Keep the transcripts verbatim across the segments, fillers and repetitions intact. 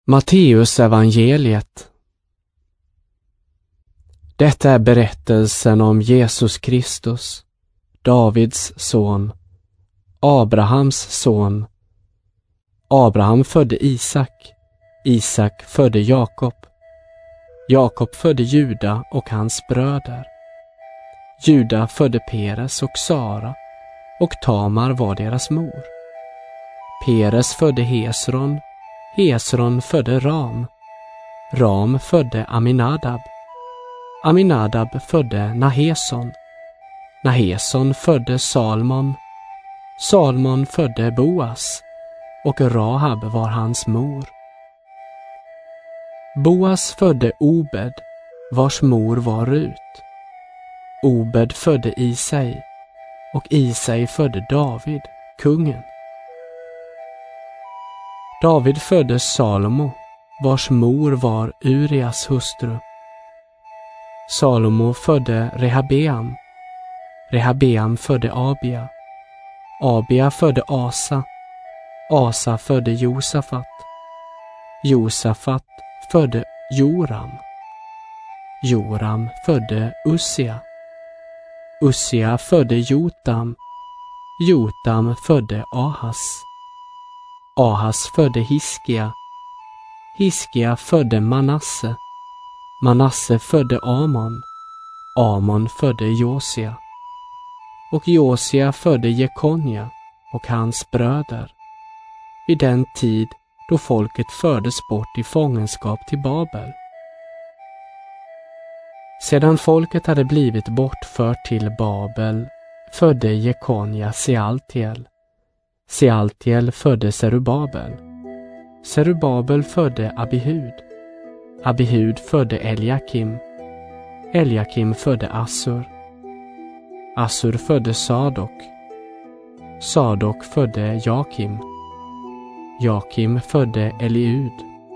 Matteus evangeliet. Detta är berättelsen om Jesus Kristus, Davids son, Abrahams son. Abraham födde Isak, Isak födde Jakob. Jakob födde Juda och hans bröder. Juda födde Peres och Sara, och Tamar var deras mor. Peres födde Hesron, Hesron födde Ram. Ram födde Aminadab. Aminadab födde Naheson. Naheson födde Salmon. Salmon födde Boas, och Rahab var hans mor. Boas födde Obed, vars mor var Rut. Obed födde Isai, och Isai födde David, kungen. David födde Salomo, vars mor var Urias hustru. Salomo födde Rehabeam. Rehabeam födde Abia. Abia födde Asa. Asa födde Josafat. Josafat födde Joram. Joram födde Ussia. Ussia födde Jotam. Jotam födde Ahas. Ahas födde Hiskia. Hiskia födde Manasse. Manasse födde Amon. Amon födde Josia. Och Josia födde Jekonja och hans bröder, vid den tid då folket fördes bort i fångenskap till Babel. Sedan folket hade blivit bortfört till Babel födde Jekonja Sealtiel. Sealtiel födde Serubabel. Serubabel födde Abihud. Abihud födde Eliakim. Eliakim födde Assur. Assur födde Sadok. Sadok födde Jakim. Jakim födde Eliud.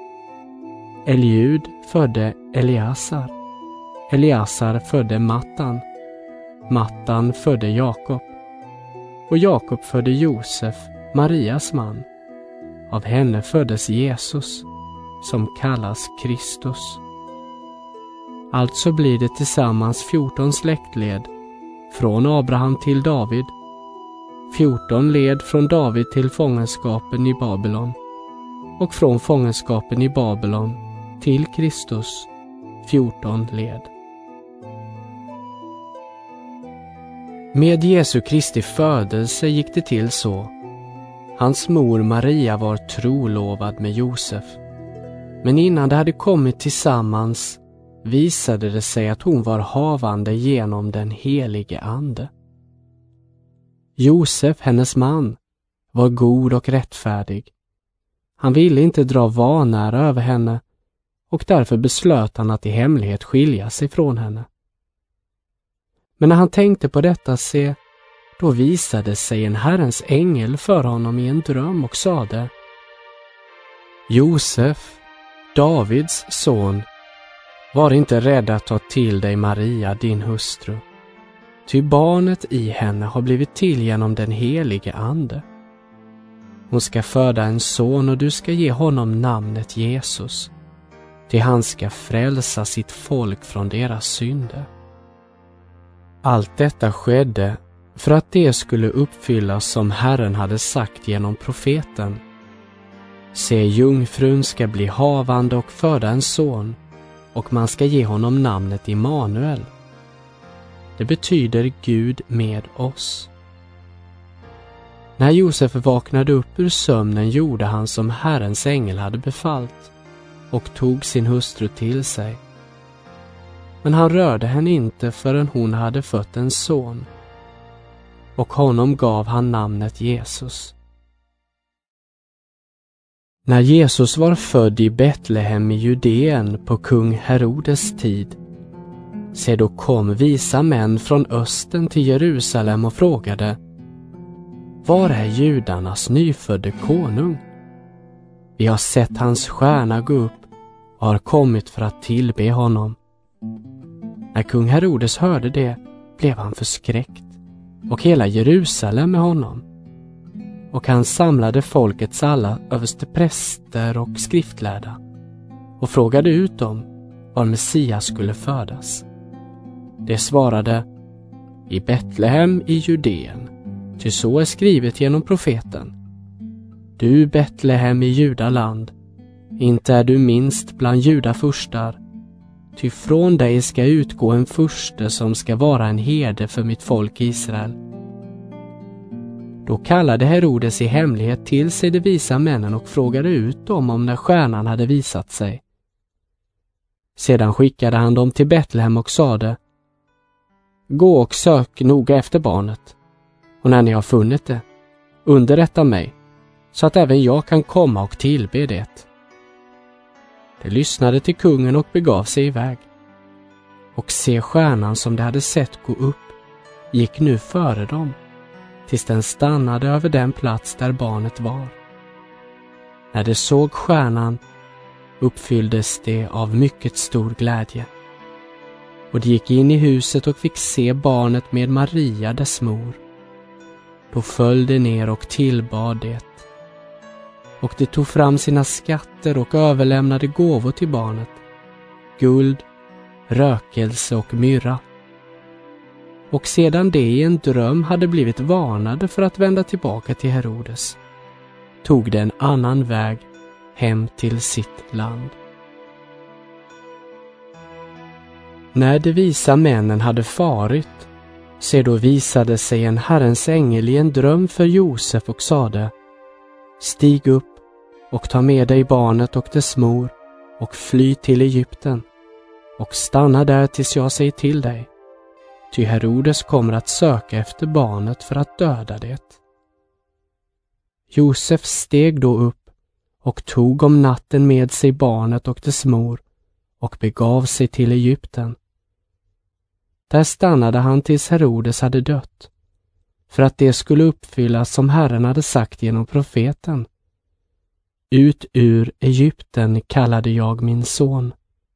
Eliud födde Eliasar. Eliasar födde Mattan. Mattan födde Jakob. Och Jakob födde Josef, Marias man. Av henne föddes Jesus, som kallas Kristus. Alltså blir det tillsammans fjorton släktled, från Abraham till David, fjorton led från David till fångenskapen i Babylon, och från fångenskapen i Babylon till Kristus, fjorton led. Med Jesu Kristi födelse gick det till så. Hans mor Maria var trolovad med Josef. Men innan de hade kommit tillsammans visade det sig att hon var havande genom den helige ande. Josef, hennes man, var god och rättfärdig. Han ville inte dra vanära över henne, och därför beslöt han att i hemlighet skilja sig från henne. Men när han tänkte på detta, se, då visade sig en Herrens ängel för honom i en dröm och sade: Josef, Davids son, var inte rädd att ta till dig Maria, din hustru, ty barnet i henne har blivit till genom den helige ande. Hon ska föda en son, och du ska ge honom namnet Jesus, ty han ska frälsa sitt folk från deras synder. Allt detta skedde för att det skulle uppfyllas som Herren hade sagt genom profeten: Se, jungfrun ska bli havande och föda en son, och man ska ge honom namnet Immanuel. Det betyder Gud med oss. När Josef vaknade upp ur sömnen gjorde han som Herrens ängel hade befallt och tog sin hustru till sig. Men han rörde henne inte förrän hon hade fött en son, och honom gav han namnet Jesus. När Jesus var född i Betlehem i Judeen på kung Herodes tid, se, då kom visa män från östen till Jerusalem och frågade: Var är judarnas nyfödde konung? Vi har sett hans stjärna gå upp och har kommit för att tillbe honom. När kung Herodes hörde det blev han förskräckt, och hela Jerusalem med honom. och han samlade folkets alla överstepräster och skriftlärda och frågade ut dem var Messias skulle födas. De svarade: i Betlehem i Judeen, ty så är skrivet genom profeten. Du Betlehem i Judaland, inte är du minst bland judafurstar, ty från dig ska utgå en furste som ska vara en herde för mitt folk Israel. Då kallade Herodes i hemlighet till sig de visa männen och frågade ut dem om när stjärnan hade visat sig. Sedan skickade han dem till Betlehem och sade: gå och sök noga efter barnet, och när ni har funnit det, underrätta mig, så att även jag kan komma och tillbe det. De lyssnade till kungen och begav sig iväg. Och se, stjärnan som de hade sett gå upp gick nu före dem, tills den stannade över den plats där barnet var. När de såg stjärnan uppfylldes de av mycket stor glädje. Och de gick in i huset och fick se barnet med Maria, dess mor. Då föll de ner och tillbad det. Och de tog fram sina skatter och överlämnade gåvor till barnet: guld, rökelse och myrra. Och sedan de i en dröm hade blivit varnade för att vända tillbaka till Herodes, tog de en annan väg hem till sitt land. När de visa männen hade farit, se då visade sig en Herrens ängel i en dröm för Josef och sade: stig upp och ta med dig barnet och dess mor och fly till Egypten och stanna där tills jag säger till dig, ty Herodes kommer att söka efter barnet för att döda det. Josef steg då upp och tog om natten med sig barnet och dess mor och begav sig till Egypten. Där stannade han tills Herodes hade dött, för att det skulle uppfyllas som Herren hade sagt genom profeten: ut ur Egypten kallade jag min son.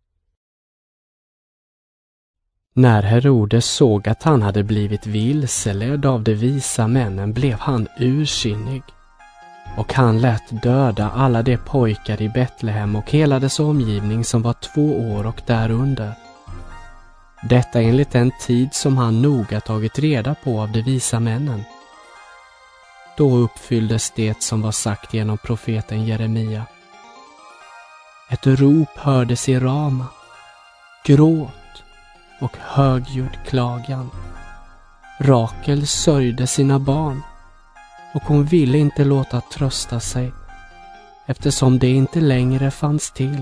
När Herodes såg att han hade blivit vilseledd av de visa männen blev han ursinnig, och han lät döda alla de pojkar i Betlehem och hela dess omgivning som var två år och därunder. Detta enligt den tid som han noga tagit reda på av de visa männen. Då uppfylldes det som var sagt genom profeten Jeremia. Ett rop hördes i Rama, gråt och högljudd klagan. Rakel sörjde sina barn, och hon ville inte låta trösta sig, eftersom det inte längre fanns till.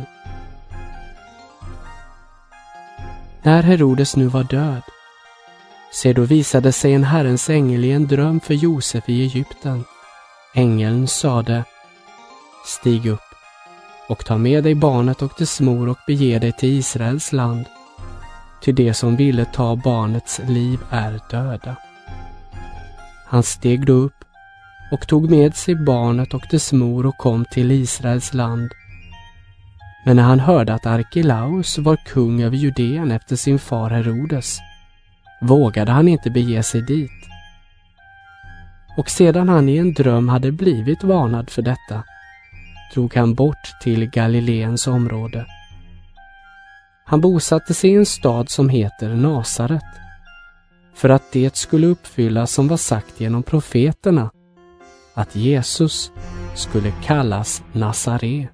När Herodes nu var död, se då visade sig en Herrens ängel i en dröm för Josef i Egypten. Ängeln sade: stig upp och ta med dig barnet och dess mor och bege dig till Israels land, ty det som ville ta barnets liv är döda. Han steg då upp och tog med sig barnet och dess mor och kom till Israels land. Men när han hörde att Arkelaus var kung över Judeen efter sin far Herodes, vågade han inte bege sig dit. Och sedan han i en dröm hade blivit varnad för detta, drog han bort till Galileens område. Han bosatte sig i en stad som heter Nasaret, för att det skulle uppfyllas som var sagt genom profeterna, att Jesus skulle kallas Nazare.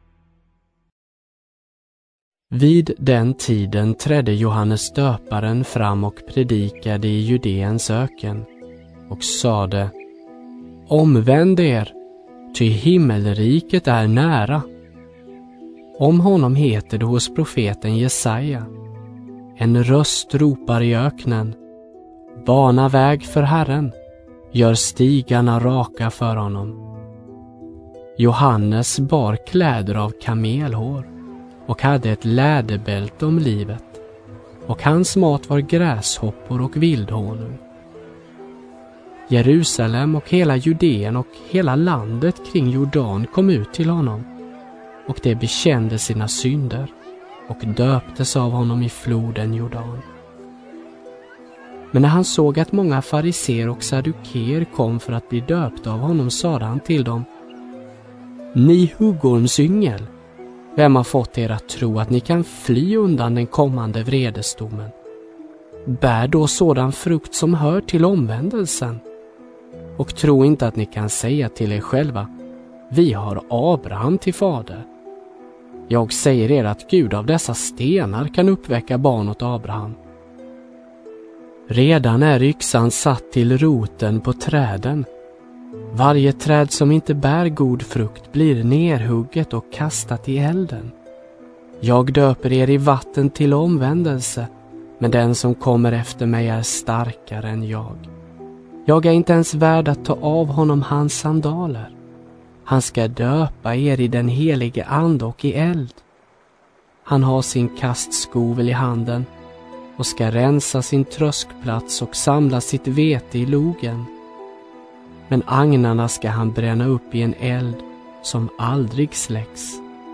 Vid den tiden trädde Johannes döparen fram och predikade i Judeens öken och sade: omvänd er, ty himmelriket är nära. Om honom heter det hos profeten Jesaja: en röst ropar i öknen, bana väg för Herren, gör stigarna raka för honom. Johannes bar kläder av kamelhår och hade ett läderbälte om livet, och hans mat var gräshoppor och vildhonung. Jerusalem och hela Judeen och hela landet kring Jordan kom ut till honom, och de bekände sina synder och döptes av honom i floden Jordan. Men när han såg att många fariseer och saddukeer kom för att bli döpta av honom, sade han till dem: Ni huggormsyngel, vem har fått er att tro att ni kan fly undan den kommande vredesdomen? Bär då sådan frukt som hör till omvändelsen. Och tro inte att ni kan säga till er själva: Vi har Abraham till fader. Jag säger er att Gud av dessa stenar kan uppväcka barn åt Abraham. Redan är yxan satt till roten på träden. Varje träd som inte bär god frukt blir nerhugget och kastat i elden. Jag döper er i vatten till omvändelse, men den som kommer efter mig är starkare än jag. Jag är inte ens värd att ta av honom hans sandaler. Han ska döpa er i den helige ande och i eld. Han har sin kastskovel i handen och ska rensa sin tröskplats och samla sitt vete i logen. Men agnarna ska han bränna upp i en eld som aldrig släcks.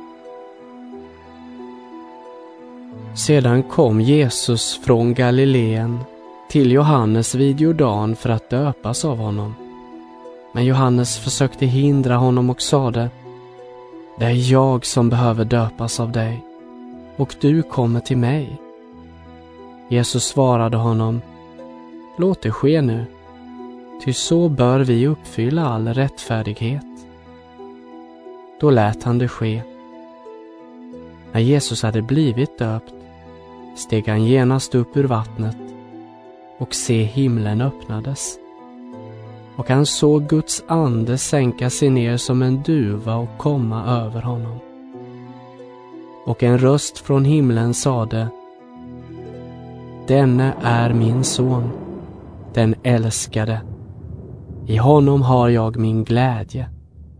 Sedan kom Jesus från Galileen till Johannes vid Jordan för att döpas av honom. Men Johannes försökte hindra honom och sade: Det är jag som behöver döpas av dig, och du kommer till mig. Jesus svarade honom: Låt det ske nu, ty så bör vi uppfylla all rättfärdighet. Då lät han det ske. När Jesus hade blivit döpt steg han genast upp ur vattnet, och se, himlen öppnades. Och han såg Guds ande sänka sig ner som en duva och komma över honom. Och en röst från himlen sade: Denne är min son, den älskade. I honom har jag min glädje.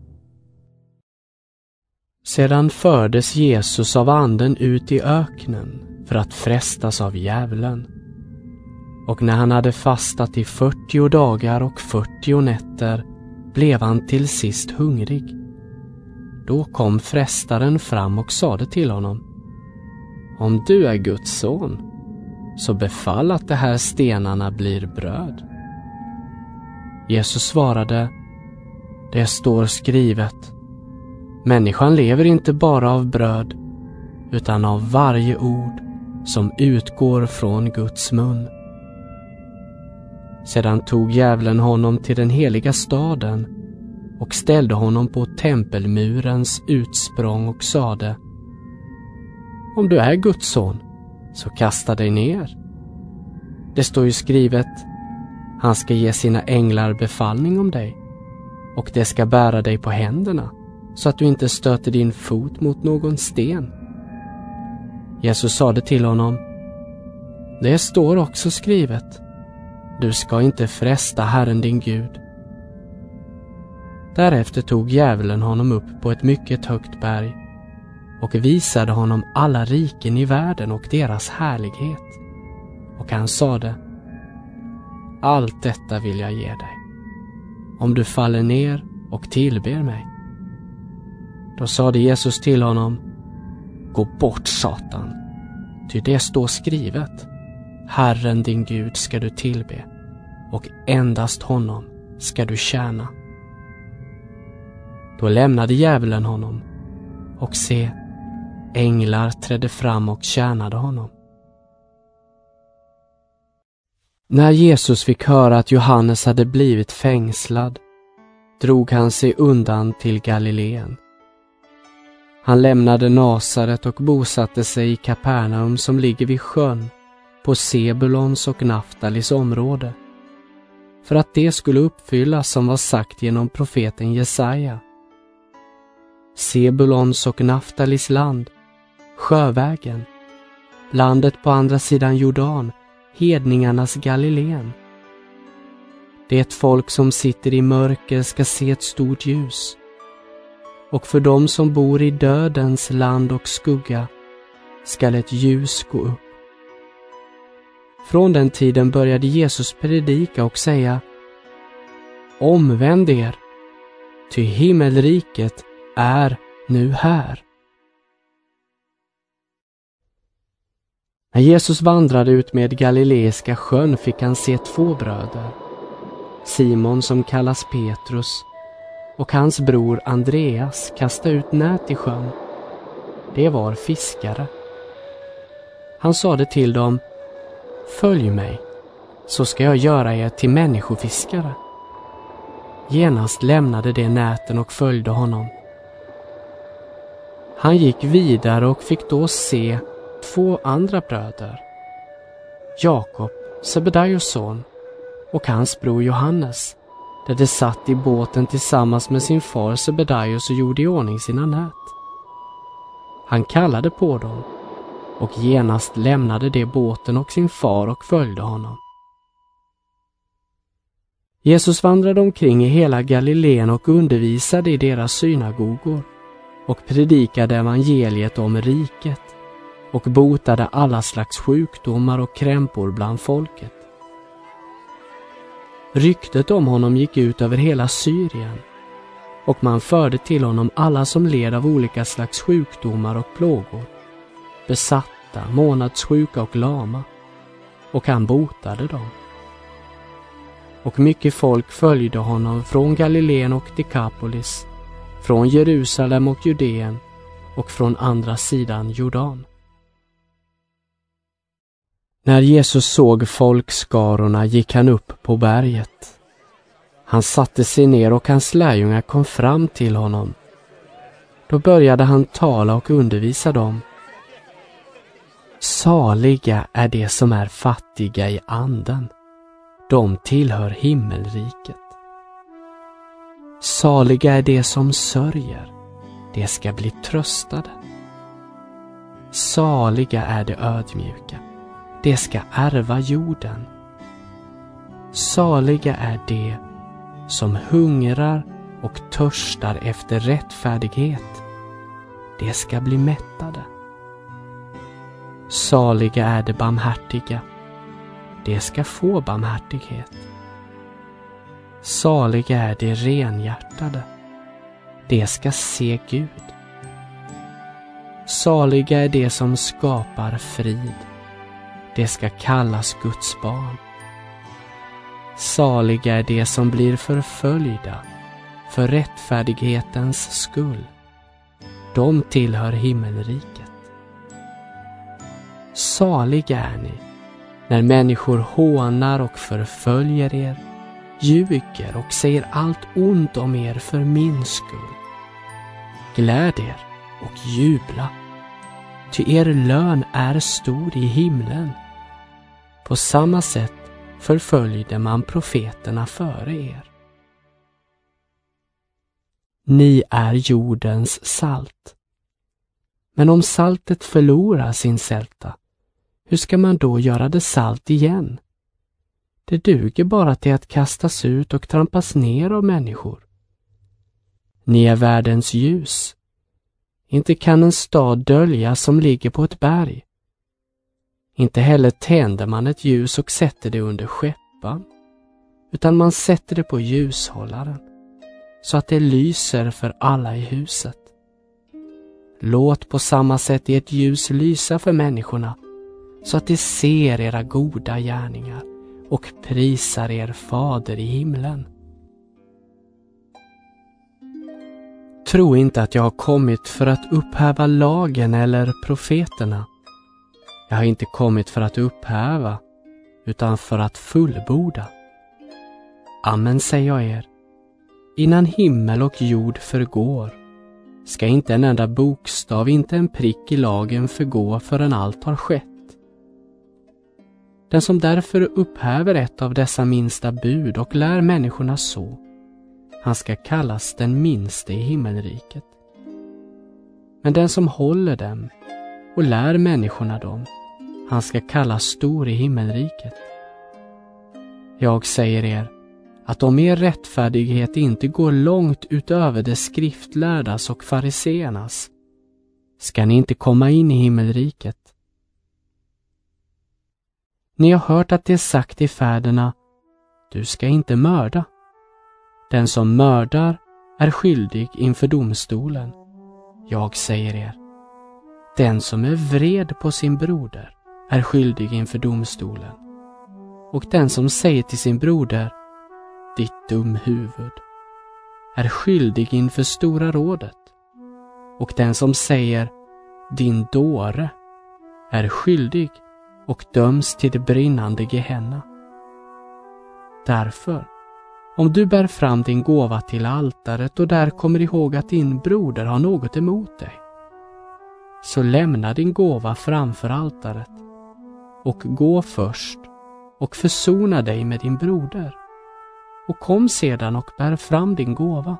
Sedan fördes Jesus av anden ut i öknen för att frestas av djävulen. Och när han hade fastat i fyrtio dagar och fyrtio nätter blev han till sist hungrig. Då kom frestaren fram och sade till honom: Om du är Guds son, så befall att de här stenarna blir bröd. Jesus svarade: Det står skrivet: Människan lever inte bara av bröd, utan av varje ord som utgår från Guds mun. Sedan tog djävulen honom till den heliga staden och ställde honom på tempelmurens utsprång och sade: Om du är Guds son, så kasta dig ner. Det står ju skrivet: Han ska ge sina änglar befallning om dig, och det ska bära dig på händerna, så att du inte stöter din fot mot någon sten. Jesus sade till honom: Det står också skrivet: Du ska inte fresta Herren din Gud. Därefter tog djävulen honom upp på ett mycket högt berg och visade honom alla riken i världen och deras härlighet. Och han sade: Allt detta vill jag ge dig, om du faller ner och tillber mig. Då sade Jesus till honom: Gå bort, Satan, ty det står skrivet: Herren din Gud ska du tillbe, och endast honom ska du tjäna. Då lämnade djävulen honom, och se, änglar trädde fram och tjänade honom. När Jesus fick höra att Johannes hade blivit fängslad, drog han sig undan till Galileen. Han lämnade Nasaret och bosatte sig i Kapernaum som ligger vid sjön, på Sebulons och Naftalis område, för att det skulle uppfyllas som var sagt genom profeten Jesaja. Sebulons och Naftalis land, sjövägen, landet på andra sidan Jordan, hedningarnas Galileen. Det ett folk som sitter i mörker ska se ett stort ljus, och för dem som bor i dödens land och skugga skall ett ljus gå upp. Från den tiden började Jesus predika och säga: Omvänd er, ty himmelriket är nu här. När Jesus vandrade ut med Galileiska sjön fick han se två bröder, Simon som kallas Petrus och hans bror Andreas kasta ut nät i sjön. Det var fiskare. Han sade till dem: "Följ mig, så ska jag göra er till människofiskare." Genast lämnade de näten och följde honom. Han gick vidare och fick då se två andra bröder, Jakob, Sebedaios son, och hans bror Johannes, där de satt i båten tillsammans med sin far Sebedaios och gjorde i ordning sina nät. Han kallade på dem, och genast lämnade de båten och sin far och följde honom. Jesus vandrade omkring i hela Galileen och undervisade i deras synagogor och predikade evangeliet om riket och botade alla slags sjukdomar och krämpor bland folket. Ryktet om honom gick ut över hela Syrien, och man förde till honom alla som led av olika slags sjukdomar och plågor, besatta, månadssjuka och lama, och han botade dem. Och mycket folk följde honom från Galileen och Dekapolis, från Jerusalem och Judeen och från andra sidan Jordan. När Jesus såg folkskarorna gick han upp på berget. Han satte sig ner och hans lärjungar kom fram till honom. Då började han tala och undervisa dem. Saliga är de som är fattiga i anden. De tillhör himmelriket. Saliga är de som sörjer. De ska bli tröstade. Saliga är de ödmjuka. De ska ärva jorden. Saliga är de som hungrar och törstar efter rättfärdighet. De ska bli mättade. Saliga är de barmhärtiga. De ska få barmhärtighet. Saliga är de renhjärtade. De ska se Gud. Saliga är de som skapar frid. De ska kallas Guds barn. Saliga är de som blir förföljda för rättfärdighetens skull. De tillhör himmelriket. Saliga är ni när människor hånar och förföljer er, ljuger och säger allt ont om er för min skull. Gläd er och jubla, ty er lön är stor i himlen. På samma sätt förföljde man profeterna före er. Ni är jordens salt. Men om saltet förlorar sin sälta, hur ska man då göra det salt igen? Det duger bara till att kastas ut och trampas ner av människor. Ni är världens ljus. Inte kan en stad döljas som ligger på ett berg. Inte heller tänder man ett ljus och sätter det under skeppan, utan man sätter det på ljushållaren, så att det lyser för alla i huset. Låt på samma sätt ert ljus lysa för människorna, så att de ser era goda gärningar och prisar er fader i himlen. Tro inte att jag har kommit för att upphäva lagen eller profeterna. Jag har inte kommit för att upphäva, utan för att fullborda. Amen, säger jag er. Innan himmel och jord förgår, ska inte en enda bokstav, inte en prick i lagen förgå förrän allt har skett. Den som därför upphäver ett av dessa minsta bud och lär människorna så, han ska kallas den minste i himmelriket. Men den som håller dem och lär människorna dem, han ska kallas stor i himmelriket. Jag säger er att om er rättfärdighet inte går långt utöver det skriftlärdas och fariseernas, ska ni inte komma in i himmelriket. Ni har hört att det är sagt i fäderna, du ska inte mörda. Den som mördar är skyldig inför domstolen. Jag säger er, den som är vred på sin broder är skyldig inför domstolen. Och den som säger till sin broder, ditt dumhuvud, är skyldig inför stora rådet. Och den som säger, din dåre, är skyldig och döms till det brinnande Gehenna. Därför, om du bär fram din gåva till altaret och där kommer ihåg att din broder har något emot dig, så lämna din gåva framför altaret och gå först och försona dig med din broder och kom sedan och bär fram din gåva.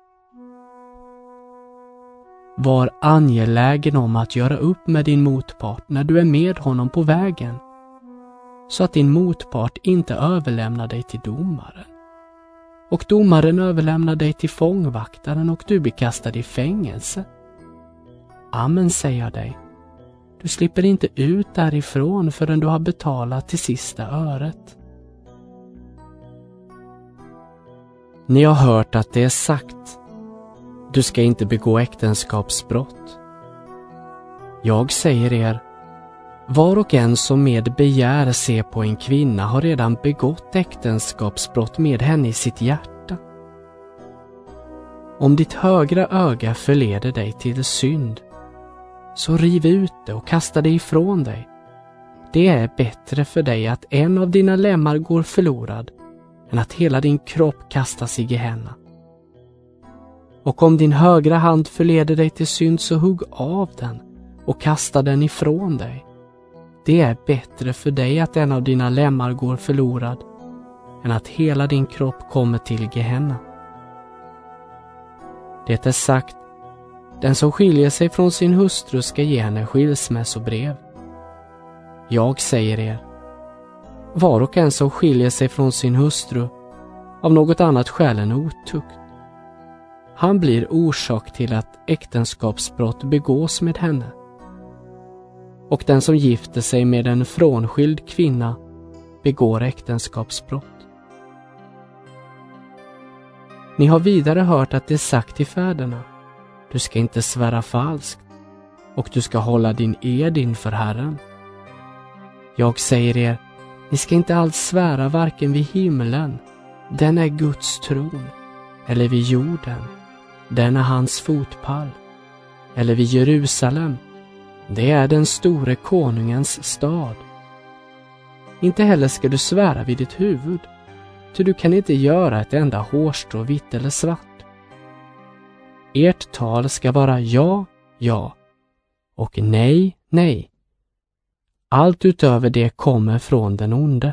Var angelägen om att göra upp med din motpart när du är med honom på vägen, så att din motpart inte överlämnar dig till domaren. Och domaren överlämnar dig till fångvaktaren och du blir kastad i fängelse. Amen, säger jag dig. Du slipper inte ut därifrån förrän du har betalat till sista öret. Ni har hört att det är sagt, du ska inte begå äktenskapsbrott. Jag säger er, var och en som med begär ser på en kvinna har redan begått äktenskapsbrott med henne i sitt hjärta. Om ditt högra öga förleder dig till synd, så riv ut det och kasta det ifrån dig. Det är bättre för dig att en av dina lemmar går förlorad än att hela din kropp kastas i Gehenna. Och om din högra hand förleder dig till synd, så hugg av den och kasta den ifrån dig. Det är bättre för dig att en av dina lemmar går förlorad än att hela din kropp kommer till Gehenna. Det är sagt, den som skiljer sig från sin hustru ska ge henne skilsmässobrev. Jag säger er, var och en som skiljer sig från sin hustru av något annat skäl än otukt, han blir orsak till att äktenskapsbrott begås med henne. Och den som gifter sig med en frånskild kvinna begår äktenskapsbrott. Ni har vidare hört att det är sagt till fäderna, du ska inte svära falskt och du ska hålla din ed inför Herren. Jag säger er, ni ska inte alls svära varken vid himlen, den är Guds tron, eller vid jorden, den är hans fotpall, eller vid Jerusalem, det är den store konungens stad. Inte heller ska du svära vid ditt huvud, ty du kan inte göra ett enda hårstrå vitt eller svart. Ert tal ska vara ja, ja och nej, nej. Allt utöver det kommer från den onde.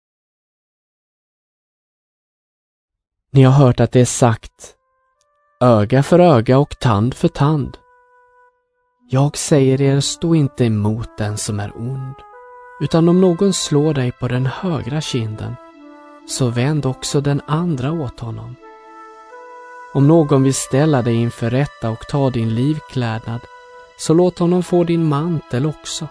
Ni har hört att det är sagt, öga för öga och tand för tand. Jag säger er, stå inte emot den som är ond, utan om någon slår dig på den högra kinden, så vänd också den andra åt honom. Om någon vill ställa dig inför rätta och ta din livklädnad, så låt honom få din mantel också.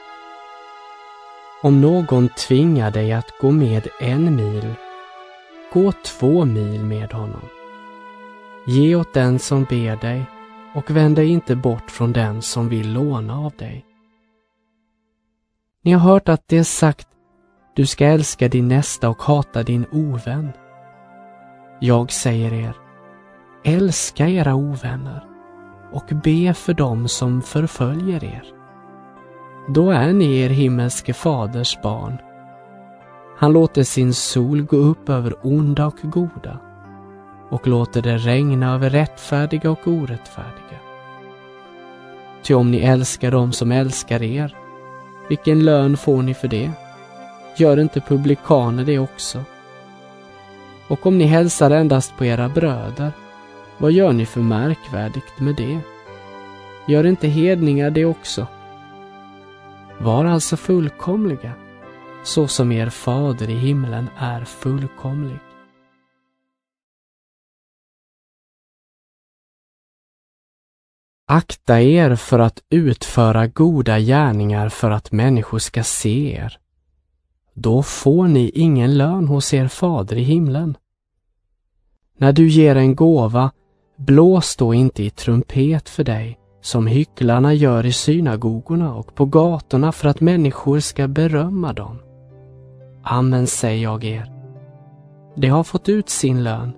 Om någon tvingar dig att gå med en mil, gå två mil med honom. Ge åt den som ber dig och vänd dig inte bort från den som vill låna av dig. Ni har hört att det är sagt, du ska älska din nästa och hata din ovän. Jag säger er, älska era ovänner och be för dem som förföljer er. Då är ni er himmelske faders barn. Han låter sin sol gå upp över onda och goda och låter det regna över rättfärdiga och orättfärdiga. Ty om ni älskar dem som älskar er, vilken lön får ni för det? Gör inte publikaner det också? Och om ni hälsar endast på era bröder, vad gör ni för märkvärdigt med det? Gör inte hedningar det också? Var alltså fullkomliga, så som er fader i himlen är fullkomlig. Akta er för att utföra goda gärningar för att människor ska se er. Då får ni ingen lön hos er fader i himlen. När du ger en gåva, blås då inte i trumpet för dig, som hycklarna gör i synagogorna och på gatorna för att människor ska berömma dem. Amen, säger jag er, de har fått ut sin lön.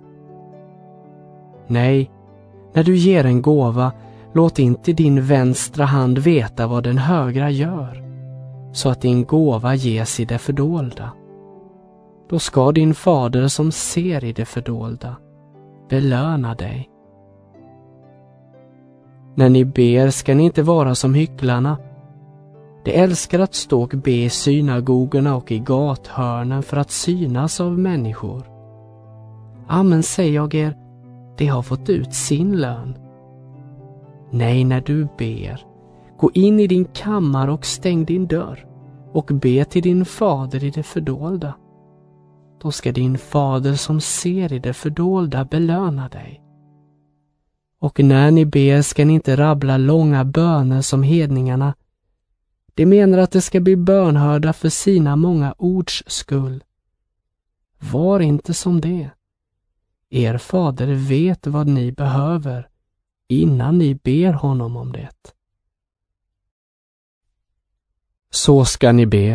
Nej, när du ger en gåva, låt inte din vänstra hand veta vad den högra gör, så att din gåva ges i det fördolda. Då ska din fader som ser i det fördolda belöna dig. När ni ber ska ni inte vara som hycklarna. De älskar att stå och be i synagogorna och i gathörnen för att synas av människor. Amen, säger jag er, de har fått ut sin lön. Nej, när du ber, gå in i din kammare och stäng din dörr och be till din fader i det fördolda. Då ska din fader som ser i det fördolda belöna dig. Och när ni ber ska ni inte rabbla långa böner som hedningarna. De menar att det ska bli bönhörda för sina många ords skull. Var inte som det. Er fader vet vad ni behöver innan ni ber honom om det. Så ska ni be.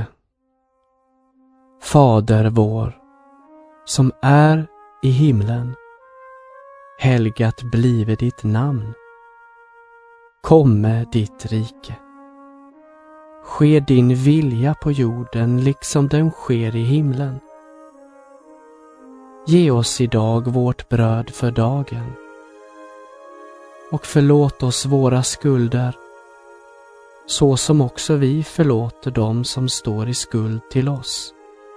Fader vår, som är i himlen. Helgat blive ditt namn. Komme ditt rike. Ske din vilja på jorden liksom den sker i himlen. Ge oss idag vårt bröd för dagen. Och förlåt oss våra skulder, så som också vi förlåter dem som står i skuld till oss.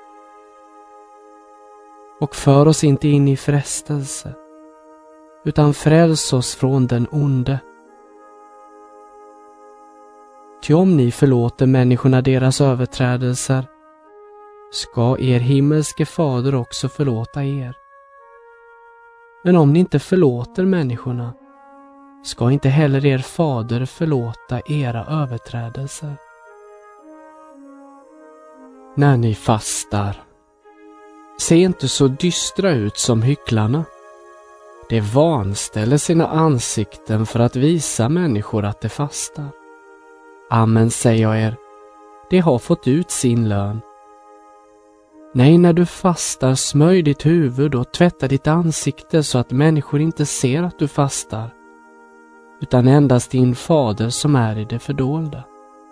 Och för oss inte in i frestelse, utan fräls oss från den onde. Ty om ni förlåter människorna deras överträdelser, ska er himmelske fader också förlåta er. Men om ni inte förlåter människorna, ska inte heller er fader förlåta era överträdelser. När ni fastar, se inte så dystra ut som hycklarna. De vanställer sina ansikten för att visa människor att de fastar. Amen, säger jag er, de har fått ut sin lön. Nej, när du fastar, smörj ditt huvud och tvätta ditt ansikte så att människor inte ser att du fastar, utan endast din fader som är i det fördolda.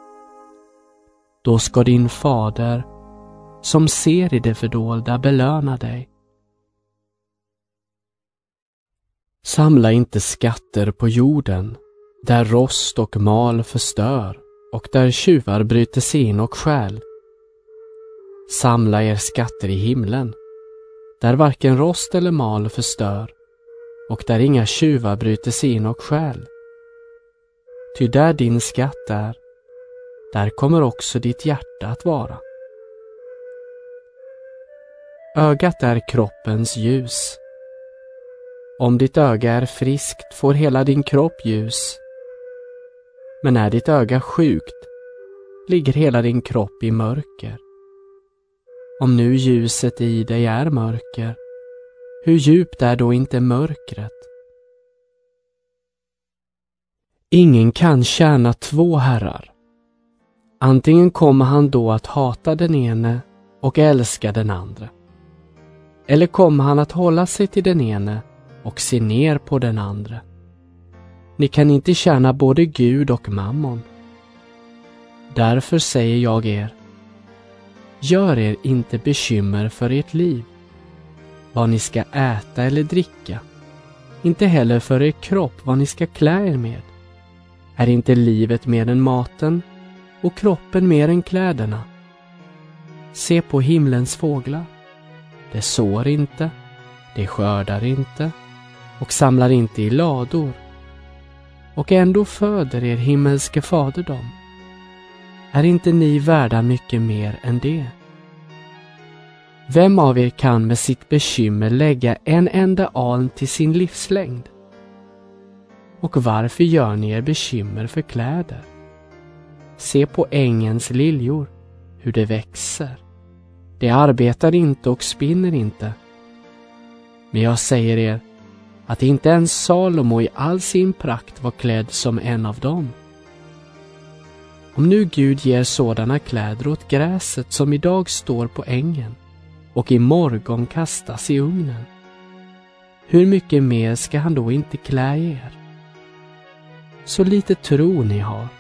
Då ska din fader som ser i det fördolda belöna dig. Samla inte skatter på jorden, där rost och mal förstör och där tjuvar bryter sig in och stjäl. Samla er skatter i himlen, där varken rost eller mal förstör och där inga tjuvar bryter sig in och stjäl. Ty där din skatt är, där kommer också ditt hjärta att vara. Ögat är kroppens ljus. Om ditt öga är friskt får hela din kropp ljus. Men är ditt öga sjukt, ligger hela din kropp i mörker. Om nu ljuset i dig är mörker, hur djupt är då inte mörkret? Ingen kan tjäna två herrar. Antingen kommer han då att hata den ene och älska den andra. Eller kommer han att hålla sig till den ene och se ner på den andra. Ni kan inte tjäna både Gud och mammon. Därför säger jag er, gör er inte bekymmer för ert liv, vad ni ska äta eller dricka, inte heller för er kropp vad ni ska klä er med. Är inte livet mer än maten och kroppen mer än kläderna? Se på himlens fåglar. De sår inte, de skördar inte och samlar inte i lador. Och ändå föder er himmelske fader dem. Är inte ni värda mycket mer än det? Vem av er kan med sitt bekymmer lägga en enda aln till sin livslängd? Och varför gör ni er bekymmer för kläder? Se på ängens liljor, hur de växer. De arbetar inte och spinner inte. Men jag säger er att inte ens Salomo i all sin prakt var klädd som en av dem. Om nu Gud ger sådana kläder åt gräset som idag står på ängen och i morgon kastas i ugnen, hur mycket mer ska han då inte klä er? Så lite tro ni har.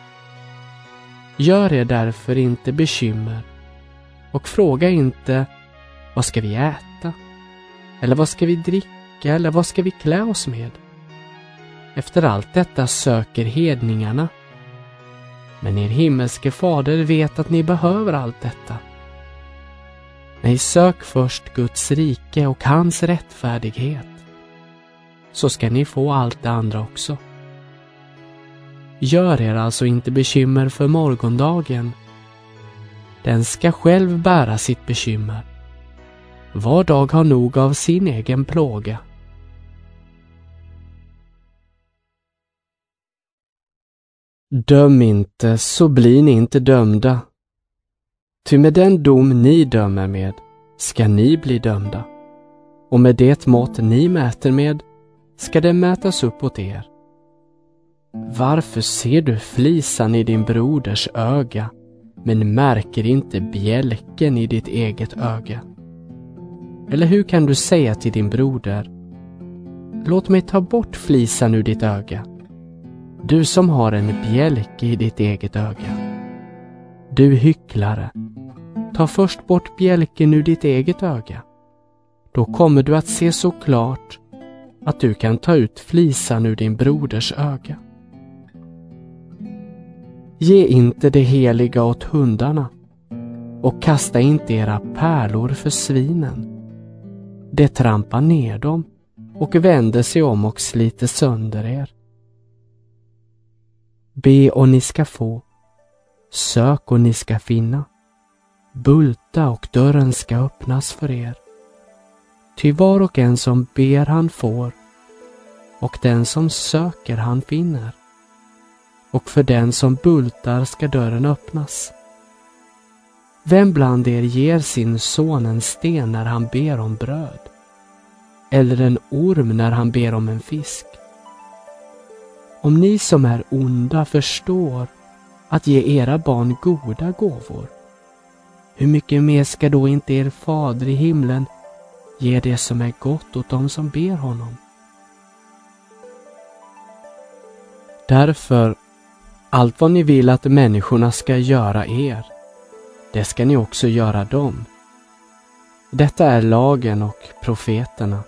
Gör er därför inte bekymmer och fråga inte: vad ska vi äta? Eller vad ska vi dricka? Eller vad ska vi klä oss med? Efter allt detta söker hedningarna. Men er himmelske fader vet att ni behöver allt detta. Nej, sök först Guds rike och hans rättfärdighet, så ska ni få allt det andra också. Gör er alltså inte bekymmer för morgondagen. Den ska själv bära sitt bekymmer. Var dag har nog av sin egen plåga. Döm inte, så blir ni inte dömda. Ty med den dom ni dömer med ska ni bli dömda, och med det mått ni mäter med ska det mätas upp åt er. Varför ser du flisan i din broders öga, men märker inte bjälken i ditt eget öga? Eller hur kan du säga till din broder: låt mig ta bort flisan ur ditt öga, du som har en bjälke i ditt eget öga? Du hycklare, ta först bort bjälken ur ditt eget öga. Då kommer du att se så klart att du kan ta ut flisan ur din broders öga. Ge inte det heliga åt hundarna, och kasta inte era pärlor för svinen. Det trampar ner dem och vänder sig om och sliter sönder er. Be och ni ska få, sök och ni ska finna, bulta och dörren ska öppnas för er. Ty var och en som ber han får, och den som söker han finner. Och för den som bultar ska dörren öppnas. Vem bland er ger sin son en sten när han ber om bröd? Eller en orm när han ber om en fisk? Om ni som är onda förstår att ge era barn goda gåvor, hur mycket mer ska då inte er fader i himlen ge det som är gott åt dem som ber honom? Därför, allt vad ni vill att människorna ska göra er, det ska ni också göra dem. Detta är lagen och profeterna.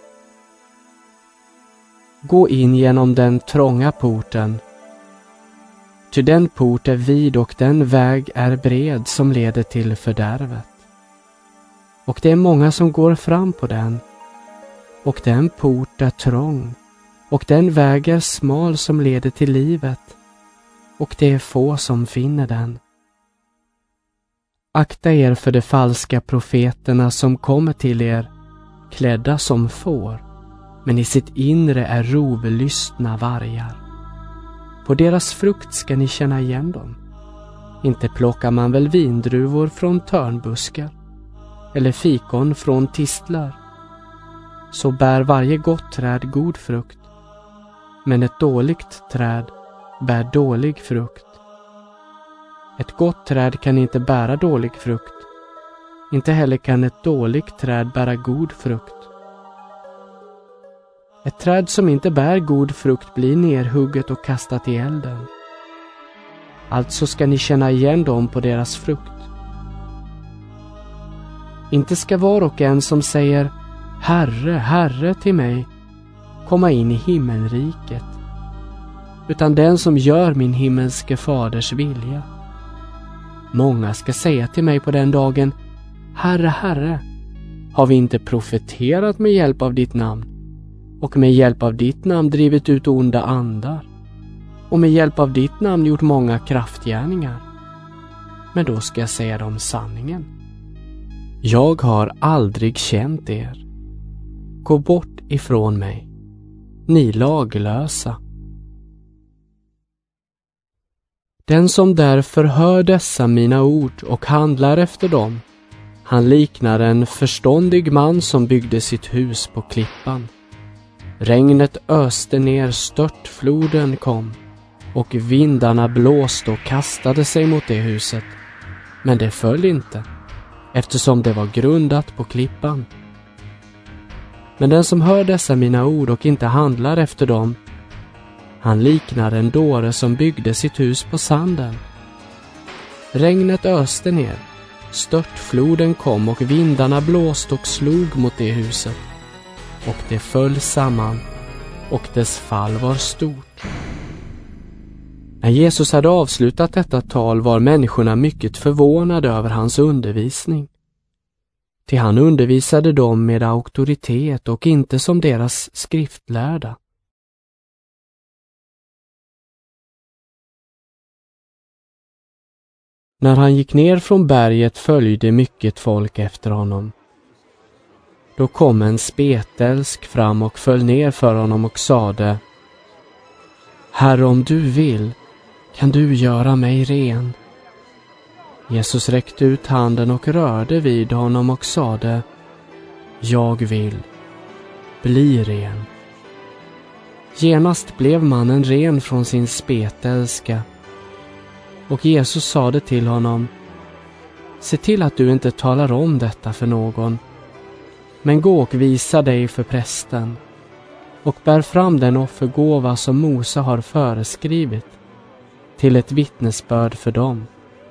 Gå in genom den trånga porten, ty den port är vid och den väg är bred som leder till fördärvet. Och det är många som går fram på den, och den port är trång, och den väg är smal som leder till livet, och det är få som finner den. Akta er för de falska profeterna som kommer till er klädda som får, men i sitt inre är rovlystna vargar. På deras frukt ska ni känna igen dem. Inte plockar man väl vindruvor från törnbuskar eller fikon från tistlar. Så bär varje gott träd god frukt, men ett dåligt träd bär dålig frukt. Ett gott träd kan inte bära dålig frukt. Inte heller kan ett dåligt träd bära god frukt. Ett träd som inte bär god frukt blir nerhugget och kastat i elden. Alltså ska ni känna igen dem på deras frukt. Inte ska var och en som säger Herre, Herre till mig komma in i himmelriket, utan den som gör min himmelske faders vilja. Många ska säga till mig på den dagen: Herre, Herre, har vi inte profeterat med hjälp av ditt namn, och med hjälp av ditt namn drivit ut onda andar, och med hjälp av ditt namn gjort många kraftgärningar? Men då ska jag säga dem sanningen. Jag har aldrig känt er. Gå bort ifrån mig, ni laglösa. Den som därför hör dessa mina ord och handlar efter dem, han liknar en förståndig man som byggde sitt hus på klippan. Regnet öste ner, störtfloden kom, och vindarna blåste och kastade sig mot det huset. Men det föll inte, eftersom det var grundat på klippan. Men den som hör dessa mina ord och inte handlar efter dem, han liknar en dåre som byggde sitt hus på sanden. Regnet öste ner, störtfloden kom och vindarna blåste och slog mot det huset. Och det föll samman, och dess fall var stort. När Jesus hade avslutat detta tal var människorna mycket förvånade över hans undervisning. Till han undervisade dem med auktoritet och inte som deras skriftlärda. När han gick ner från berget följde mycket folk efter honom. Då kom en spetälsk fram och föll ner för honom och sade: Herre, om du vill, kan du göra mig ren? Jesus räckte ut handen och rörde vid honom och sade: Jag vill, bli ren. Genast blev mannen ren från sin spetälska. Och Jesus sade till honom: Se till att du inte talar om detta för någon, men gå och visa dig för prästen och bär fram den offergåva som Mose har föreskrivit till ett vittnesbörd för dem.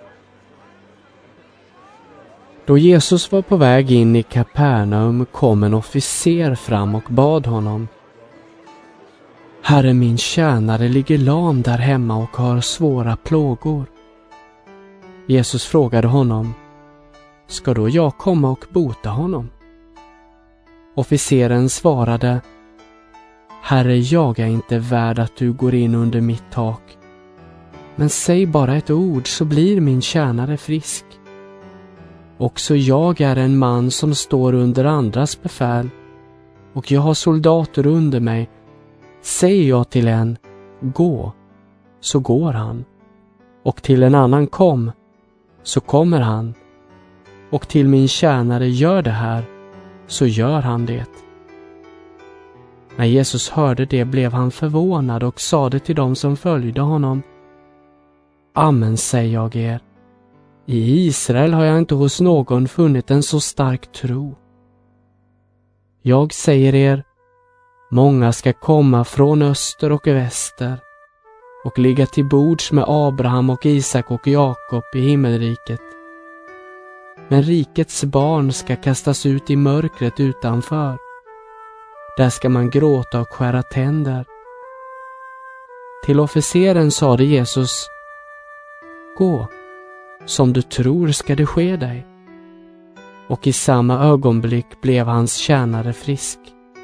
Då Jesus var på väg in i Kapernaum kom en officer fram och bad honom: Herre, min tjänare ligger lam där hemma och har svåra plågor. Jesus frågade honom: Ska då jag komma och bota honom? Officeren svarade: Herre, jag är inte värd att du går in under mitt tak. Men säg bara ett ord så blir min tjänare frisk. Också jag är en man som står under andras befäl, och jag har soldater under mig. Säger jag till en: gå, så går han. Och till en annan: kom, så kommer han. Och till min tjänare: gör det här, så gör han det. När Jesus hörde det blev han förvånad och sade till dem som följde honom: Amen, säger jag er. I Israel har jag inte hos någon funnit en så stark tro. Jag säger er, många ska komma från öster och väster och ligga till bords med Abraham och Isak och Jakob i himmelriket. Men rikets barn ska kastas ut i mörkret utanför. Där ska man gråta och skära tänder. Till officeren sade Jesus: gå, som du tror ska det ske dig. Och i samma ögonblick blev hans tjänare frisk.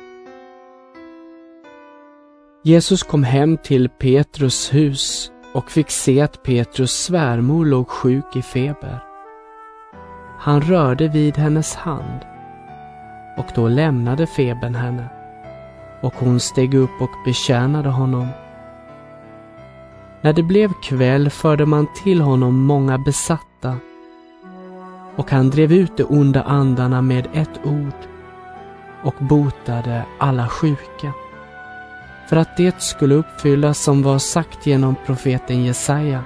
Jesus kom hem till Petrus hus och fick se att Petrus svärmor låg sjuk i feber. Han rörde vid hennes hand, och då lämnade febern henne, och hon steg upp och betjänade honom. När det blev kväll förde man till honom många besatta, och han drev ut de onda andarna med ett ord och botade alla sjuka, för att det skulle uppfyllas som var sagt genom profeten Jesaja.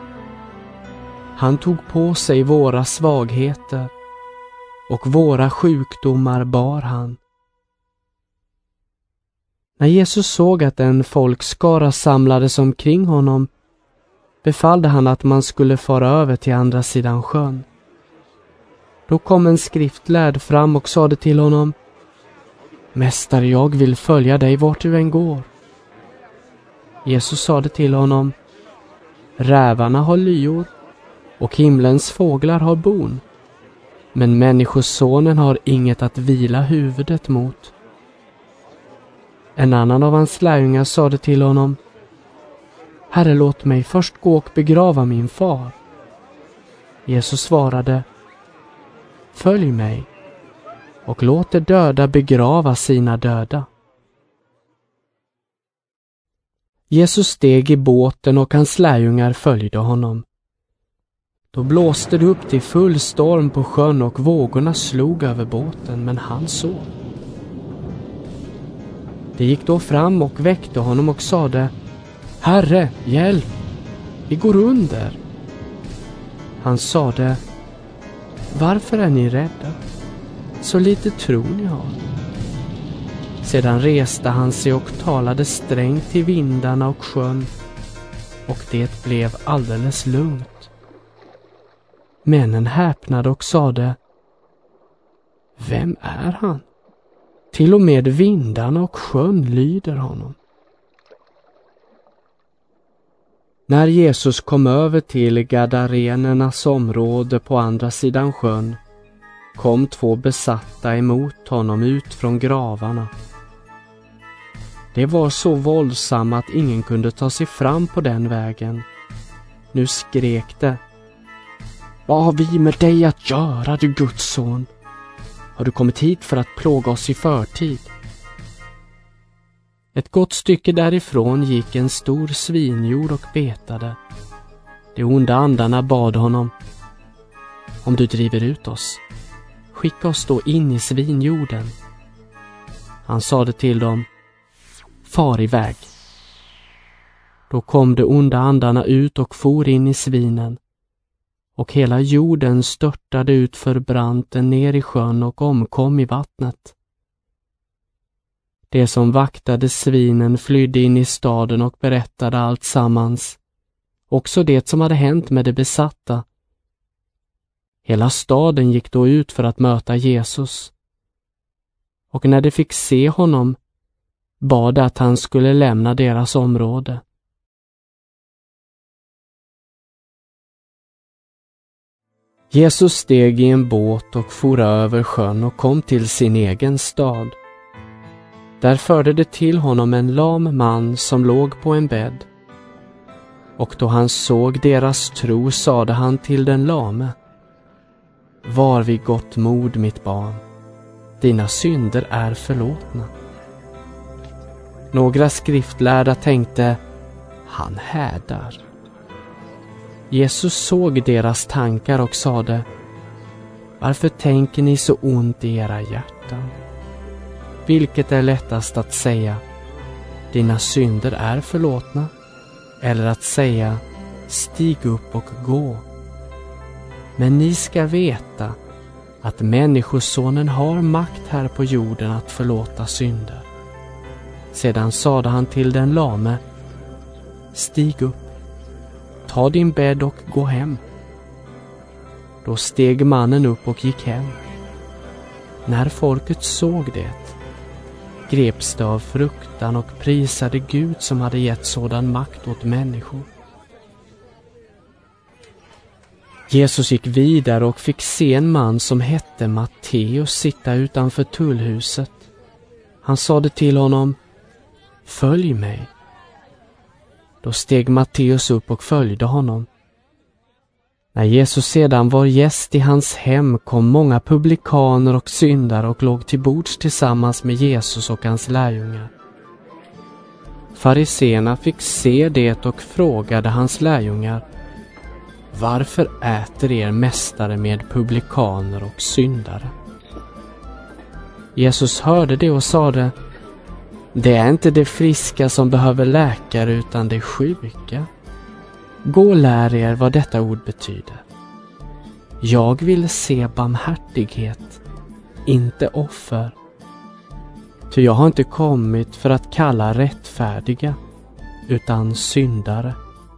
Han tog på sig våra svagheter, och våra sjukdomar bar han. När Jesus såg att en folkskara samlades omkring honom, befallde han att man skulle fara över till andra sidan sjön. Då kom en skriftlärd fram och sade till honom: Mästare, jag vill följa dig vart du än går. Jesus sade till honom: rävarna har lyor och himlens fåglar har bon, men människosonen har inget att vila huvudet mot. En annan av hans lärjungar sade till honom: Herre, låt mig först gå och begrava min far. Jesus svarade: följ mig och låt de döda begrava sina döda. Jesus steg i båten och hans lärjungar följde honom. Då blåste det upp till full storm på sjön och vågorna slog över båten, men han sov. De gick då fram och väckte honom och sade: Herre, hjälp! Vi går under. Han sade: Varför är ni rädda? Så lite tro ni har. Sedan reste han sig och talade strängt till vindarna och sjön, och det blev alldeles lugnt. Männen häpnade och sade: Vem är han? Till och med vindarna och sjön lyder honom. När Jesus kom över till Gadarenernas område på andra sidan sjön, kom två besatta emot honom ut från gravarna. Det var så våldsamma att ingen kunde ta sig fram på den vägen. Nu skrek det: Vad har vi med dig att göra, du Guds son? Har du kommit hit för att plåga oss i förtid? Ett gott stycke därifrån gick en stor svinjord och betade. De onda andarna bad honom: Om du driver ut oss, skicka oss då in i svinjorden. Han sade till dem: Far iväg. Då kom de onda andarna ut och for in i svinen, och hela jorden störtade ut för branten ner i sjön och omkom i vattnet. De som vaktade svinen flydde in i staden och berättade allt sammans, också det som hade hänt med de besatta. Hela staden gick då ut för att möta Jesus, och när de fick se honom bad de att han skulle lämna deras område. Jesus steg i en båt och for över sjön och kom till sin egen stad. Där förde det till honom en lam man som låg på en bädd. Och då han såg deras tro sade han till den lame: Var vid gott mod, mitt barn, dina synder är förlåtna. Några skriftlärda tänkte: Han härdar. Jesus såg deras tankar och sade: Varför tänker ni så ont i era hjärtan? Vilket är lättast att säga: Dina synder är förlåtna, eller att säga: Stig upp och gå? Men ni ska veta att Människosonen har makt här på jorden att förlåta synder. Sedan sade han till den lame: Stig upp, ta din bädd och gå hem. Då steg mannen upp och gick hem. När folket såg det, greps de av fruktan och prisade Gud som hade gett sådan makt åt människor. Jesus gick vidare och fick se en man som hette Matteus sitta utanför tullhuset. Han sade till honom: Följ mig. Då steg Matteus upp och följde honom. När Jesus sedan var gäst i hans hem kom många publikaner och syndare och låg till bords tillsammans med Jesus och hans lärjungar. Fariseerna fick se det och frågade hans lärjungar: Varför äter er mästare med publikaner och syndare? Jesus hörde det och sade: Det är inte de friska som behöver läkare utan de sjuka. Gå och lär er vad detta ord betyder. Jag vill se barmhärtighet, inte offer. Ty jag har inte kommit för att kalla rättfärdiga, utan syndare.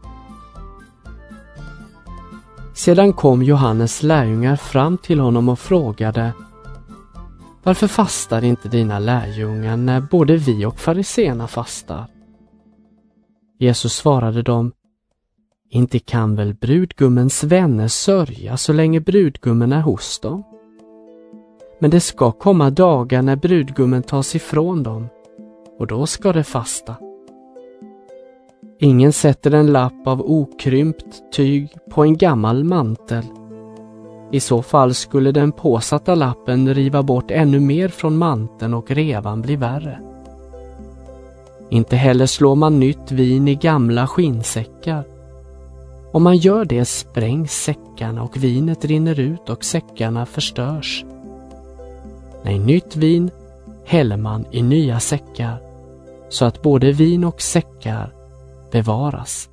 Sedan kom Johannes lärjungar fram till honom och frågade: Varför fastar inte dina lärjungar när både vi och fariseerna fastar? Jesus svarade dem: Inte kan väl brudgummens vänner sörja så länge brudgummen är hos dem? Men det ska komma dagar när brudgummen tas ifrån dem, och då ska det fasta. Ingen sätter en lapp av okrympt tyg på en gammal mantel. I så fall skulle den påsatta lappen riva bort ännu mer från manteln och revan bli värre. Inte heller slår man nytt vin i gamla skinnsäckar. Om man gör det sprängs säckarna och vinet rinner ut och säckarna förstörs. Nej, nytt vin häller man i nya säckar så att både vin och säckar bevaras.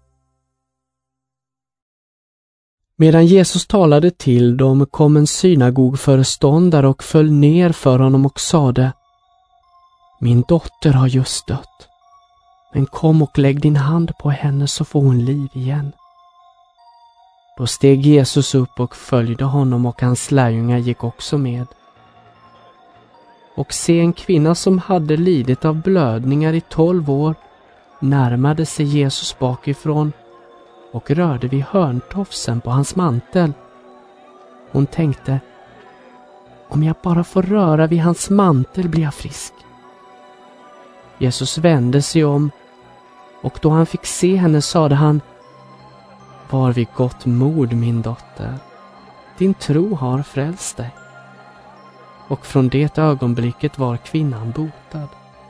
Medan Jesus talade till dem kom en synagogföreståndare och föll ner för honom och sade: Min dotter har just dött, men kom och lägg din hand på henne så får hon liv igen. Då steg Jesus upp och följde honom, och hans lärjungar gick också med. Och se, en kvinna som hade lidit av blödningar i tolv år närmade sig Jesus bakifrån och rörde vid hörntofsen på hans mantel. Hon tänkte: om jag bara får röra vid hans mantel blir jag frisk. Jesus vände sig om, och då han fick se henne sade han: Var vid gott mod, min dotter, din tro har frälst dig. Och från det ögonblicket var kvinnan botad.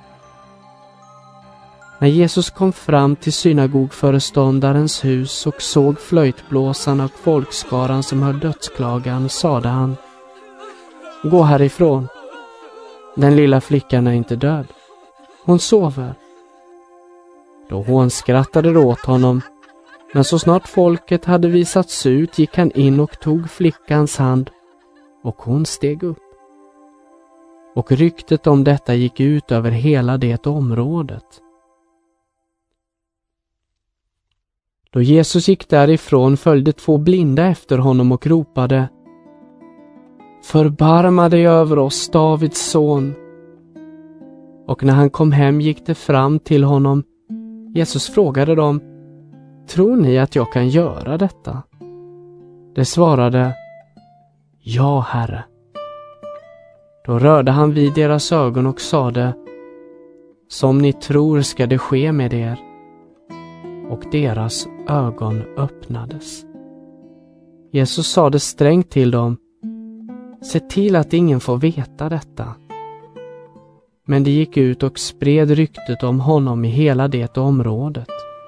När Jesus kom fram till synagogföreståndarens hus och såg flöjtblåsarna och folkskaran som höll dödsklagan, sade han: Gå härifrån. Den lilla flickan är inte död. Hon sover. Då hon skrattade åt honom, men så snart folket hade visats ut gick han in och tog flickans hand, och hon steg upp. Och ryktet om detta gick ut över hela det området. Då Jesus gick därifrån följde två blinda efter honom och ropade: Förbarma dig över oss, Davids son. Och när han kom hem gick det fram till honom. Jesus frågade dem: Tror ni att jag kan göra detta? De svarade: Ja, Herre. Då rörde han vid deras ögon och sade: Som ni tror ska det ske med er. Och deras ögon öppnades. Jesus sade strängt till dem: Se till att ingen får veta detta. Men de gick ut och spred ryktet om honom i hela det området.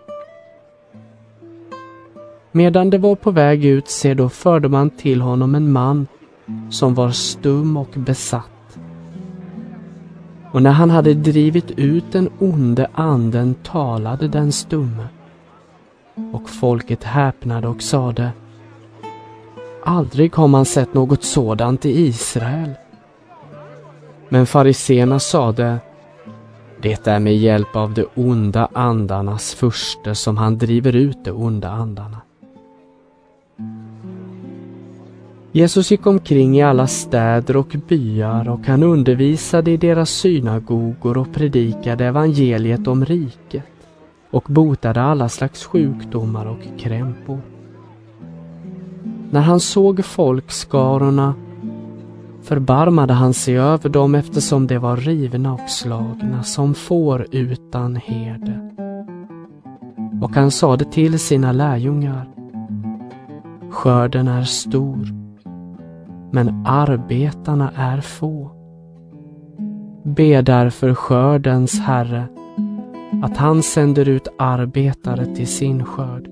Medan de var på väg ut, se, då förde man till honom en man som var stum och besatt. Och när han hade drivit ut den onde anden talade den stumme. Och folket häpnade och sade: Aldrig har man sett något sådant i Israel. Men fariséerna sade: Det är med hjälp av de onda andarnas furste som han driver ut de onda andarna. Jesus gick omkring i alla städer och byar, och han undervisade i deras synagogor och predikade evangeliet om riket och botade alla slags sjukdomar och krämpor. När han såg folkskarorna förbarmade han sig över dem, eftersom de var rivna och slagna som får utan herde. Och han sade till sina lärjungar: Skörden är stor, men arbetarna är få. Be därför skördens Herre att han sänder ut arbetare till sin skörd.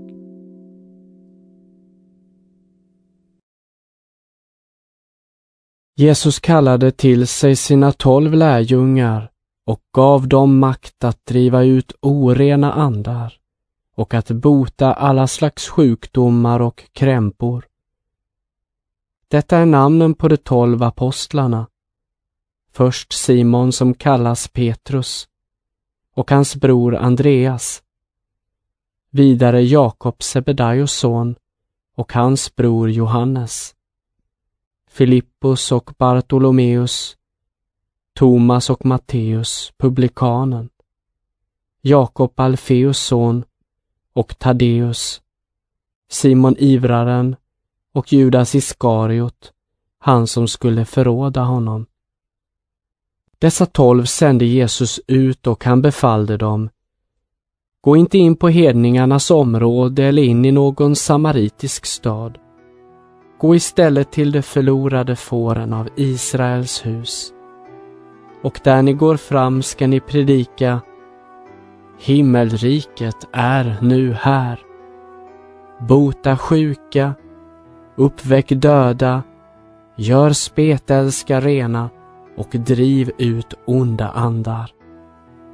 Jesus kallade till sig sina tolv lärjungar och gav dem makt att driva ut orena andar och att bota alla slags sjukdomar och krämpor. Detta är namnen på de tolv apostlarna. Först Simon, som kallas Petrus, och hans bror Andreas. Vidare Jakob, Sebedaios son, och hans bror Johannes. Filippus och Bartolomeus, Thomas och Matteus, publikanen, Jakob Alfeus son och Taddeus, Simon Ivraren och Judas Iskariot, han som skulle förråda honom. Dessa tolv sände Jesus ut, och han befallde dem: Gå inte in på hedningarnas område eller in i någon samaritisk stad. Gå istället till de förlorade fåren av Israels hus. Och där ni går fram ska ni predika: Himmelriket är nu här. Bota sjuka, uppväck döda, gör spetälska rena och driv ut onda andar.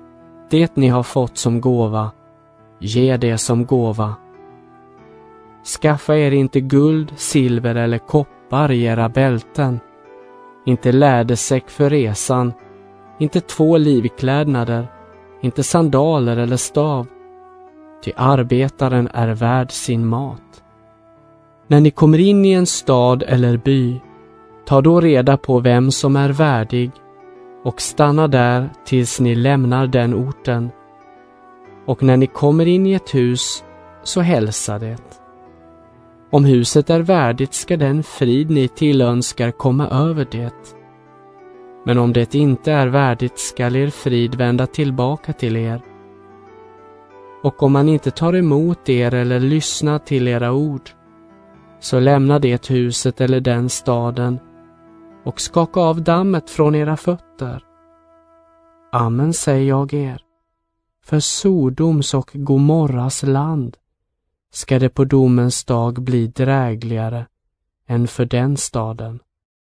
det ni har fått som gåva, ge det som gåva. Skaffa er inte guld, silver eller koppar i era bälten, inte lädersäck för resan, inte två livklädnader, inte sandaler eller stav, ty arbetaren är värd sin mat. När ni kommer in i en stad eller by, ta då reda på vem som är värdig och stanna där tills ni lämnar den orten. Och när ni kommer in i ett hus, så hälsa det. Om huset är värdigt ska den frid ni tillönskar komma över det. Men om det inte är värdigt skall er frid vända tillbaka till er. Och om man inte tar emot er eller lyssnar till era ord, så lämna det huset eller den staden och skaka av dammet från era fötter. Amen säger jag er, för Sodoms och Gomorras land ska det på domens dag bli drägligare än för den staden.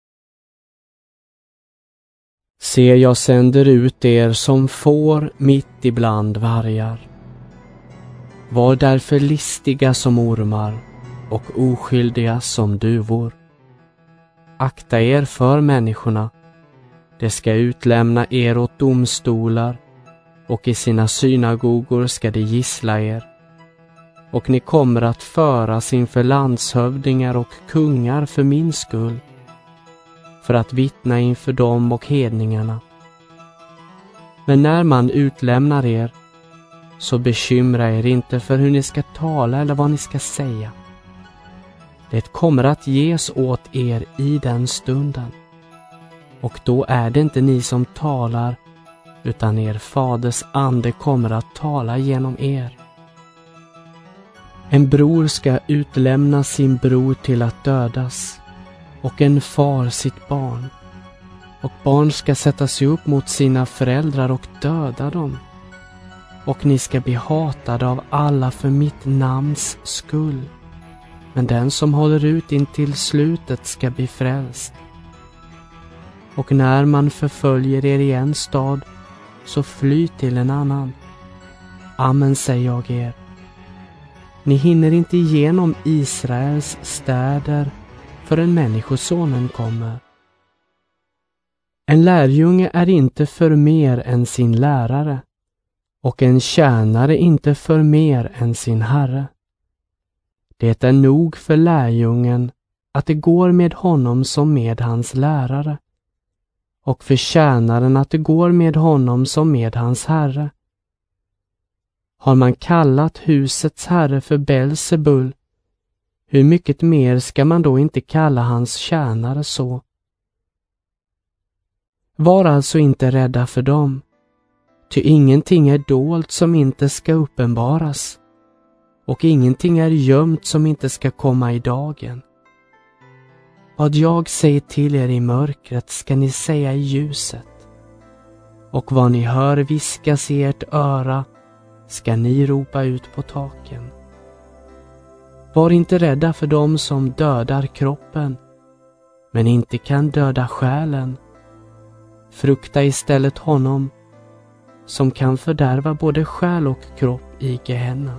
Se, jag sänder ut er som får mitt ibland vargar. Var därför listiga som ormar och oskyldiga som duvor. Akta er för människorna. De ska utlämna er åt domstolar och i sina synagogor ska de gissla er. Och ni kommer att föras inför landshövdingar och kungar för min skull, för att vittna inför dem och hedningarna. Men när man utlämnar er, så bekymra er inte för hur ni ska tala eller vad ni ska säga. Det kommer att ges åt er i den stunden. Och då är det inte ni som talar, utan er faders ande kommer att tala genom er. En bror ska utlämna sin bror till att dödas, och en far sitt barn. Och barn ska sätta sig upp mot sina föräldrar och döda dem. Och ni ska bli hatade av alla för mitt namns skull. Men den som håller ut in till slutet ska bli frälst. Och när man förföljer er i en stad, så fly till en annan. Amen säger jag er. Ni hinner inte igenom Israels städer förrän människosonen kommer. En lärjunge är inte för mer än sin lärare, och en tjänare inte för mer än sin herre. Det är nog för lärjungen att det går med honom som med hans lärare, och för tjänaren att det går med honom som med hans herre. Har man kallat husets herre för Belzebul, hur mycket mer ska man då inte kalla hans tjänare så? Var alltså inte rädda för dem, ty ingenting är dolt som inte ska uppenbaras, och ingenting är gömt som inte ska komma i dagen. Vad jag säger till er i mörkret ska ni säga i ljuset, och vad ni hör viskas i ert öra ska ni ropa ut på taken. Var inte rädda för dem som dödar kroppen, men inte kan döda själen. Frukta istället honom som kan fördärva både själ och kropp i Gehenna.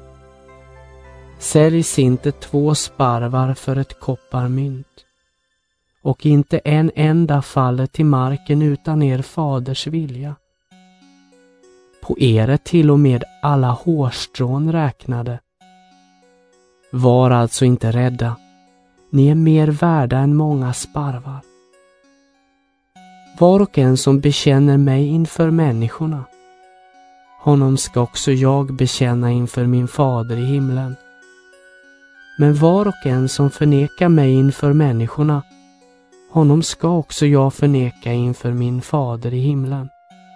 Säljs inte två sparvar för ett kopparmynt, och inte en enda faller till marken utan er faders vilja. På er är till och med alla hårstrån räknade. Var alltså inte rädda, ni är mer värda än många sparvar. Var och en som bekänner mig inför människorna, honom ska också jag bekänna inför min fader i himlen. Men var och en som förnekar mig inför människorna, honom ska också jag förneka inför min fader i himlen.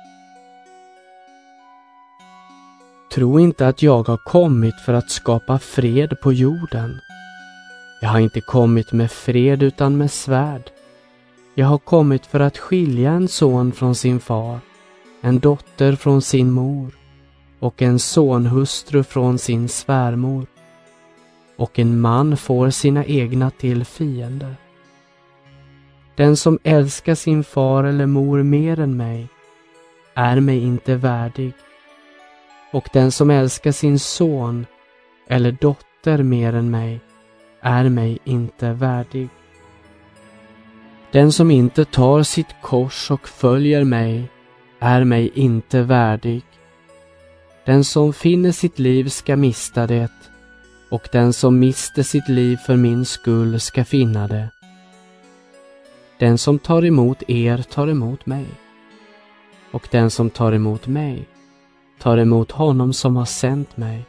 Tro inte att jag har kommit för att skapa fred på jorden. Jag har inte kommit med fred utan med svärd. Jag har kommit för att skilja en son från sin far, en dotter från sin mor och en sonhustru från sin svärmor. Och en man får sina egna till fiender. Den som älskar sin far eller mor mer än mig är mig inte värdig, och den som älskar sin son eller dotter mer än mig är mig inte värdig. Den som inte tar sitt kors och följer mig är mig inte värdig. Den som finner sitt liv ska mista det, och den som mister sitt liv för min skull ska finna det. Den som tar emot er tar emot mig, och den som tar emot mig tar emot honom som har sänt mig.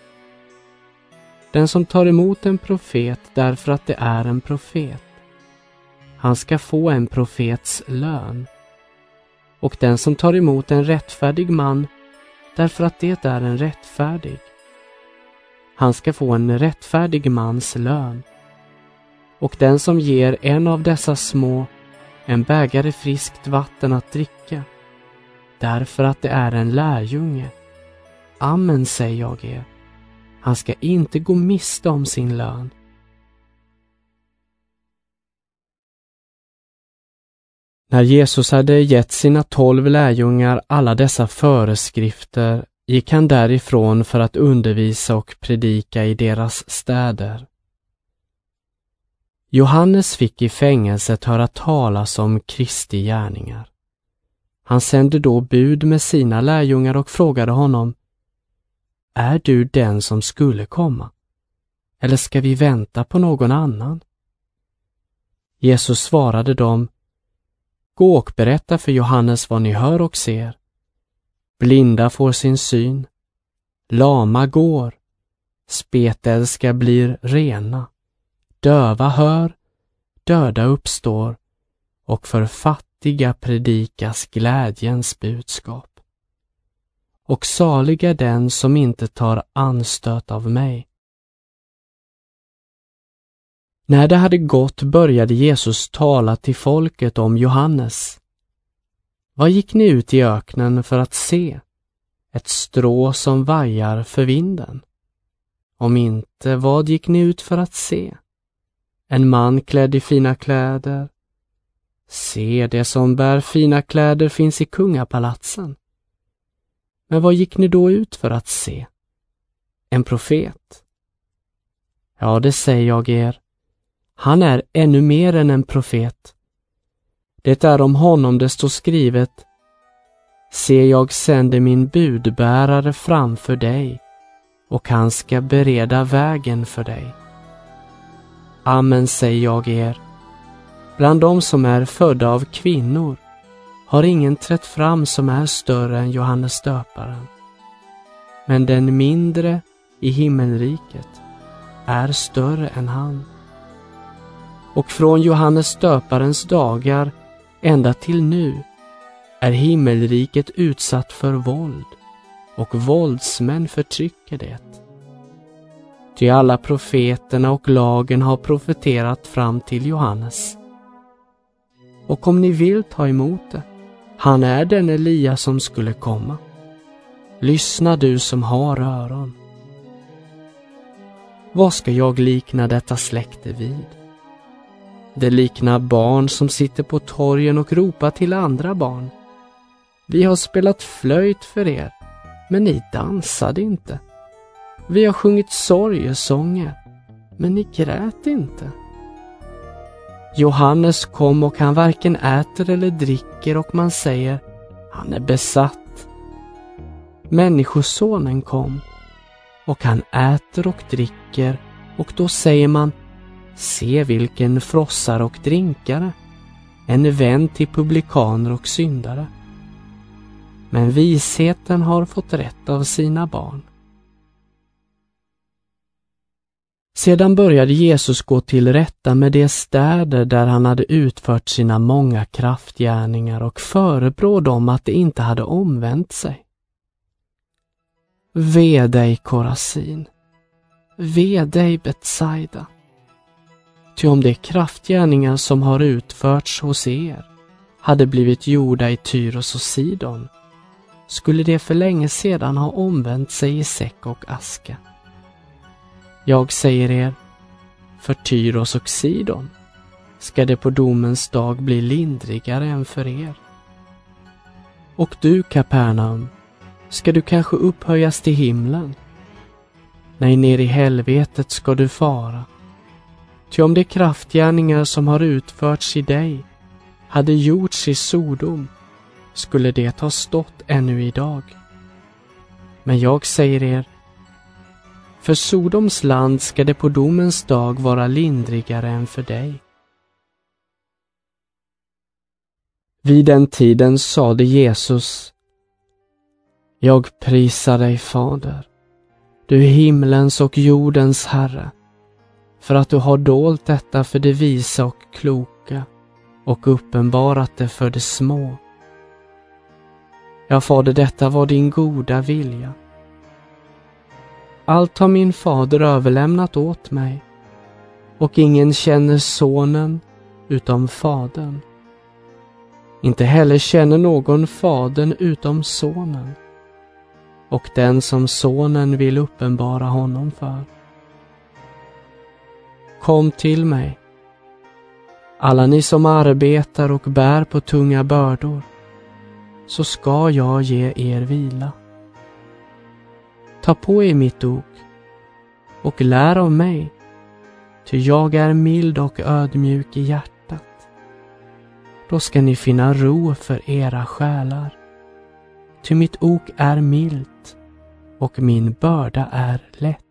Den som tar emot en profet därför att det är en profet, han ska få en profets lön. Och den som tar emot en rättfärdig man därför att det är en rättfärdig, han ska få en rättfärdig mans lön. Och den som ger en av dessa små en bägare friskt vatten att dricka, därför att det är en lärjunge, amen säger jag er, han ska inte gå miste om sin lön. När Jesus hade gett sina tolv lärjungar alla dessa föreskrifter gick han därifrån för att undervisa och predika i deras städer. Johannes fick i fängelset höra talas om Kristi gärningar. Han sände då bud med sina lärjungar och frågade honom: Är du den som skulle komma? Eller ska vi vänta på någon annan? Jesus svarade dem: Gå och berätta för Johannes vad ni hör och ser. Blinda får sin syn, lama går, spetälska blir rena, döva hör, döda uppstår, och för fattiga predikas glädjens budskap. Och salig är den som inte tar anstöt av mig. När det hade gått började Jesus tala till folket om Johannes. Vad gick ni ut i öknen för att se? Ett strå som vajar för vinden? Om inte, vad gick ni ut för att se? En man klädd i fina kläder? Se, det som bär fina kläder finns i kungapalatsen. Men vad gick ni då ut för att se? En profet? Ja, det säger jag er. Han är ännu mer än en profet. Det är om honom det står skrivet: Se, jag sänder min budbärare framför dig, och han ska bereda vägen för dig. Amen säger jag er. Bland de som är födda av kvinnor har ingen trätt fram som är större än Johannes döparen. Men den mindre i himmelriket är större än han. Och från Johannes döparens dagar ända till nu är himmelriket utsatt för våld, och våldsmän förtrycker det. Ty alla profeterna och lagen har profeterat fram till Johannes. Och om ni vill ta emot det, han är den Elia som skulle komma. Lyssna du som har öron. Vad ska jag likna detta släkte vid? Det liknar barn som sitter på torgen och ropar till andra barn: Vi har spelat flöjt för er, men ni dansade inte. Vi har sjungit sorgesånger, men ni grät inte. Johannes kom och han varken äter eller dricker, och man säger: Han är besatt. Människosonen kom och han äter och dricker, och då säger man: Se vilken frossare och drinkare, en vän till publikaner och syndare. Men visheten har fått rätt av sina barn. Sedan började Jesus gå till rätta med de städer där han hade utfört sina många kraftgärningar och förebrå dem att de inte hade omvänt sig. Ve dig, Korasin! Ve dig, Betsaida! Ty om de kraftgärningar som har utförts hos er hade blivit gjorda i Tyros och Sidon, skulle de för länge sedan ha omvänt sig i säck och aska. Jag säger er, för Tyros och Sidon ska det på domens dag bli lindrigare än för er. Och du, Kapernaum, ska du kanske upphöjas till himlen? Nej, ner i helvetet ska du fara. Ty om de kraftgärningar som har utförts i dig hade gjorts i Sodom, skulle det ha stått ännu idag. Men jag säger er, för Sodoms land ska det på domens dag vara lindrigare än för dig. Vid den tiden sade Jesus: Jag prisar dig, Fader, du himlens och jordens Herre, för att du har dolt detta för det visa och kloka och uppenbarat det för de små. Ja, Fader, detta var din goda vilja. Allt har min fader överlämnat åt mig, och ingen känner sonen utom fadern. Inte heller känner någon fadern utom sonen, och den som sonen vill uppenbara honom för. Kom till mig, alla ni som arbetar och bär på tunga bördor, så ska jag ge er vila. Ta på er mitt ok och lär av mig, ty jag är mild och ödmjuk i hjärtat. Då ska ni finna ro för era själar, ty mitt ok är milt och min börda är lätt.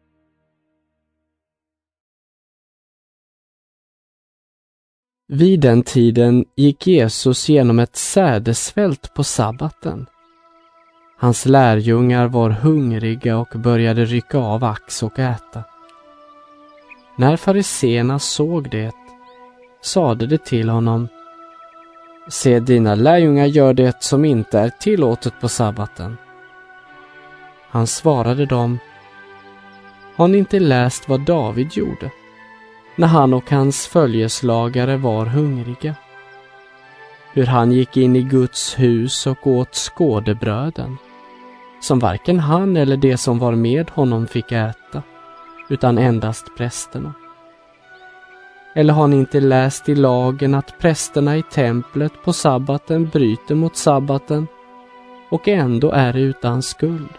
Vid den tiden gick Jesus genom ett sädesfält på sabbaten. Hans lärjungar var hungriga och började rycka av ax och äta. När fariséerna såg det, sade de till honom: Se, dina lärjungar gör det som inte är tillåtet på sabbaten. Han svarade dem: Har ni inte läst vad David gjorde när han och hans följeslagare var hungriga? Hur han gick in i Guds hus och åt skådebröden, som varken han eller de som var med honom fick äta, utan endast prästerna. Eller har ni inte läst i lagen att prästerna i templet på sabbaten bryter mot sabbaten och ändå är utan skuld?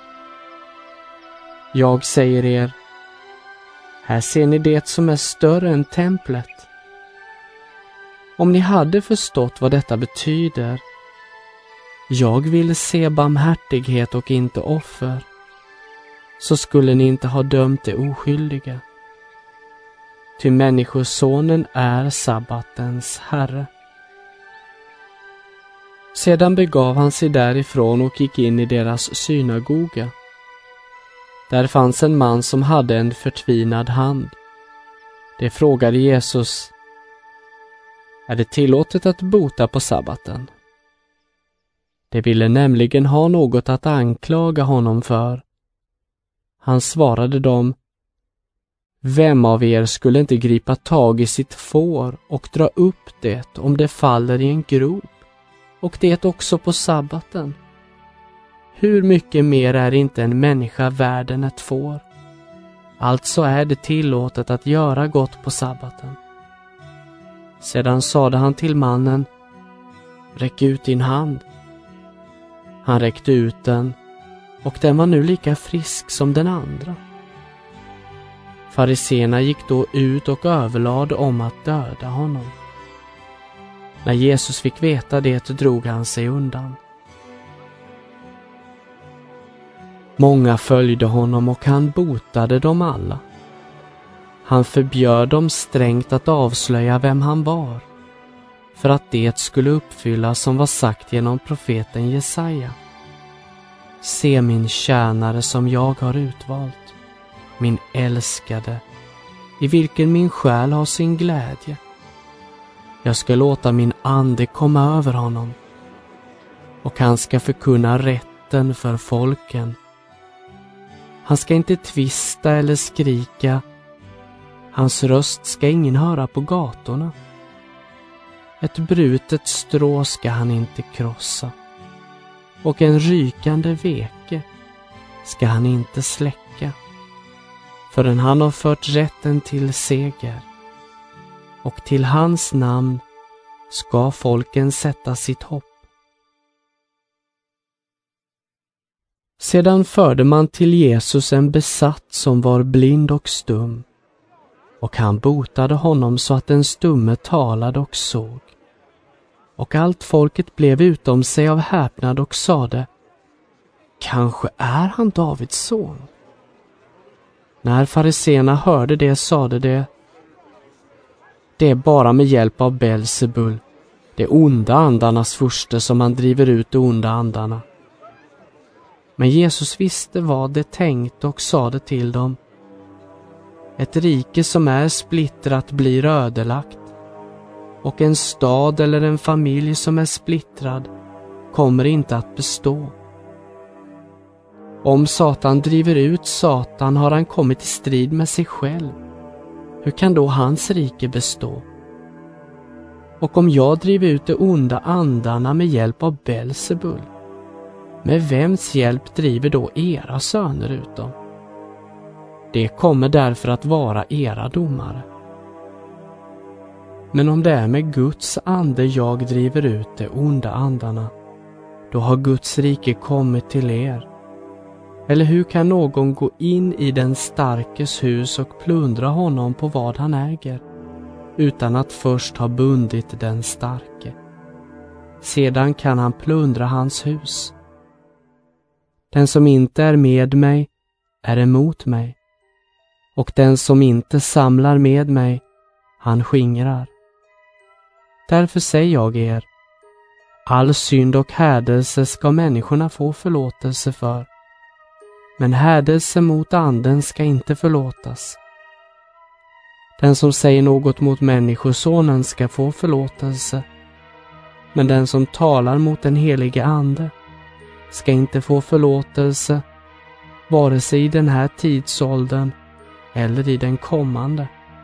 Jag säger er, här ser ni det som är större än templet. Om ni hade förstått vad detta betyder, jag vill se barmhärtighet och inte offer, så skulle ni inte ha dömt det oskyldiga. Ty människosonen är sabbatens herre. Sedan begav han sig därifrån och gick in i deras synagoga. Där fanns en man som hade en förtvinad hand. Det frågade Jesus: Är det tillåtet att bota på sabbaten? De ville nämligen ha något att anklaga honom för. Han svarade dem: Vem av er skulle inte gripa tag i sitt får och dra upp det om det faller i en grop, och det också på sabbaten? Hur mycket mer är inte en människa värd än ett får? Alltså är det tillåtet att göra gott på sabbaten. Sedan sade han till mannen: Räck ut din hand. Han räckte ut den, och den var nu lika frisk som den andra. Fariséerna gick då ut och överlade om att döda honom. När Jesus fick veta det drog han sig undan. Många följde honom och han botade dem alla. Han förbjöd dem strängt att avslöja vem han var, för att det skulle uppfyllas som var sagt genom profeten Jesaja. Se min tjänare som jag har utvalt, min älskade, i vilken min själ har sin glädje. Jag ska låta min ande komma över honom, och han ska förkunna rätten för folken. Han ska inte tvista eller skrika, hans röst ska ingen höra på gatorna. Ett brutet strå ska han inte krossa, och en rykande veke ska han inte släcka, förrän han har fört rätten till seger, och till hans namn ska folken sätta sitt hopp. Sedan förde man till Jesus en besatt som var blind och stum, och han botade honom så att den stumme talade och såg. Och allt folket blev utom sig av häpnad och sade: kanske är han Davids son? När fariséerna hörde det sade de: det är bara med hjälp av Belsebul, de onda andarnas furste, som han driver ut de onda andarna. Men Jesus visste vad de tänkte och sade till dem: ett rike som är splittrat blir ödelagt, och en stad eller en familj som är splittrad kommer inte att bestå. Om Satan driver ut Satan har han kommit i strid med sig själv. Hur kan då hans rike bestå? Och om jag driver ut de onda andarna med hjälp av Belsebul, med vems hjälp driver då era söner ut dem? Det kommer därför att vara era domare. Men om det är med Guds ande jag driver ut de onda andarna, då har Guds rike kommit till er. Eller hur kan någon gå in i den starkes hus och plundra honom på vad han äger, utan att först ha bundit den starke? Sedan kan han plundra hans hus. Den som inte är med mig är emot mig, och den som inte samlar med mig, han skingrar. Därför säger jag er, all synd och hädelse ska människorna få förlåtelse för, men hädelse mot anden ska inte förlåtas. Den som säger något mot människosonen ska få förlåtelse, men den som talar mot den helige ande ska inte få förlåtelse, vare sig i den här tidsåldern eller i den kommande.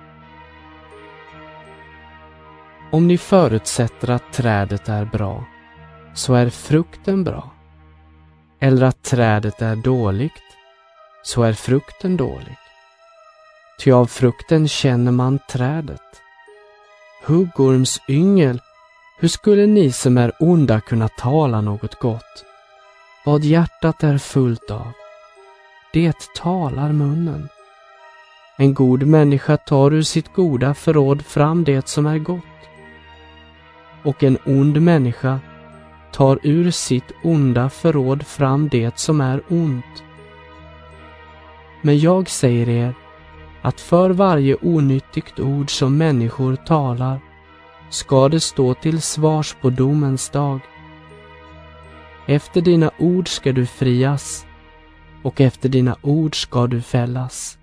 Om ni förutsätter att trädet är bra, så är frukten bra. Eller att trädet är dåligt, så är frukten dålig. Ty av frukten känner man trädet. Huggorms yngel, hur skulle ni som är onda kunna tala något gott? Vad hjärtat är fullt av, det talar munnen. En god människa tar ur sitt goda förråd fram det som är gott, och en ond människa tar ur sitt onda förråd fram det som är ont. Men jag säger er att för varje onyttigt ord som människor talar ska det stå till svars på domens dag. Efter dina ord ska du frias, och efter dina ord ska du fällas.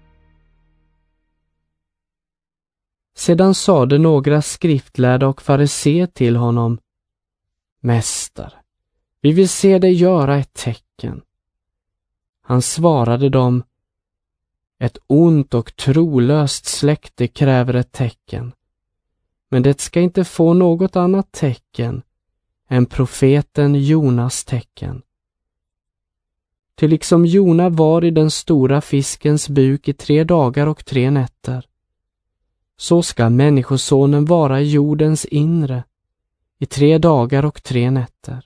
Sedan sade några skriftlärda och fariséer till honom: Mästare, vi vill se dig göra ett tecken. Han svarade dem: ett ont och trolöst släkte kräver ett tecken, men det ska inte få något annat tecken än profeten Jonas tecken. Till liksom Jona var i den stora fiskens buk i tre dagar och tre nätter, så ska människosonen vara i jordens inre i tre dagar och tre nätter.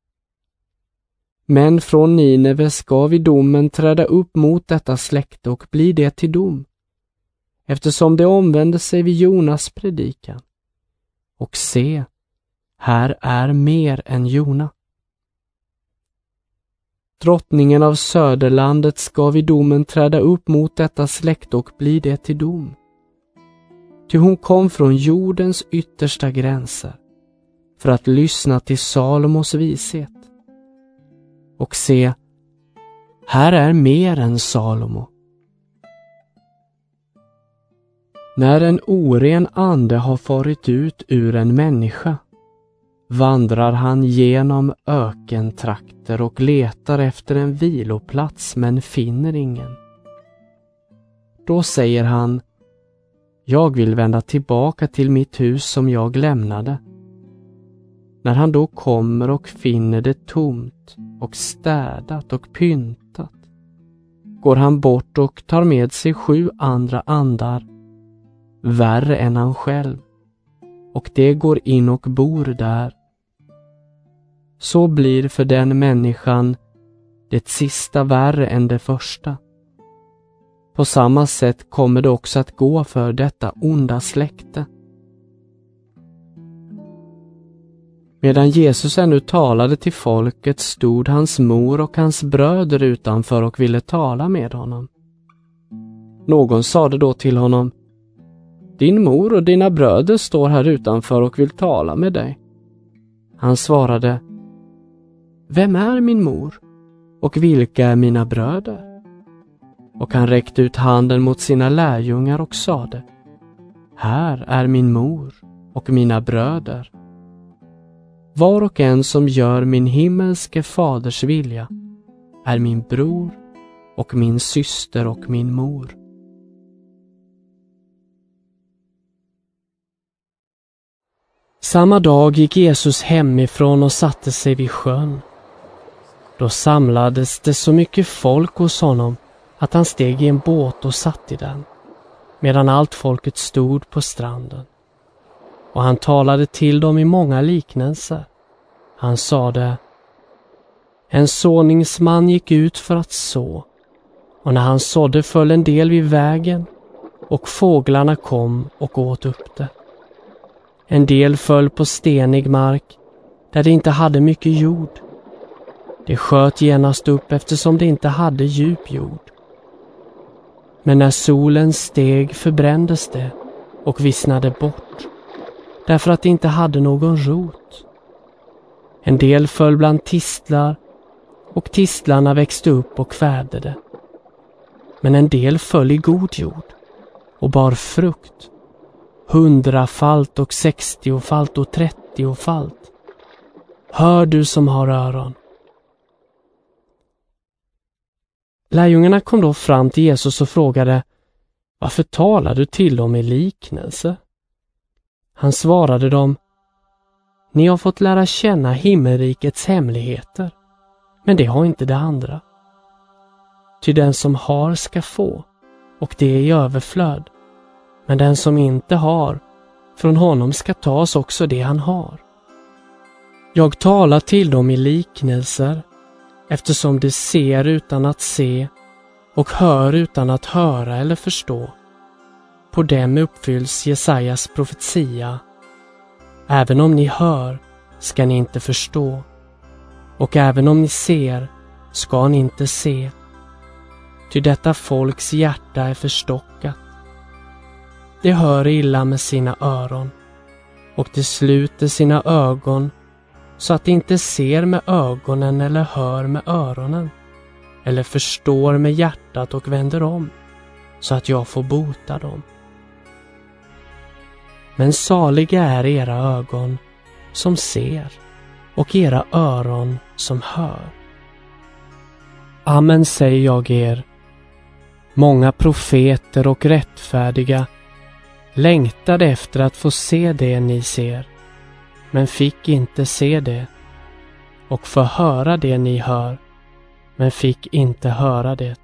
Men från Nineve ska vid domen träda upp mot detta släkte och bli det till dom, eftersom det omvände sig vid Jonas predikan. Och se, här är mer än Jona. Drottningen av söderlandet ska vid domen träda upp mot detta släkte och bli det till dom. Ty hon kom från jordens yttersta gränser för att lyssna till Salomos vishet. Och se, här är mer än Salomo. När en oren ande har farit ut ur en människa, vandrar han genom ökentrakter och letar efter en viloplats men finner ingen. Då säger han: jag vill vända tillbaka till mitt hus som jag lämnade. När han då kommer och finner det tomt och städat och pyntat, går han bort och tar med sig sju andra andar, värre än han själv, och det går in och bor där. Så blir för den människan det sista värre än det första. På samma sätt kommer det också att gå för detta onda släkte. Medan Jesus ännu talade till folket stod hans mor och hans bröder utanför och ville tala med honom. Någon sade då till honom: Din mor och dina bröder står här utanför och vill tala med dig. Han svarade: Vem är min mor och vilka är mina bröder? Och han räckte ut handen mot sina lärjungar och sade: Här är min mor och mina bröder. Var och en som gör min himmelske faders vilja är min bror och min syster och min mor. Samma dag gick Jesus hemifrån och satte sig vid sjön. Då samlades det så mycket folk hos honom att han steg i en båt och satt i den, medan allt folket stod på stranden. Och han talade till dem i många liknelser. Han sade: En såningsman gick ut för att så, och när han sådde föll en del vid vägen, och fåglarna kom och åt upp det. En del föll på stenig mark, där det inte hade mycket jord. Det sköt genast upp eftersom det inte hade djup jord. Men när solen steg förbrändes det och vissnade bort, därför att det inte hade någon rot. En del föll bland tistlar, och tistlarna växte upp och kvävde det. Men en del föll i god jord och bar frukt, hundrafalt och sextiofalt och trettiofalt. Hör du som har öron. Lärjungarna kom då fram till Jesus och frågade: Varför talar du till dem i liknelse? Han svarade dem: Ni har fått lära känna himmelrikets hemligheter, men det har inte det andra. Ty den som har ska få, och det är i överflöd. Men den som inte har, från honom ska tas också det han har. Jag talar till dem i liknelser, eftersom de ser utan att se och hör utan att höra eller förstå. På dem uppfylls Jesajas profetia: Även om ni hör ska ni inte förstå, och även om ni ser ska ni inte se. Ty detta folks hjärta är förstockat. De hör illa med sina öron, och de sluter sina ögon så att de inte ser med ögonen eller hör med öronen, eller förstår med hjärtat och vänder om, så att jag får bota dem. Men saliga är era ögon som ser, och era öron som hör. Amen säger jag er, många profeter och rättfärdiga längtade efter att få se det ni ser, men fick inte se det, och få höra det ni hör, men fick inte höra det.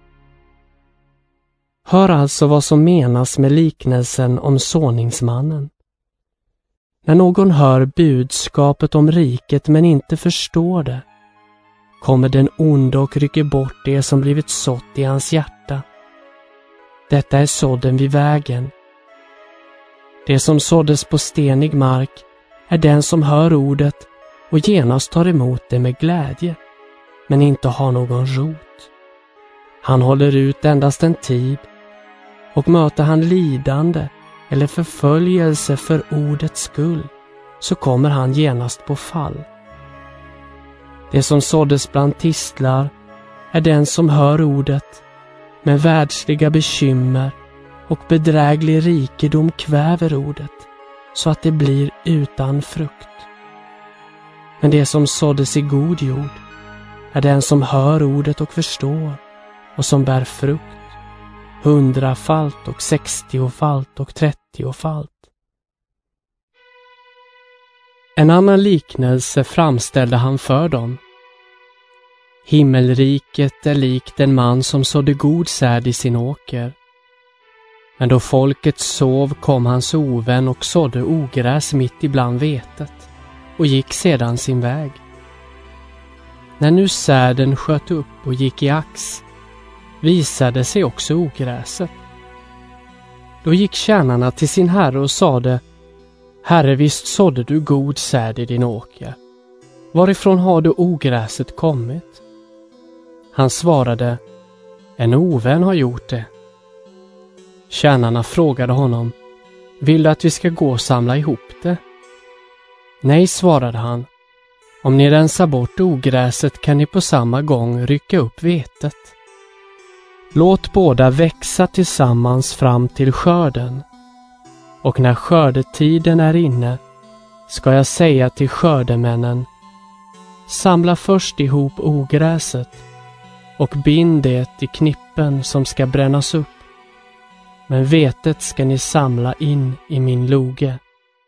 Hör alltså vad som menas med liknelsen om såningsmannen. När någon hör budskapet om riket men inte förstår det, kommer den onde och rycker bort det som blivit sått i hans hjärta. Detta är sådden vid vägen. Det som såddes på stenig mark är den som hör ordet och genast tar emot det med glädje, men inte har någon rot. Han håller ut endast en tid, och möter han lidande eller förföljelse för ordets skull, så kommer han genast på fall. Det som såddes bland tistlar är den som hör ordet, men världsliga bekymmer och bedräglig rikedom kväver ordet, så att det blir utan frukt. Men det som såddes i god jord är den som hör ordet och förstår, och som bär frukt, hundrafalt och sextiofalt och trettiofalt. En annan liknelse framställde han för dem. Himmelriket är likt en man som sådde god säd i sin åker. Men då folket sov kom hans ovän och sådde ogräs mitt ibland vetet och gick sedan sin väg. När nu säden sköt upp och gick i ax, visade sig också ogräset. Då gick tjänarna till sin herre och sade: Herre, visst sådde du god säd i din åker. Varifrån har du ogräset kommit? Han svarade: En ovän har gjort det. Tjänarna frågade honom: Vill du att vi ska gå och samla ihop det? Nej, svarade han. Om ni rensar bort ogräset kan ni på samma gång rycka upp vetet. Låt båda växa tillsammans fram till skörden. Och när skördetiden är inne ska jag säga till skördemännen: Samla först ihop ogräset och bind det i knippen som ska brännas upp. Men vetet ska ni samla in i min loge.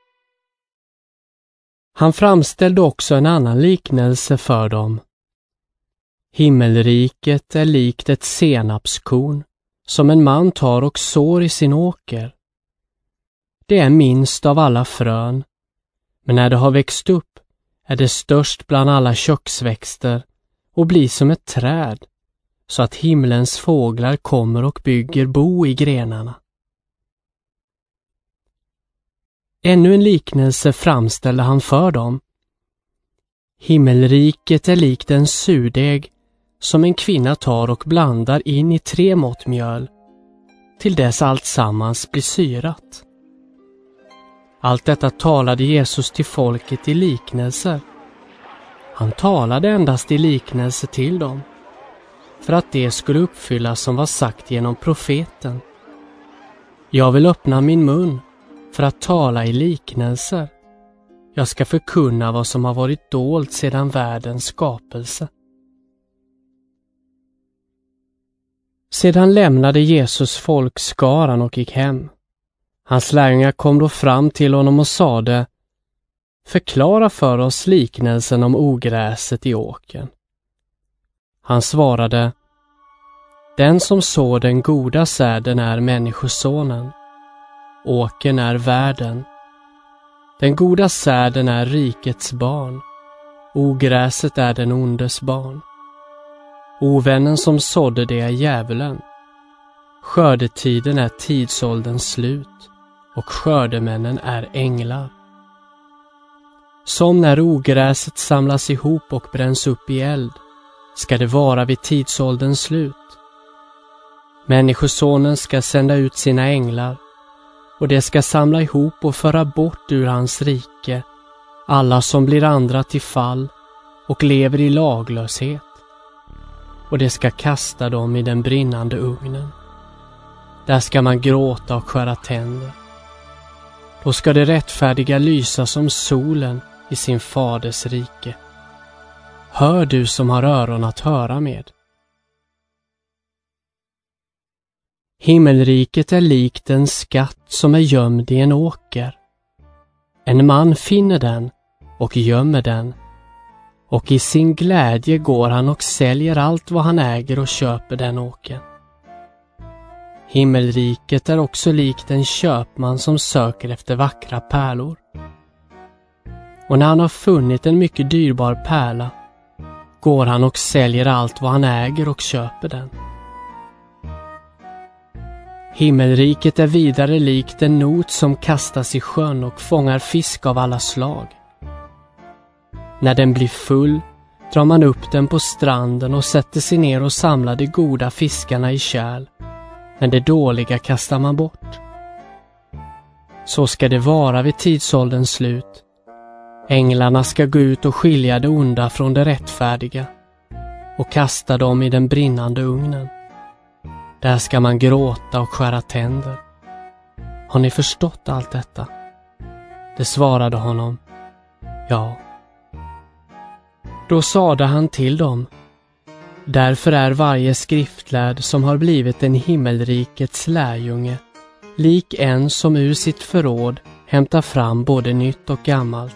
Han framställde också en annan liknelse för dem. Himmelriket är likt ett senapskorn som en man tar och sår i sin åker. Det är minst av alla frön, men när det har växt upp är det störst bland alla köksväxter och blir som ett träd, så att himlens fåglar kommer och bygger bo i grenarna. Ännu en liknelse framställde han för dem. Himmelriket är likt en surdeg som en kvinna tar och blandar in i tre mått mjöl, till dess allt sammans blir syrat. Allt detta talade Jesus till folket i liknelser. Han talade endast i liknelse till dem, för att det skulle uppfyllas som var sagt genom profeten. Jag vill öppna min mun för att tala i liknelser. Jag ska förkunna vad som har varit dolt sedan världens skapelse. Sedan lämnade Jesus folkskaran och gick hem. Hans lärjungar kom då fram till honom och sade: Förklara för oss liknelsen om ogräset i åkern. Han svarade: Den som sår den goda säden är människosonen. Åkern är världen. Den goda säden är rikets barn. Ogräset är den ondes barn. Ovännen som sådde det är djävulen. Skördetiden är tidsålderns slut och skördemännen är änglar. Som när ogräset samlas ihop och bränns upp i eld ska det vara vid tidsålderns slut. Människosonen ska sända ut sina änglar och det ska samla ihop och föra bort ur hans rike alla som blir andra till fall och lever i laglöshet, och det ska kasta dem i den brinnande ugnen. Där ska man gråta och skära tänder. Då ska det rättfärdiga lysa som solen i sin faders rike. Hör du som har öron att höra med. Himmelriket är likt en skatt som är gömd i en åker. En man finner den och gömmer den, och i sin glädje går han och säljer allt vad han äger och köper den åkern. Himmelriket är också likt en köpman som söker efter vackra pärlor. Och när han har funnit en mycket dyrbar pärla går han och säljer allt vad han äger och köper den. Himmelriket är vidare likt en not som kastas i sjön och fångar fisk av alla slag. När den blir full drar man upp den på stranden och sätter sig ner och samlar de goda fiskarna i kärl, men det dåliga kastar man bort. Så ska det vara vid tidsålderns slut. Änglarna ska gå ut och skilja det onda från det rättfärdiga och kasta dem i den brinnande ugnen. Där ska man gråta och skära tänder. Har ni förstått allt detta? Det svarade honom: Ja. Då sade han till dem: Därför är varje skriftlärd som har blivit en himmelrikets lärjunge lik en som ur sitt förråd hämtar fram både nytt och gammalt.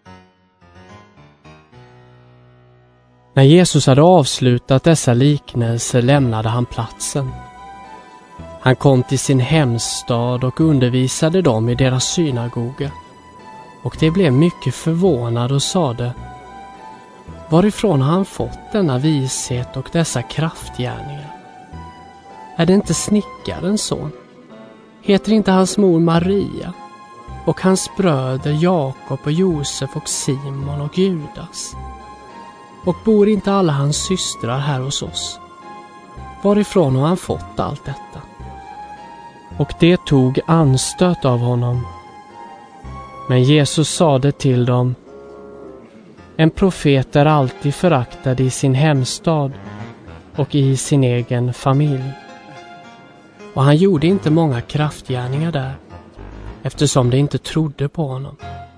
När Jesus hade avslutat dessa liknelser lämnade han platsen. Han kom till sin hemstad och undervisade dem i deras synagoga. Och de blev mycket förvånade och sade: Varifrån har han fått denna vishet och dessa kraftgärningar? Är det inte snickarens son? Heter inte hans mor Maria? Och hans bröder Jakob och Josef och Simon och Judas? Och bor inte alla hans systrar här hos oss? Varifrån har han fått allt detta? Och det tog anstöt av honom. Men Jesus sade till dem: en profet är alltid föraktad i sin hemstad och i sin egen familj. Och han gjorde inte många kraftgärningar där, eftersom de inte trodde på honom.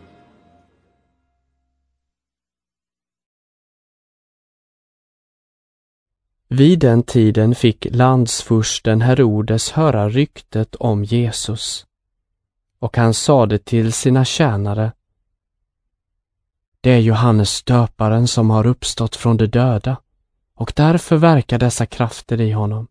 Vid den tiden fick landsfursten Herodes höra ryktet om Jesus, och han sade till sina tjänare: det är Johannes döparen som har uppstått från de döda, och därför verkar dessa krafter i honom.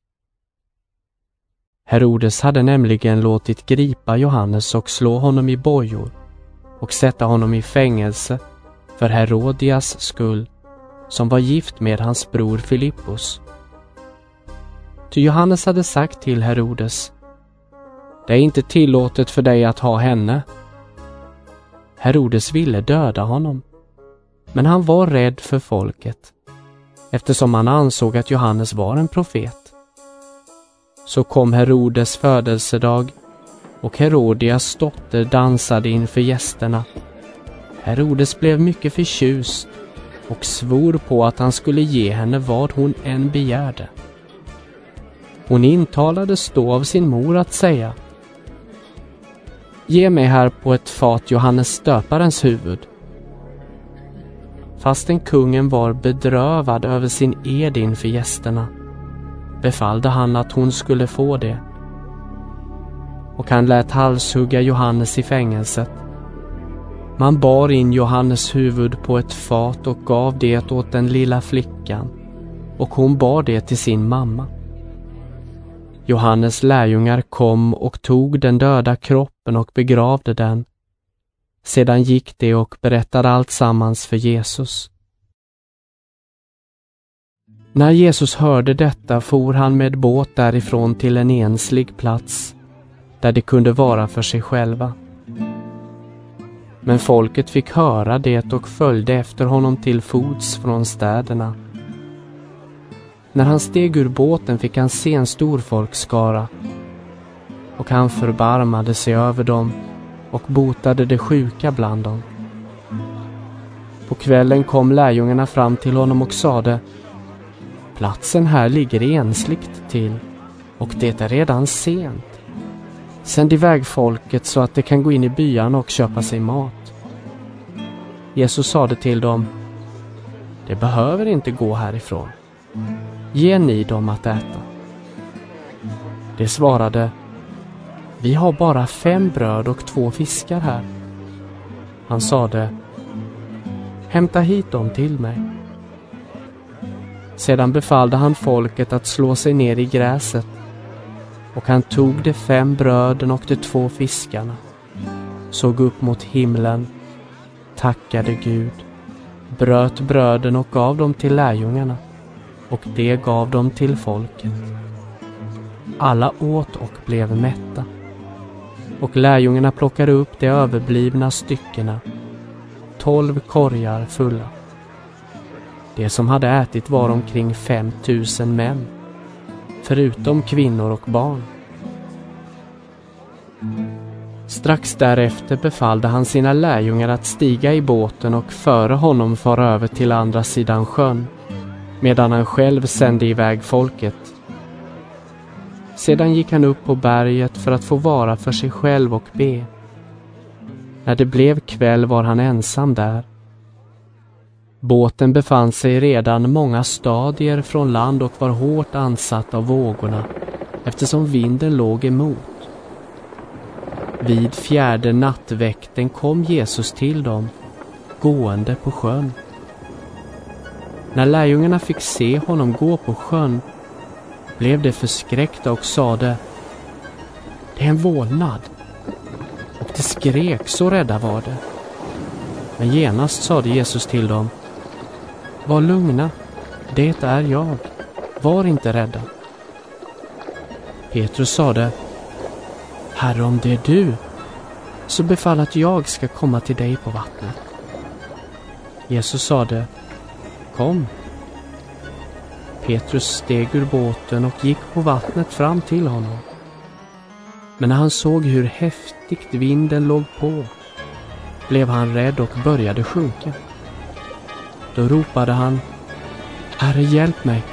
Herodes hade nämligen låtit gripa Johannes och slå honom i bojor och sätta honom i fängelse för Herodias skull, som var gift med hans bror Filippus. Ty Johannes hade sagt till Herodes: det är inte tillåtet för dig att ha henne. Herodes ville döda honom, men han var rädd för folket, eftersom han ansåg att Johannes var en profet. Så kom Herodes födelsedag, och Herodias dotter dansade inför gästerna. Herodes blev mycket förtjust och svor på att han skulle ge henne vad hon än begärde. Hon intalades då av sin mor att säga: ge mig här på ett fat Johannes döparens huvud. Fastän kungen var bedrövad över sin ed inför gästerna, befallde han att hon skulle få det. Och han lät halshugga Johannes i fängelset. Man bar in Johannes huvud på ett fat och gav det åt den lilla flickan, och hon bar det till sin mamma. Johannes lärjungar kom och tog den döda kroppen och begravde den. Sedan gick de och berättade allt sammans för Jesus. När Jesus hörde detta for han med båt därifrån till en enslig plats, där de kunde vara för sig själva. Men folket fick höra det och följde efter honom till fots från städerna. När han steg ur båten fick han se en stor folkskara, och han förbarmade sig över dem och botade de sjuka bland dem. På kvällen kom lärjungarna fram till honom och sade: platsen här ligger ensligt till, och det är redan sent. Sänd iväg folket så att de kan gå in i byarna och köpa sig mat. Jesus sade till dem: det behöver inte gå härifrån. Ge ni dem att äta. De svarade: vi har bara fem bröd och två fiskar här. Han sade: hämta hit dem till mig. Sedan befallde han folket att slå sig ner i gräset, och han tog de fem bröden och de två fiskarna, såg upp mot himlen, tackade Gud, bröt bröden och gav dem till lärjungarna, och de gav dem till folket. Alla åt och blev mätta, och lärjungarna plockade upp de överblivna styckena, tolv korgar fulla. Det som hade ätit var omkring fem tusen män, förutom kvinnor och barn. Strax därefter befallde han sina lärjungar att stiga i båten och före honom fara över till andra sidan sjön, medan han själv sände iväg folket. Sedan gick han upp på berget för att få vara för sig själv och be. När det blev kväll var han ensam där. Båten befann sig redan många stadier från land och var hårt ansatt av vågorna, eftersom vinden låg emot. Vid fjärde nattväkten kom Jesus till dem, gående på sjön. När lärjungarna fick se honom gå på sjön, blev de förskräckta och sade: det är en vålnad. Och de skrek, så rädda var det. Men genast sade Jesus till dem: Var lugna, det är jag. Var inte rädda. Petrus sade: Herre, om det är du, så befall att jag ska komma till dig på vattnet. Jesus sade: Kom. Petrus steg ur båten och gick på vattnet fram till honom. Men när han såg hur häftigt vinden låg på, blev han rädd och började sjunka. Då ropade han: Herre, hjälp mig.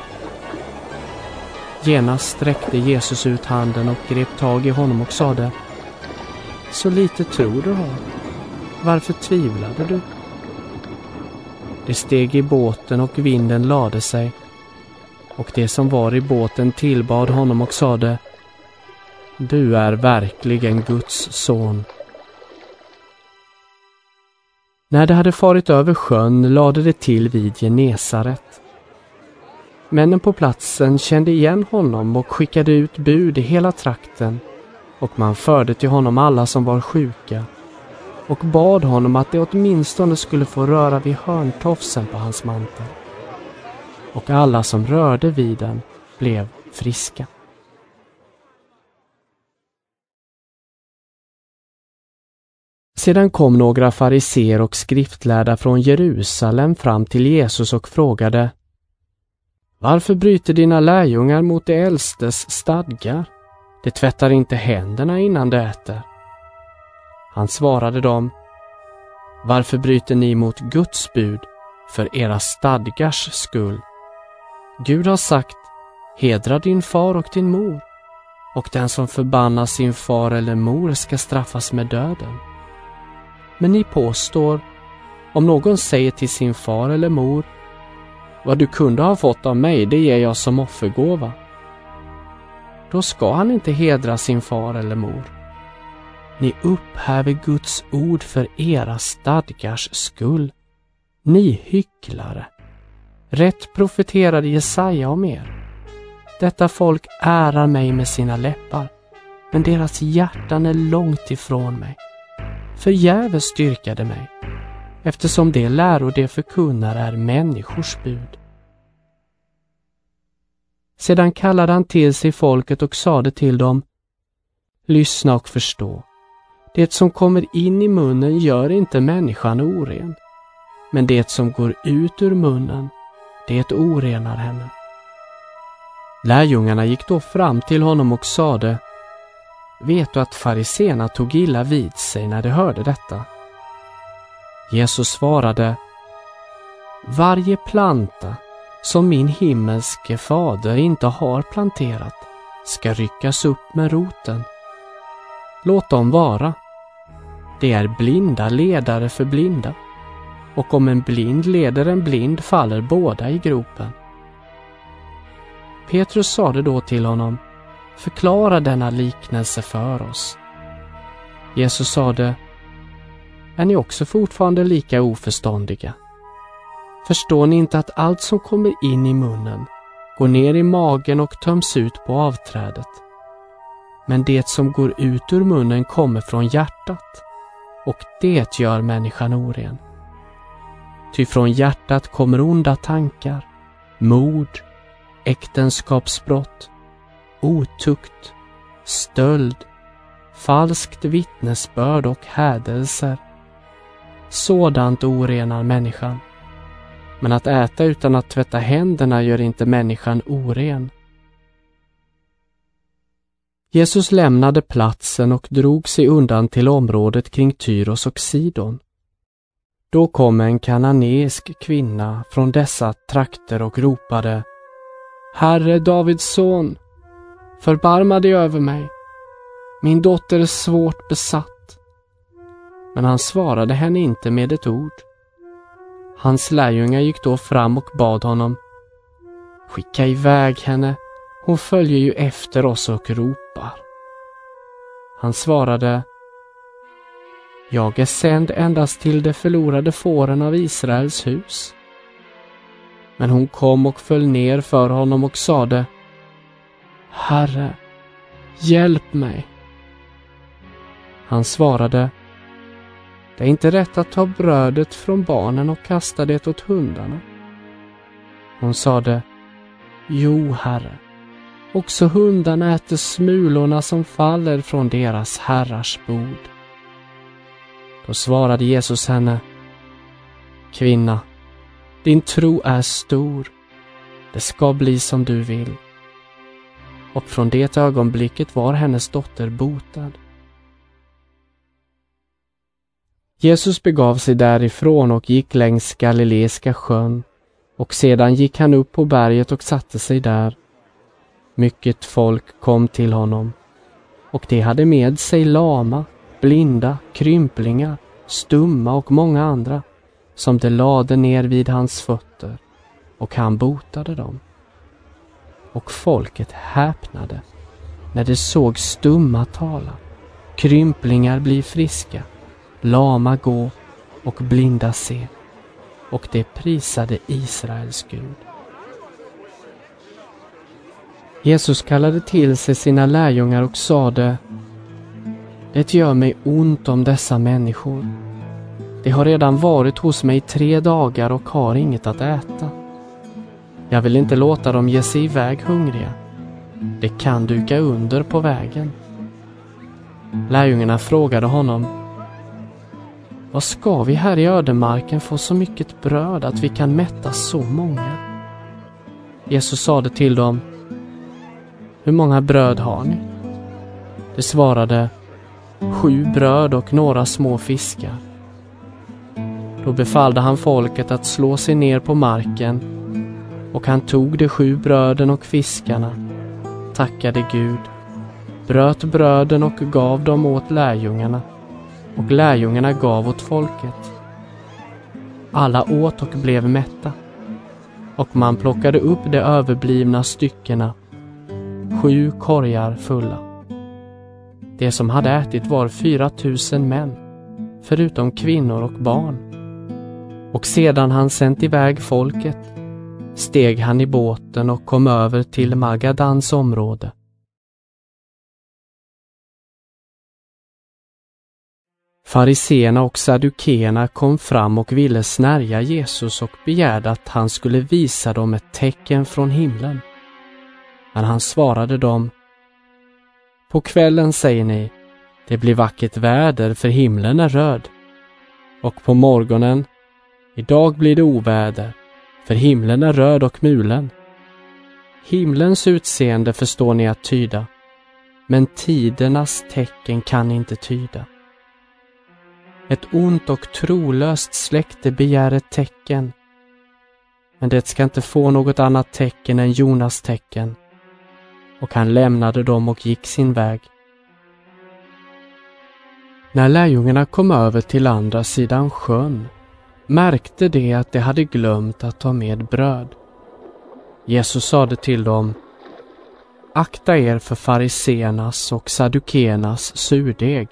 Genast sträckte Jesus ut handen och grep tag i honom och sade: Så lite tror du har. Varför tvivlade du? Det steg i båten och vinden lade sig, och det som var i båten tillbad honom och sade: Du är verkligen Guds son. När det hade farit över sjön lade det till vid Genesaret. Männen på platsen kände igen honom och skickade ut bud i hela trakten, och man förde till honom alla som var sjuka och bad honom att det åtminstone skulle få röra vid hörntofsen på hans mantel. Och alla som rörde vid den blev friska. Sedan kom några fariseer och skriftlärda från Jerusalem fram till Jesus och frågade: Varför bryter dina lärjungar mot de äldstes stadgar? De tvättar inte händerna innan de äter. Han svarade dem: Varför bryter ni mot Guds bud för era stadgars skull? Gud har sagt: Hedra din far och din mor, och den som förbannar sin far eller mor ska straffas med döden. Men ni påstår: Om någon säger till sin far eller mor: Vad du kunde ha fått av mig, det ger jag som offergåva, då ska han inte hedra sin far eller mor. Ni upphäver Guds ord för era stadgars skull. Ni hycklare. Rätt profeterade Jesaja om er. Detta folk ärar mig med sina läppar, men deras hjärtan är långt ifrån mig. Förgäves styrkade mig, eftersom det läror det förkunnar är människors bud. Sedan kallade han till sig folket och sade till dem: Lyssna och förstå. Det som kommer in i munnen gör inte människan oren, men det som går ut ur munnen, det orenar henne. Lärjungarna gick då fram till honom och sade: Vet du att fariséerna tog illa vid sig när de hörde detta? Jesus svarade: Varje planta som min himmelske fader inte har planterat ska ryckas upp med roten. Låt dem vara. Det är blinda ledare för blinda, och om en blind leder en blind faller båda i gropen. Petrus sade då till honom: Förklara denna liknelse för oss. Jesus sade: Är ni också fortfarande lika oförståndiga? Förstår ni inte att allt som kommer in i munnen går ner i magen och töms ut på avträdet? Men det som går ut ur munnen kommer från hjärtat, och det gör människan oren. Ty från hjärtat kommer onda tankar, mord, äktenskapsbrott, otukt, stöld, falskt vittnesbörd och hädelser. Sådant orenar människan. Men att äta utan att tvätta händerna gör inte människan oren. Jesus lämnade platsen och drog sig undan till området kring Tyros och Sidon. Då kom en kananeisk kvinna från dessa trakter och ropade: Herre, Davids son, förbarma dig över mig. Min dotter är svårt besatt. Men han svarade henne inte med ett ord. Hans lärjungar gick då fram och bad honom: Skicka iväg henne, hon följer ju efter oss och ropar. Han svarade: Jag är sänd endast till de förlorade fåren av Israels hus. Men hon kom och föll ner för honom och sade: Herre, hjälp mig. Han svarade: Det är inte rätt att ta brödet från barnen och kasta det åt hundarna. Hon sade: Jo, Herre, också hundarna äter smulorna som faller från deras herrars bord. Då svarade Jesus henne: Kvinna, din tro är stor. Det ska bli som du vill. Och från det ögonblicket var hennes dotter botad. Jesus begav sig därifrån och gick längs Galileiska sjön, och sedan gick han upp på berget och satte sig där. Mycket folk kom till honom, och de hade med sig lama, blinda, krymplingar, stumma och många andra, som de lade ner vid hans fötter, och han botade dem. Och folket häpnade när de såg stumma tala, krymplingar bli friska, lama gå och blinda se, och de prisade Israels Gud. Jesus kallade till sig sina lärjungar och sade: Det gör mig ont om dessa människor. De har redan varit hos mig tre dagar och har inget att äta. Jag vill inte låta dem ge sig iväg hungriga. Det kan duka under på vägen. Lärjungarna frågade honom: Vad ska vi här i ödemarken få så mycket bröd att vi kan mätta så många? Jesus sade till dem: Hur många bröd har ni? De svarade: Sju bröd och några små fiskar. Då befallde han folket att slå sig ner på marken, och han tog de sju bröden och fiskarna, tackade Gud, bröt bröden och gav dem åt lärjungarna, och lärjungarna gav åt folket. Alla åt och blev mätta, och man plockade upp de överblivna styckena, sju korgar fulla. Det som hade ätit var fyra tusen män, förutom kvinnor och barn. Och sedan han sänt iväg folket, steg han i båten och kom över till Magadans område. Fariseerna och saddukeerna kom fram och ville snärja Jesus och begärde att han skulle visa dem ett tecken från himlen. Men han svarade dem: På kvällen säger ni, det blir vackert väder för himlen är röd. Och på morgonen, idag blir det oväder, för himlen är röd och mulen. Himlens utseende förstår ni att tyda, men tidernas tecken kan ni inte tyda. Ett ont och trolöst släkte begär ett tecken, men det ska inte få något annat tecken än Jonas tecken. Och han lämnade dem och gick sin väg. När lärjungarna kom över till andra sidan sjön, märkte de att de hade glömt att ta med bröd. Jesus sade till dem: Akta er för fariseernas och saddukeernas surdeg.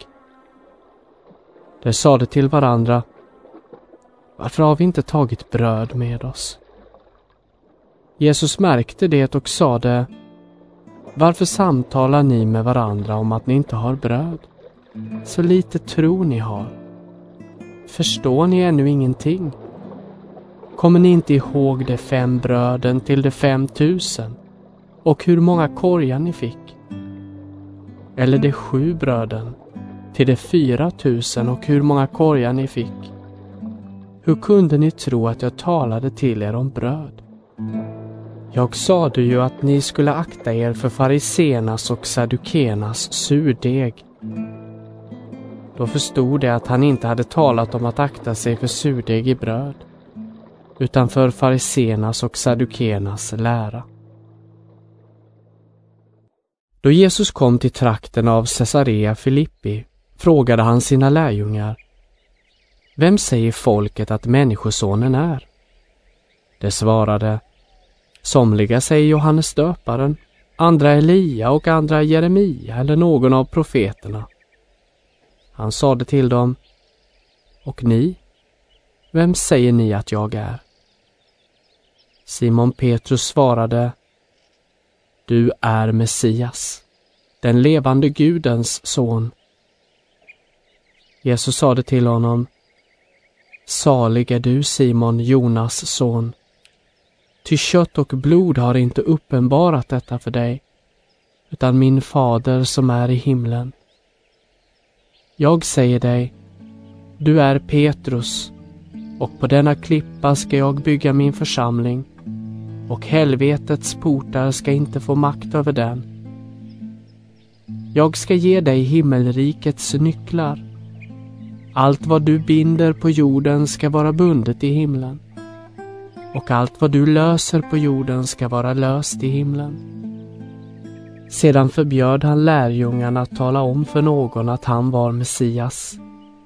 De sade till varandra: Varför har vi inte tagit bröd med oss? Jesus märkte det och sade: Varför samtalar ni med varandra om att ni inte har bröd? Så lite tro ni har. Förstår ni ännu ingenting? Kommer ni inte ihåg de fem bröden till de fem tusen? Och hur många korgar ni fick? Eller de sju bröden till de fyra tusen och hur många korgar ni fick? Hur kunde ni tro att jag talade till er om bröd? Jag sade ju att ni skulle akta er för fariseernas och saddukeernas surdeg. Då förstod de att han inte hade talat om att akta sig för surdeg i bröd, utan för fariseernas och saddukeernas lära. Då Jesus kom till trakten av Caesarea Filippi frågade han sina lärjungar: Vem säger folket att människosonen är? De svarade: Somliga säger Johannes döparen, andra Elia och andra Jeremia eller någon av profeterna. Han sade till dem: Och ni? Vem säger ni att jag är? Simon Petrus svarade: Du är Messias, den levande Gudens son. Jesus sade till honom: Salig är du, Simon, Jonas son. Ty kött och blod har inte uppenbarat detta för dig, utan min fader som är i himlen. Jag säger dig, du är Petrus, och på denna klippa ska jag bygga min församling, och helvetets portar ska inte få makt över den. Jag ska ge dig himmelrikets nycklar. Allt vad du binder på jorden ska vara bundet i himlen, och allt vad du löser på jorden ska vara löst i himlen. Sedan förbjöd han lärjungarna att tala om för någon att han var Messias.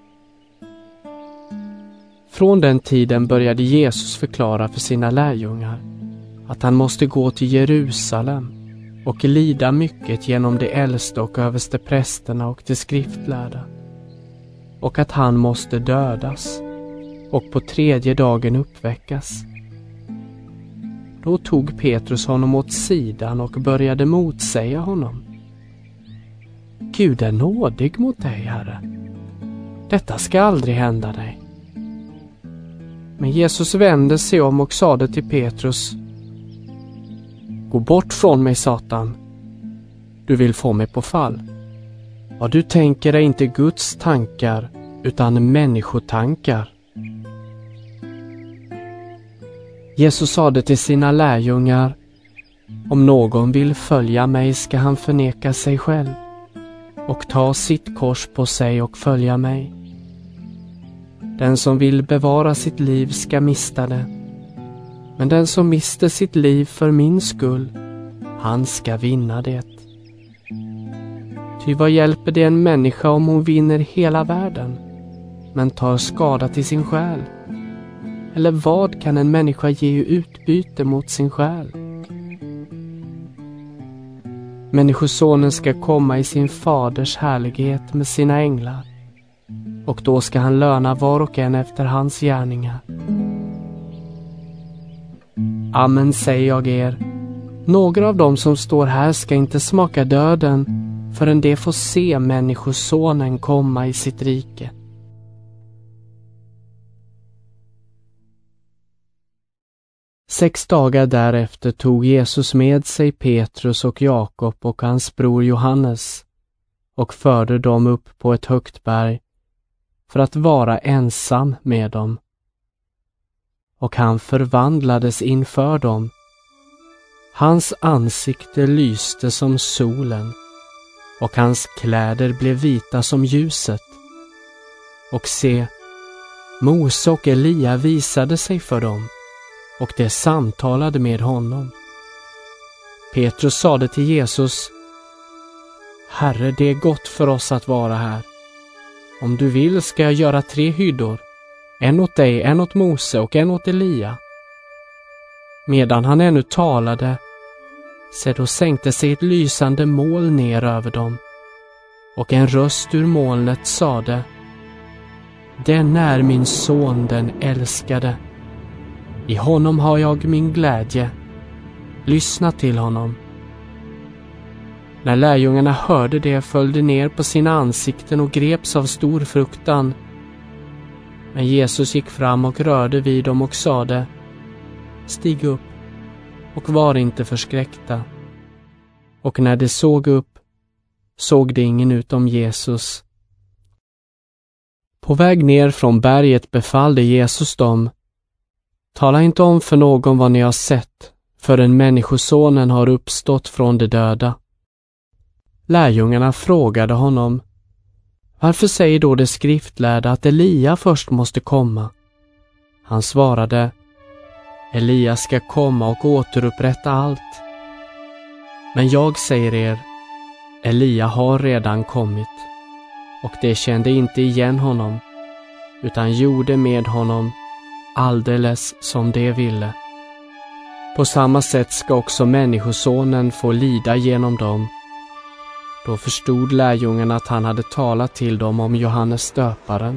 Från den tiden började Jesus förklara för sina lärjungar att han måste gå till Jerusalem och lida mycket genom de äldste och överste prästerna och de skriftlärda, och att han måste dödas och på tredje dagen uppväckas. Då tog Petrus honom åt sidan och började motsäga honom. Gud är nådig mot dig, Herre. Detta ska aldrig hända dig. Men Jesus vände sig om och sade till Petrus: Gå bort från mig, Satan. Du vill få mig på fall. Vad du tänker är inte Guds tankar, utan människotankar. Jesus sade till sina lärjungar: Om någon vill följa mig ska han förneka sig själv och ta sitt kors på sig och följa mig. Den som vill bevara sitt liv ska mista det, men den som mister sitt liv för min skull, han ska vinna det. Ty vad hjälper det en människa om hon vinner hela världen, men tar skada till sin själ? Eller vad kan en människa ge i utbyte mot sin själ? Människosonen ska komma i sin faders härlighet med sina änglar, och då ska han löna var och en efter hans gärningar. Amen, säger jag er, några av dem som står här ska inte smaka döden förrän de får se människosonen komma i sitt rike. Sex dagar därefter tog Jesus med sig Petrus och Jakob och hans bror Johannes och förde dem upp på ett högt berg för att vara ensam med dem. Och han förvandlades inför dem. Hans ansikte lyste som solen, och hans kläder blev vita som ljuset. Och se, Mose och Elia visade sig för dem, och de samtalade med honom. Petrus sade till Jesus: Herre, det är gott för oss att vara här. Om du vill ska jag göra tre hyddor, en åt dig, en åt Mose och en åt Elia. Medan han ännu talade, se då sänkte sig ett lysande moln ner över dem, och en röst ur molnet sade: Den är min son, den älskade. I honom har jag min glädje. Lyssna till honom. När lärjungarna hörde det föll de ner på sina ansikten och greps av stor fruktan. Men Jesus gick fram och rörde vid dem och sade: Stig upp och var inte förskräckta. Och när de såg upp, såg de ingen utom Jesus. På väg ner från berget befallde Jesus dem: Tala inte om för någon vad ni har sett, förrän människosonen har uppstått från de döda. Lärjungarna frågade honom: Varför säger då de skriftlärda att Elia först måste komma? Han svarade: Elia ska komma och återupprätta allt. Men jag säger er, Elia har redan kommit, och de kände inte igen honom, utan gjorde med honom alldeles som de ville. På samma sätt ska också människosonen få lida genom dem. Då förstod lärjungarna att han hade talat till dem om Johannes döparen.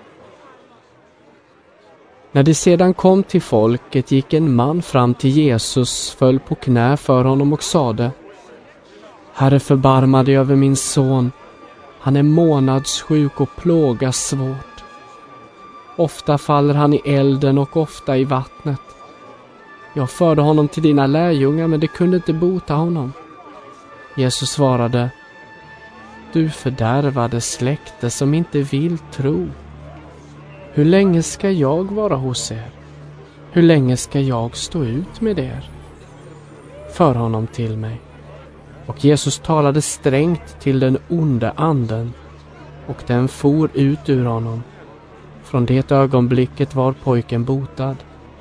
När de sedan kom till folket gick en man fram till Jesus, föll på knä för honom och sade: Herre, förbarma dig över min son. Han är månadssjuk och plågas svårt. Ofta faller han i elden och ofta i vattnet. Jag förde honom till dina lärjungar, men de kunde inte bota honom. Jesus svarade: Du fördärvade släkte som inte vill tro. Hur länge ska jag vara hos er? Hur länge ska jag stå ut med er? För honom till mig. Och Jesus talade strängt till den onde anden, och den for ut ur honom. Från det ögonblicket var pojken botad.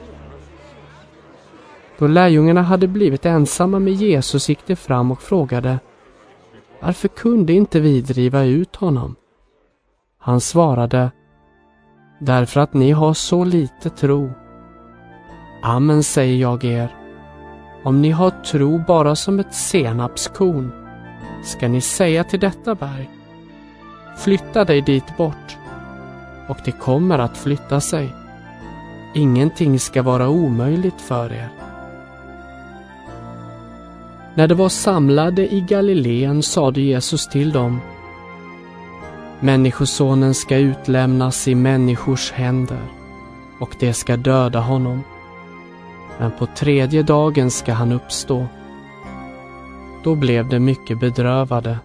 Då lärjungarna hade blivit ensamma med Jesus gick de fram och frågade: Varför kunde inte vi driva ut honom? Han svarade: Därför att ni har så lite tro. Amen säger jag er, om ni har tro bara som ett senapskorn, ska ni säga till detta berg: Flytta dig dit bort, och det kommer att flytta sig. Ingenting ska vara omöjligt för er. När de var samlade i Galileen sade Jesus till dem: Människosonen ska utlämnas i människors händer, och det ska döda honom. Men på tredje dagen ska han uppstå. Då blev de mycket bedrövade.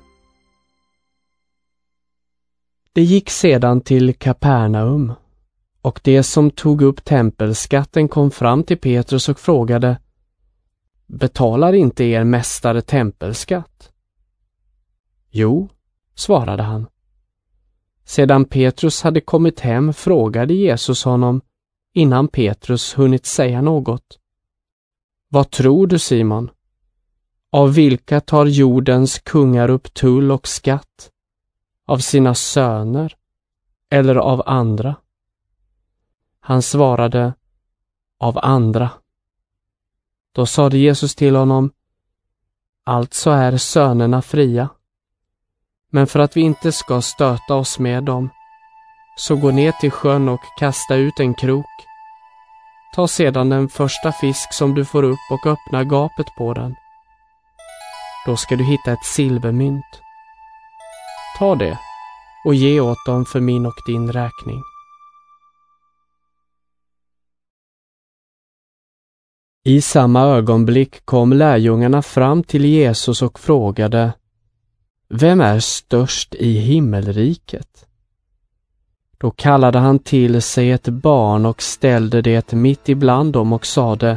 Det gick sedan till Kapernaum, och det som tog upp tempelskatten kom fram till Petrus och frågade: Betalar inte er mästare tempelskatt? Jo, svarade han. Sedan Petrus hade kommit hem frågade Jesus honom, innan Petrus hunnit säga något: Vad tror du, Simon? Av vilka tar jordens kungar upp tull och skatt? Av sina söner eller av andra? Han svarade: Av andra. Då sade Jesus till honom: Alltså är sönerna fria. Men för att vi inte ska stöta oss med dem, så gå ner till sjön och kasta ut en krok. Ta sedan den första fisk som du får upp och öppna gapet på den. Då ska du hitta ett silvermynt. Ta det och ge åt dem för min och din räkning. I samma ögonblick kom lärjungarna fram till Jesus och frågade: Vem är störst i himmelriket? Då kallade han till sig ett barn och ställde det mitt ibland dem och sade: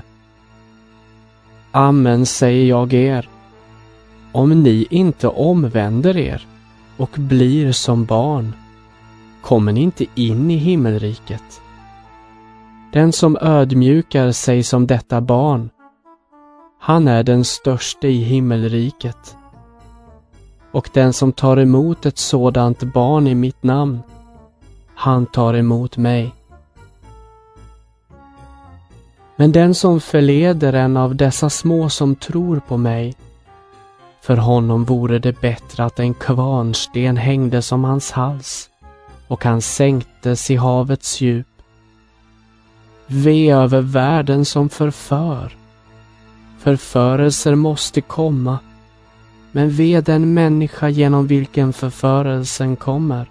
Amen säger jag er, om ni inte omvänder er och blir som barn, kommer ni inte in i himmelriket. Den som ödmjukar sig som detta barn, han är den störste i himmelriket. Och den som tar emot ett sådant barn i mitt namn, han tar emot mig. Men den som förleder en av dessa små som tror på mig, för honom vore det bättre att en kvarnsten hängdes om hans hals och han sänktes i havets djup. Ve över världen som förför. Förförelser måste komma, men ve den människa genom vilken förförelsen kommer.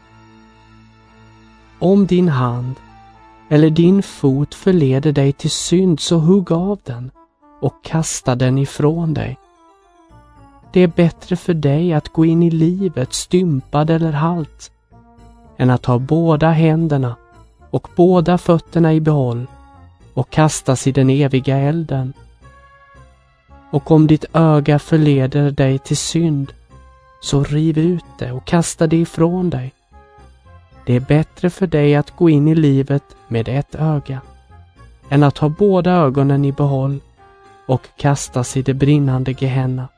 Om din hand eller din fot förleder dig till synd, så hugg av den och kasta den ifrån dig. Det är bättre för dig att gå in i livet stympad eller halt, än att ha båda händerna och båda fötterna i behåll och kastas i den eviga elden. Och om ditt öga förleder dig till synd, så riv ut det och kasta det ifrån dig. Det är bättre för dig att gå in i livet med ett öga, än att ha båda ögonen i behåll och kastas i det brinnande Gehenna.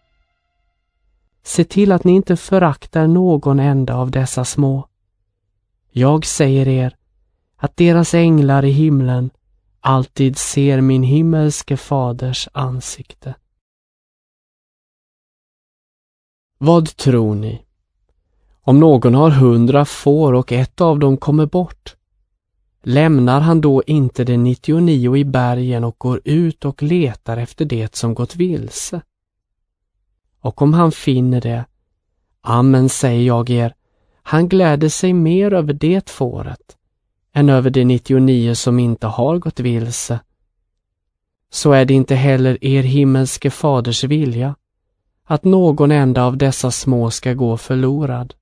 Se till att ni inte föraktar någon enda av dessa små. Jag säger er att deras änglar i himlen alltid ser min himmelske faders ansikte. Vad tror ni? Om någon har hundra får och ett av dem kommer bort, lämnar han då inte de nittionio i bergen och går ut och letar efter det som gått vilse? Och om han finner det, amen säger jag er, han gläder sig mer över det fåret än över de nittionio som inte har gått vilse. så är det inte heller er himmelske faders vilja att någon enda av dessa små ska gå förlorad.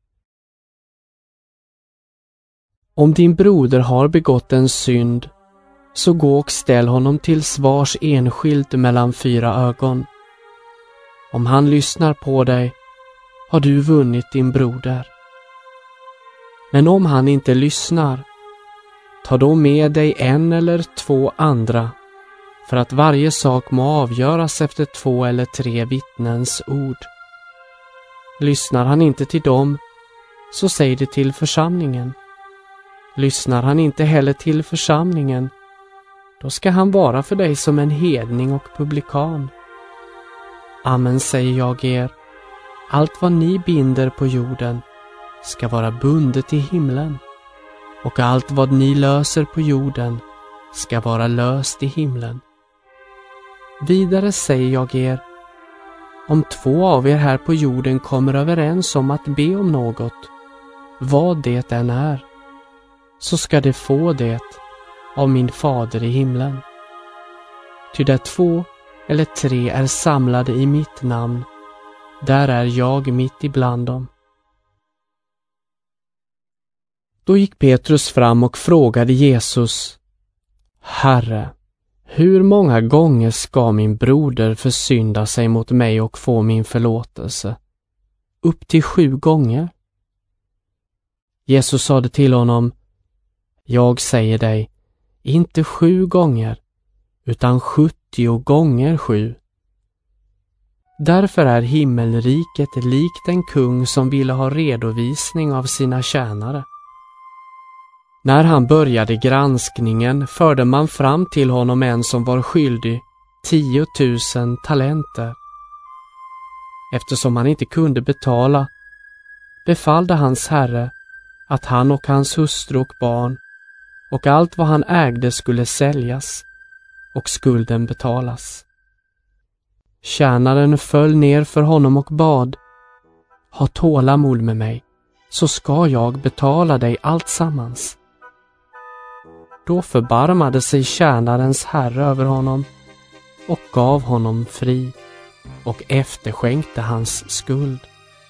Om din broder har begått en synd, så gå och ställ honom till svars enskilt mellan fyra ögon. Om han lyssnar på dig, har du vunnit din broder. Men om han inte lyssnar, ta då med dig en eller två andra, för att varje sak må avgöras efter två eller tre vittnens ord. Lyssnar han inte till dem, så säg det till församlingen. Lyssnar han inte heller till församlingen, då ska han vara för dig som en hedning och publikan. Amen, säger jag er, allt vad ni binder på jorden ska vara bundet i himlen, och allt vad ni löser på jorden ska vara löst i himlen. Vidare säger jag er, om två av er här på jorden kommer överens om att be om något, vad det än är, så ska de få det av min fader i himlen. Ty där två eller tre är samlade i mitt namn, där är jag mitt ibland dem. Då gick Petrus fram och frågade Jesus: Herre, hur många gånger ska min broder försynda sig mot mig och få min förlåtelse? Upp till sju gånger? Jesus sade till honom: Jag säger dig, inte sju gånger, utan sjuttio gånger sju. Därför är himmelriket likt en kung som ville ha redovisning av sina tjänare. När han började granskningen förde man fram till honom en som var skyldig tiotusen talenter. Eftersom han inte kunde betala, befallde hans herre att han och hans hustru och barn och allt vad han ägde skulle säljas och skulden betalas. Tjänaren föll ner för honom och bad: Ha tålamod med mig, så ska jag betala dig allt sammans. Då förbarmade sig tjänarens herre över honom och gav honom fri och efterskänkte hans skuld.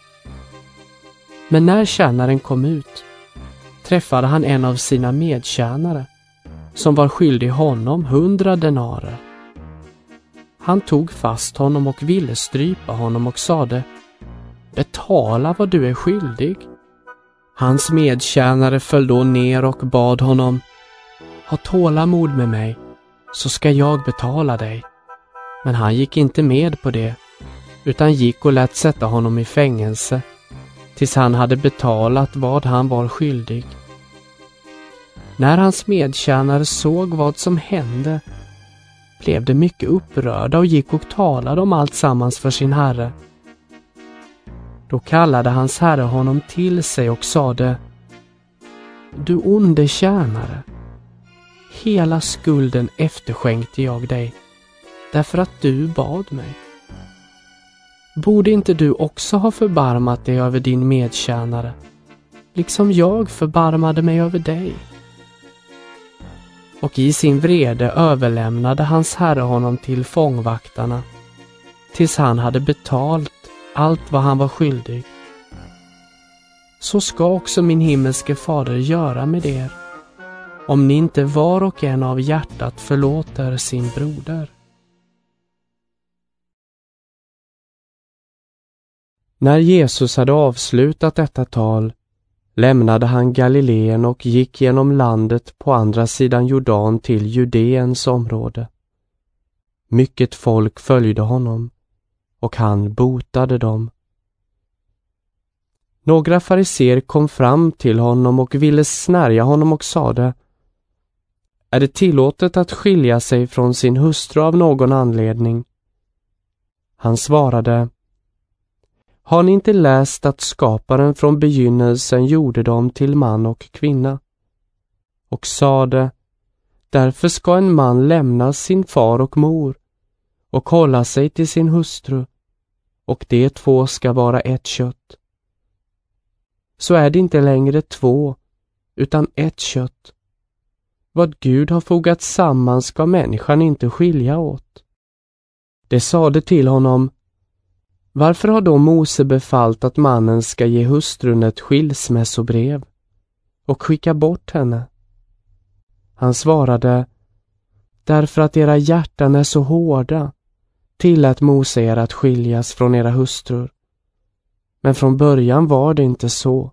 Men när tjänaren kom ut träffade han en av sina medtjänare som var skyldig honom hundra denarer. Han tog fast honom och ville strypa honom och sade: Betala vad du är skyldig. Hans medtjänare föll då ner och bad honom: Ha tålamod med mig, så ska jag betala dig. Men han gick inte med på det, utan gick och lät sätta honom i fängelse tills han hade betalat vad han var skyldig. När hans medtjänare såg vad som hände blev de mycket upprörda och gick och talade om allt sammans för sin herre. Då kallade hans herre honom till sig och sade: Du onde tjänare, hela skulden efterskänkte jag dig, därför att du bad mig. Borde inte du också ha förbarmat dig över din medtjänare, liksom jag förbarmade mig över dig? Och i sin vrede överlämnade hans herre honom till fångvaktarna, tills han hade betalt allt vad han var skyldig. Så ska också min himmelske fader göra med er, om ni inte var och en av hjärtat förlåter sin broder. När Jesus hade avslutat detta tal lämnade han Galileen och gick genom landet på andra sidan Jordan till Judeens område. Mycket folk följde honom, och han botade dem. Några fariseer kom fram till honom och ville snärja honom och sade: Är det tillåtet att skilja sig från sin hustru av någon anledning? Han svarade: Har ni inte läst att skaparen från begynnelsen gjorde dem till man och kvinna? Och sade: Därför ska en man lämna sin far och mor och hålla sig till sin hustru, och de två ska vara ett kött. Så är det inte längre två, utan ett kött. Vad Gud har fogat samman ska människan inte skilja åt. Det sade till honom: Varför har då Mose befallt att mannen ska ge hustrun ett skilsmässobrev och skicka bort henne? Han svarade: Därför att era hjärtan är så hårda tillät Mose er att skiljas från era hustrur. Men från början var det inte så.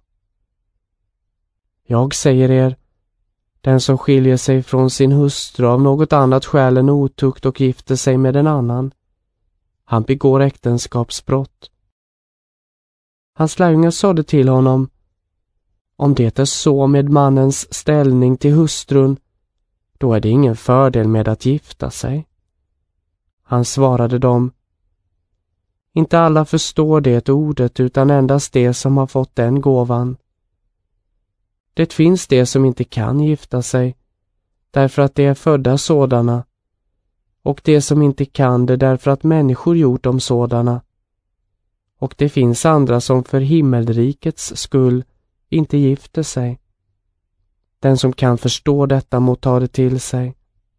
Jag säger er, den som skiljer sig från sin hustru av något annat skäl än otukt och gifter sig med en annan, han begår äktenskapsbrott. Hans lärjungar sade till honom: Om det är så med mannens ställning till hustrun, då är det ingen fördel med att gifta sig. Han svarade dem: Inte alla förstår det ordet, utan endast det som har fått den gåvan. Det finns det som inte kan gifta sig, därför att de är födda sådana, och det som inte kan det därför att människor gjort dem sådana. Och det finns andra som för himmelrikets skull inte gifter sig. Den som kan förstå detta må ta det till sig.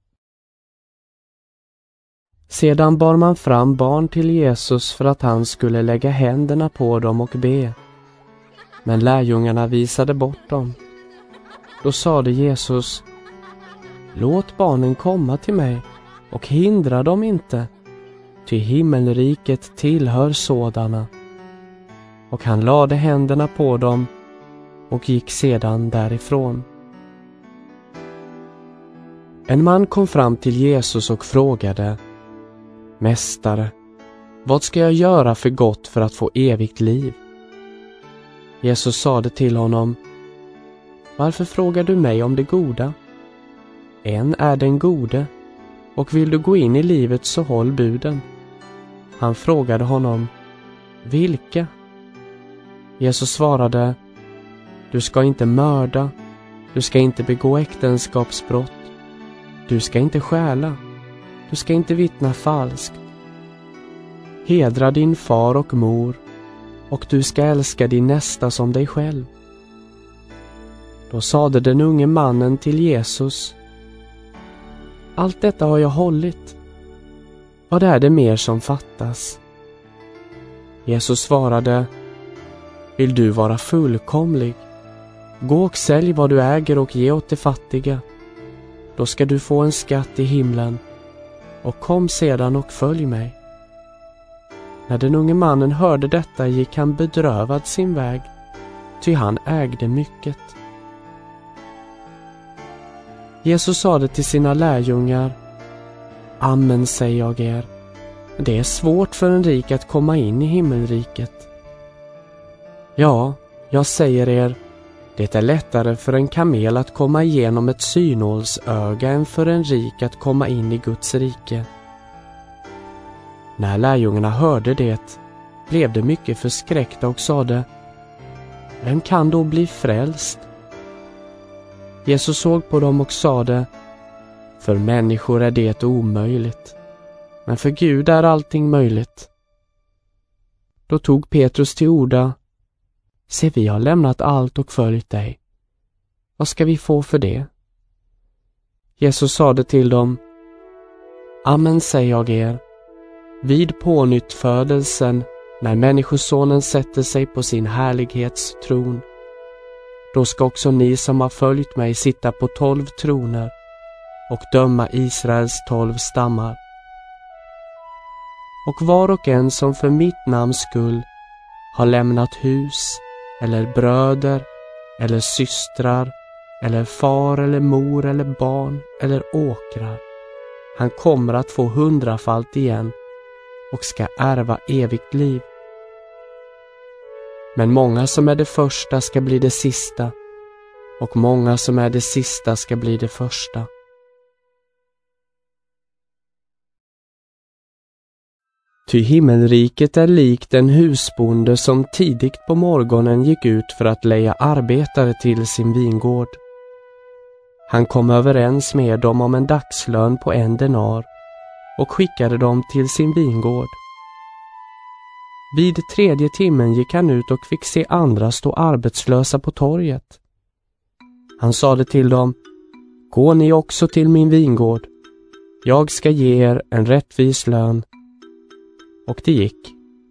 Sedan bar man fram barn till Jesus för att han skulle lägga händerna på dem och be. Men lärjungarna visade bort dem. Då sade Jesus: Låt barnen komma till mig och hindra dem inte, ty himmelriket tillhör sådana. Och han lade händerna på dem och gick sedan därifrån. En man kom fram till Jesus och frågade: Mästare, vad ska jag göra för gott för att få evigt liv? Jesus sade till honom: Varför frågar du mig om det goda? En är den gode, och vill du gå in i livet så håll buden. Han frågade honom: Vilka? Jesus svarade: Du ska inte mörda, du ska inte begå äktenskapsbrott, du ska inte stjäla, du ska inte vittna falskt. Hedra din far och mor, och du ska älska din nästa som dig själv. Då sade den unge mannen till Jesus: Allt detta har jag hållit. Vad är det mer som fattas? Jesus svarade: Vill du vara fullkomlig? Gå och sälj vad du äger och ge åt de fattiga. Då ska du få en skatt i himlen. Och kom sedan och följ mig. När den unge mannen hörde detta gick han bedrövad sin väg, ty han ägde mycket. Jesus sade till sina lärjungar: Amen säger jag er, det är svårt för en rik att komma in i himmelriket. Ja, jag säger er, det är lättare för en kamel att komma igenom ett synålsöga än för en rik att komma in i Guds rike. När lärjungarna hörde det blev de mycket förskräckta och sade: Vem kan då bli frälst? Jesus såg på dem och sade: För människor är det omöjligt, men för Gud är allting möjligt. Då tog Petrus till orda: Se, vi har lämnat allt och följt dig. Vad ska vi få för det? Jesus sade till dem: Amen säger jag er, vid pånyttfödelsen, när människosonen sätter sig på sin härlighetstron, då ska också ni som har följt mig sitta på tolv troner och döma Israels tolv stammar. Och var och en som för mitt namns skull har lämnat hus eller bröder eller systrar eller far eller mor eller barn eller åkrar, han kommer att få hundrafalt igen och ska ärva evigt liv. Men många som är det första ska bli det sista, och många som är det sista ska bli det första. Ty himmelriket är likt en husbonde som tidigt på morgonen gick ut för att leja arbetare till sin vingård. Han kom överens med dem om en dagslön på en denar och skickade dem till sin vingård. Vid tredje timmen gick han ut och fick se andra stå arbetslösa på torget. Han sade till dem: gå ni också till min vingård. Jag ska ge er en rättvis lön. Och det gick.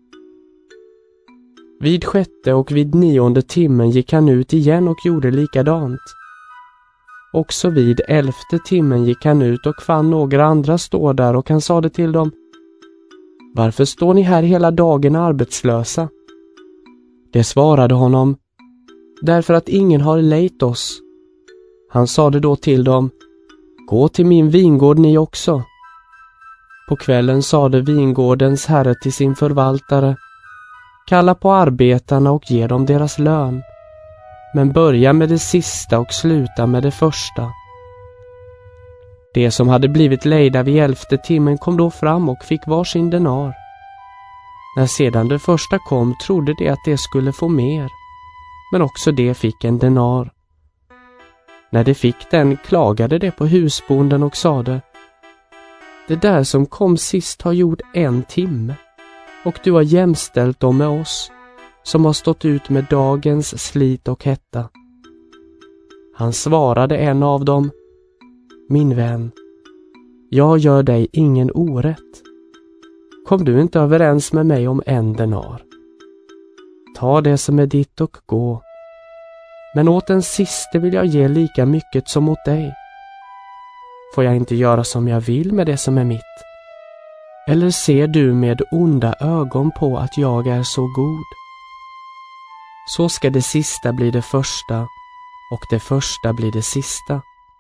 Vid sjätte och vid nionde timmen gick han ut igen och gjorde likadant. Också vid elfte timmen gick han ut och fann några andra stå där, och han sade till dem: varför står ni här hela dagen arbetslösa? Det svarade honom: därför att ingen har lejt oss. Han sade då till dem: gå till min vingård ni också. På kvällen sade vingårdens herre till sin förvaltare: kalla på arbetarna och ge dem deras lön, men börja med det sista och sluta med det första. Det som hade blivit lejda vid elfte timmen kom då fram och fick var sin denar. När sedan det första kom trodde de att det skulle få mer, men också det fick en denar. När de fick den klagade de på husbonden och sade: det där som kom sist har gjort en timme, och du har jämställt dem med oss, som har stått ut med dagens slit och hetta. Han svarade en av dem: min vän, jag gör dig ingen orätt. Kom du inte överens med mig om en denar? Ta det som är ditt och gå. Men åt den siste vill jag ge lika mycket som åt dig. Får jag inte göra som jag vill med det som är mitt? Eller ser du med onda ögon på att jag är så god? Så ska det sista bli det första, och det första bli det sista.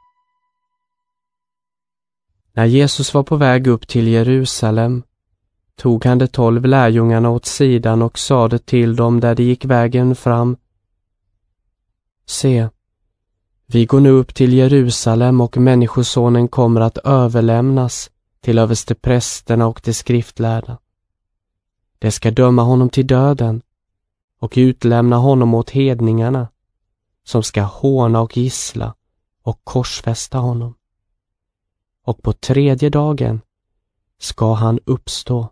När Jesus var på väg upp till Jerusalem tog han de tolv lärjungarna åt sidan och sade till dem där de gick vägen fram: se, vi går nu upp till Jerusalem, och människosonen kommer att överlämnas till översteprästerna och de skriftlärda. De ska döma honom till döden och utlämna honom åt hedningarna, som ska håna och gissla och korsfästa honom. Och på tredje dagen ska han uppstå.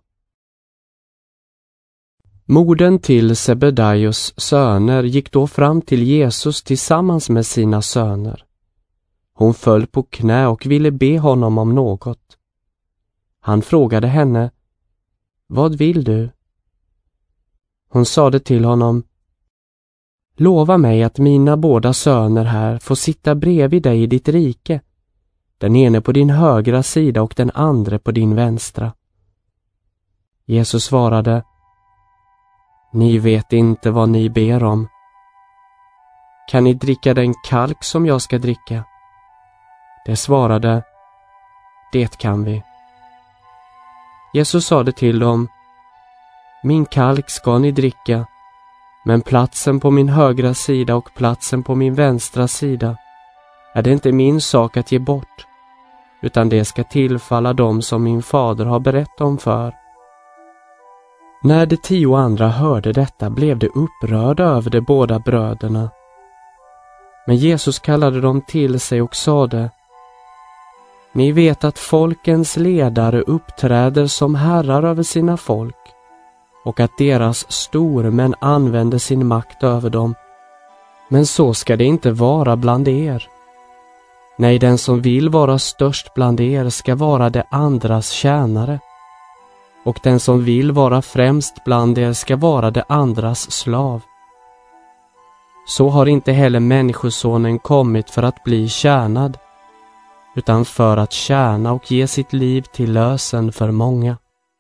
Modern till Sebedaios söner gick då fram till Jesus tillsammans med sina söner. Hon föll på knä och ville be honom om något. Han frågade henne: vad vill du? Hon sade till honom: lova mig att mina båda söner här får sitta bredvid dig i ditt rike, den ene på din högra sida och den andra på din vänstra. Jesus svarade: ni vet inte vad ni ber om. Kan ni dricka den kalk som jag ska dricka? Det svarade: det kan vi. Jesus sade till dem: min kalk ska ni dricka, men platsen på min högra sida och platsen på min vänstra sida är det inte min sak att ge bort, utan det ska tillfalla dem som min fader har berättat om för. När de tio andra hörde detta blev de upprörda över de båda bröderna. Men Jesus kallade dem till sig och sade: ni vet att folkens ledare uppträder som herrar över sina folk, och att deras stormän använder sin makt över dem. Men så ska det inte vara bland er. Nej, den som vill vara störst bland er ska vara de andras tjänare, och den som vill vara främst bland er ska vara de andras slav. Så har inte heller människosonen kommit för att bli tjänad, utan för att tjäna och ge sitt liv till lösen för många.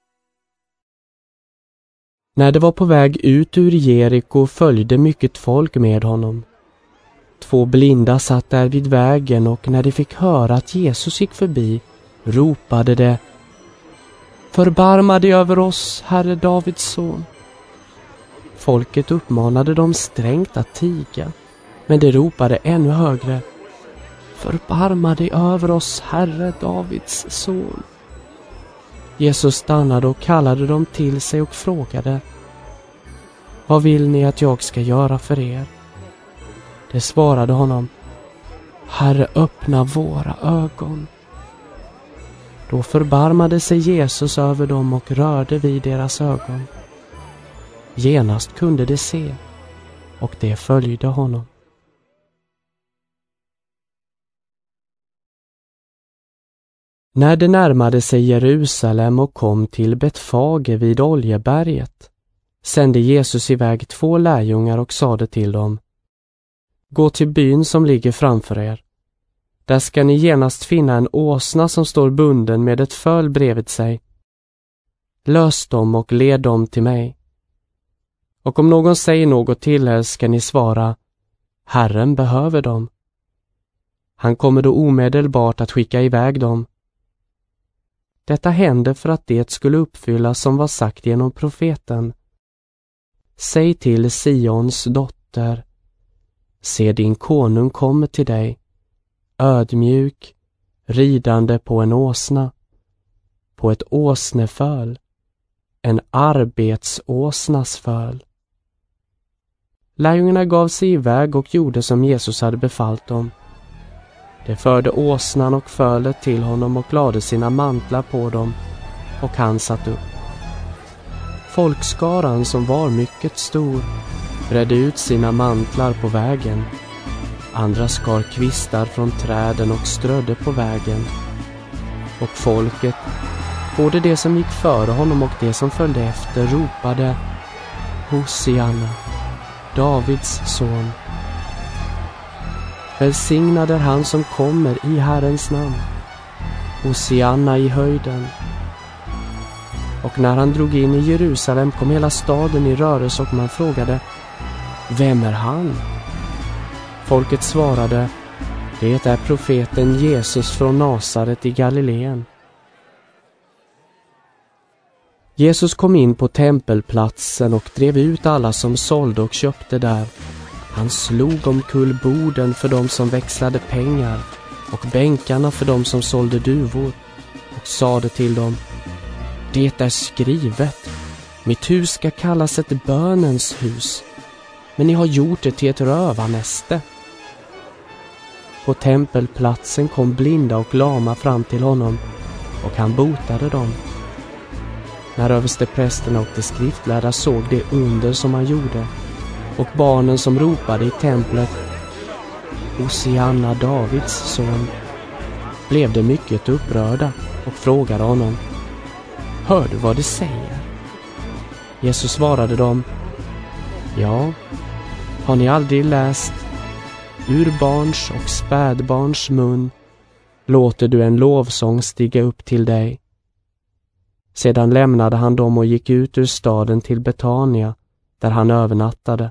När det var på väg ut ur Jeriko följde mycket folk med honom. Två blinda satt där vid vägen, och när de fick höra att Jesus gick förbi ropade de: förbarma dig över oss, Herre Davids son. Folket uppmanade dem strängt att tiga, men de ropade ännu högre: förbarma dig över oss, Herre Davids son. Jesus stannade och kallade dem till sig och frågade: vad vill ni att jag ska göra för er? Det svarade honom: Herre, öppna våra ögon. Då förbarmade sig Jesus över dem och rörde vid deras ögon. Genast kunde de se, och det följde honom. När det närmade sig Jerusalem och kom till Betfage vid Oljeberget, sände Jesus iväg två lärjungar och sade till dem: Gå till byn som ligger framför er. Där ska ni genast finna en åsna som står bunden med ett föl bredvid sig. Lös dem och led dem till mig. Och om någon säger något till er ska ni svara: Herren behöver dem. Han kommer då omedelbart att skicka iväg dem. Detta hände för att det skulle uppfyllas som var sagt genom profeten. Säg till Sions dotter: Se, din konung kommer till dig, ödmjuk, ridande på en åsna, på ett åsneföl, en arbetsåsnas föl. Lärjungarna gav sig iväg och gjorde som Jesus hade befallt dem. De förde åsnan och fölet till honom och lade sina mantlar på dem, och han satt upp. Folkskaran, som var mycket stor, bredde ut sina mantlar på vägen. Andra skar kvistar från träden och strödde på vägen. Och folket, både det som gick före honom och det som följde efter, ropade: Hosianna, Davids son. Välsignad är han som kommer i Herrens namn. Hosianna i höjden. Och när han drog in i Jerusalem kom hela staden i rörelse och man frågade: Vem är han? Folket svarade: Det är profeten Jesus från Nasaret i Galileen. Jesus kom in på tempelplatsen och drev ut alla som sålde och köpte där. Han slog omkull borden för dem som växlade pengar och bänkarna för dem som sålde duvor, och sade till dem: Det är skrivet, mitt hus ska kallas ett bönens hus, men ni har gjort det till ett rövarnäste. På tempelplatsen kom blinda och lama fram till honom, och han botade dem. När översteprästerna och de skriftlärda såg det under som han gjorde, och barnen som ropade i templet: Hosianna, Davids son, blev de mycket upprörda och frågade honom: Hör du vad de säger? Jesus svarade dem: Ja, har ni aldrig läst: Ur barns och spädbarns mun låter du en lovsång stiga upp till dig. Sedan lämnade han dem och gick ut ur staden till Betania, där han övernattade.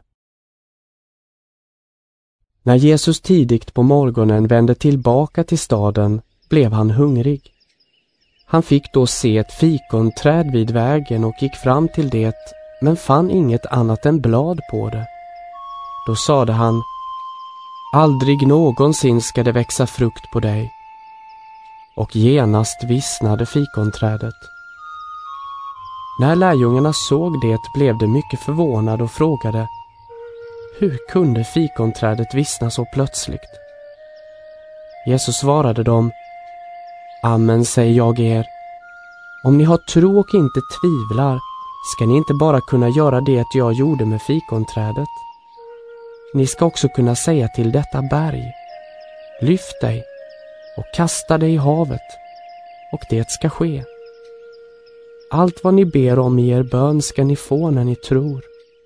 När Jesus tidigt på morgonen vände tillbaka till staden blev han hungrig. Han fick då se ett fikonträd vid vägen och gick fram till det, men fann inget annat än blad på det. Då sade han: Aldrig någonsin ska det växa frukt på dig. Och genast vissnade fikonträdet. När lärjungarna såg det blev de mycket förvånade och frågade: Hur kunde fikonträdet vissna så plötsligt? Jesus svarade dem: Amen, säger jag er, om ni har tro och inte tvivlar, ska ni inte bara kunna göra det jag gjorde med fikonträdet. Ni ska också kunna säga till detta berg: Lyft dig och kasta dig i havet, och det ska ske. Allt vad ni ber om i er bön ska ni få när ni tror.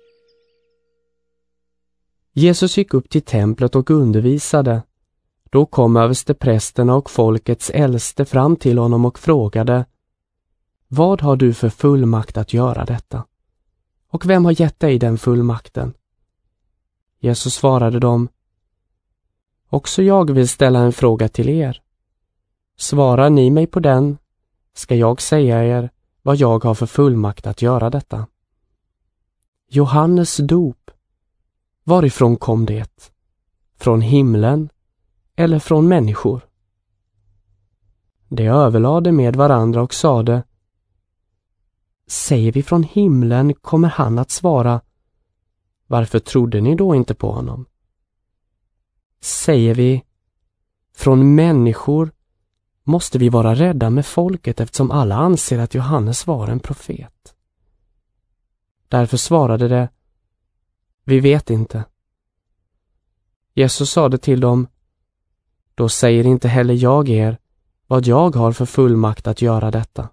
Jesus gick upp till templet och undervisade. Då kom översteprästerna och folkets äldste fram till honom och frågade: Vad har du för fullmakt att göra detta? Och vem har gett dig den fullmakten? Jesus svarade dem: Också jag vill ställa en fråga till er. Svarar ni mig på den, ska jag säga er vad jag har för fullmakt att göra detta. Johannes dop, varifrån kom det? Från himlen eller från människor? De överlade med varandra och sade: Säger vi från himlen, kommer han att svara: Varför trodde ni då inte på honom? Säger vi från människor, måste vi vara rädda med folket eftersom alla anser att Johannes var en profet. Därför svarade de: Vi vet inte. Jesus sade till dem: Då säger inte heller jag er, vad jag har för fullmakt att göra detta.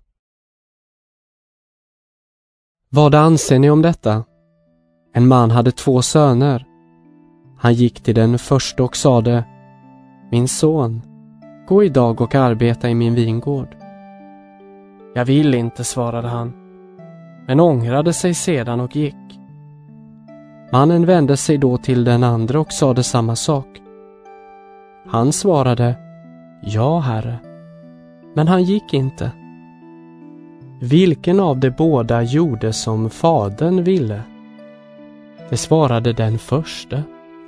Vad anser ni om detta? En man hade två söner. Han gick till den första och sade: Min son, gå idag och arbeta i min vingård. Jag vill inte, svarade han, men ångrade sig sedan och gick. Mannen vände sig då till den andra och sade samma sak. Han svarade: Ja, herre, men han gick inte. Vilken av de båda gjorde som fadern ville? Det svarade den första.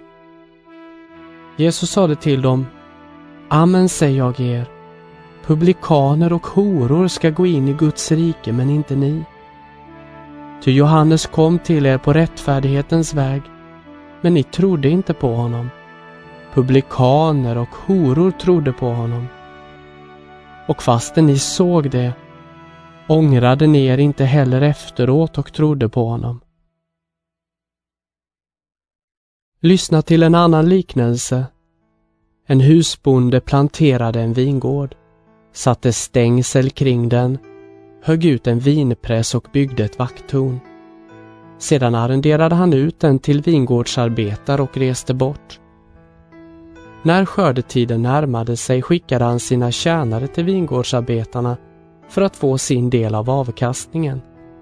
Jesus sade till dem: Amen, säger jag er, publikaner och horor ska gå in i Guds rike, men inte ni. Ty Johannes kom till er på rättfärdighetens väg, men ni trodde inte på honom. Publikaner och horor trodde på honom. Och fastän ni såg det, ångrade ni er inte heller efteråt och trodde på honom. Lyssna till en annan liknelse. En husbonde planterade en vingård, satte stängsel kring den, högg ut en vinpress och byggde ett vakttorn. Sedan arrenderade han ut den till vingårdsarbetare och reste bort. När skördetiden närmade sig skickade han sina tjänare till vingårdsarbetarna för att få sin del av avkastningen.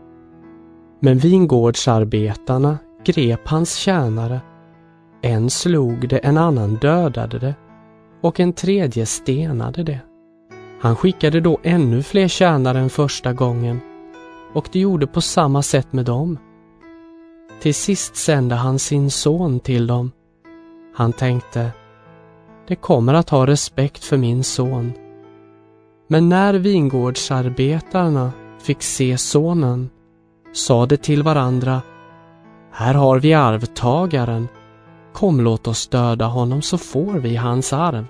Men vingårdsarbetarna grep hans tjänare. En slog det, en annan dödade det och en tredje stenade det. Han skickade då ännu fler tjänare än första gången, och de gjorde på samma sätt med dem. Till sist sände han sin son till dem. Han tänkte: det kommer att ha respekt för min son. Men när vingårdsarbetarna fick se sonen, sa de till varandra: här har vi arvtagaren. Kom, låt oss döda honom så får vi hans arv.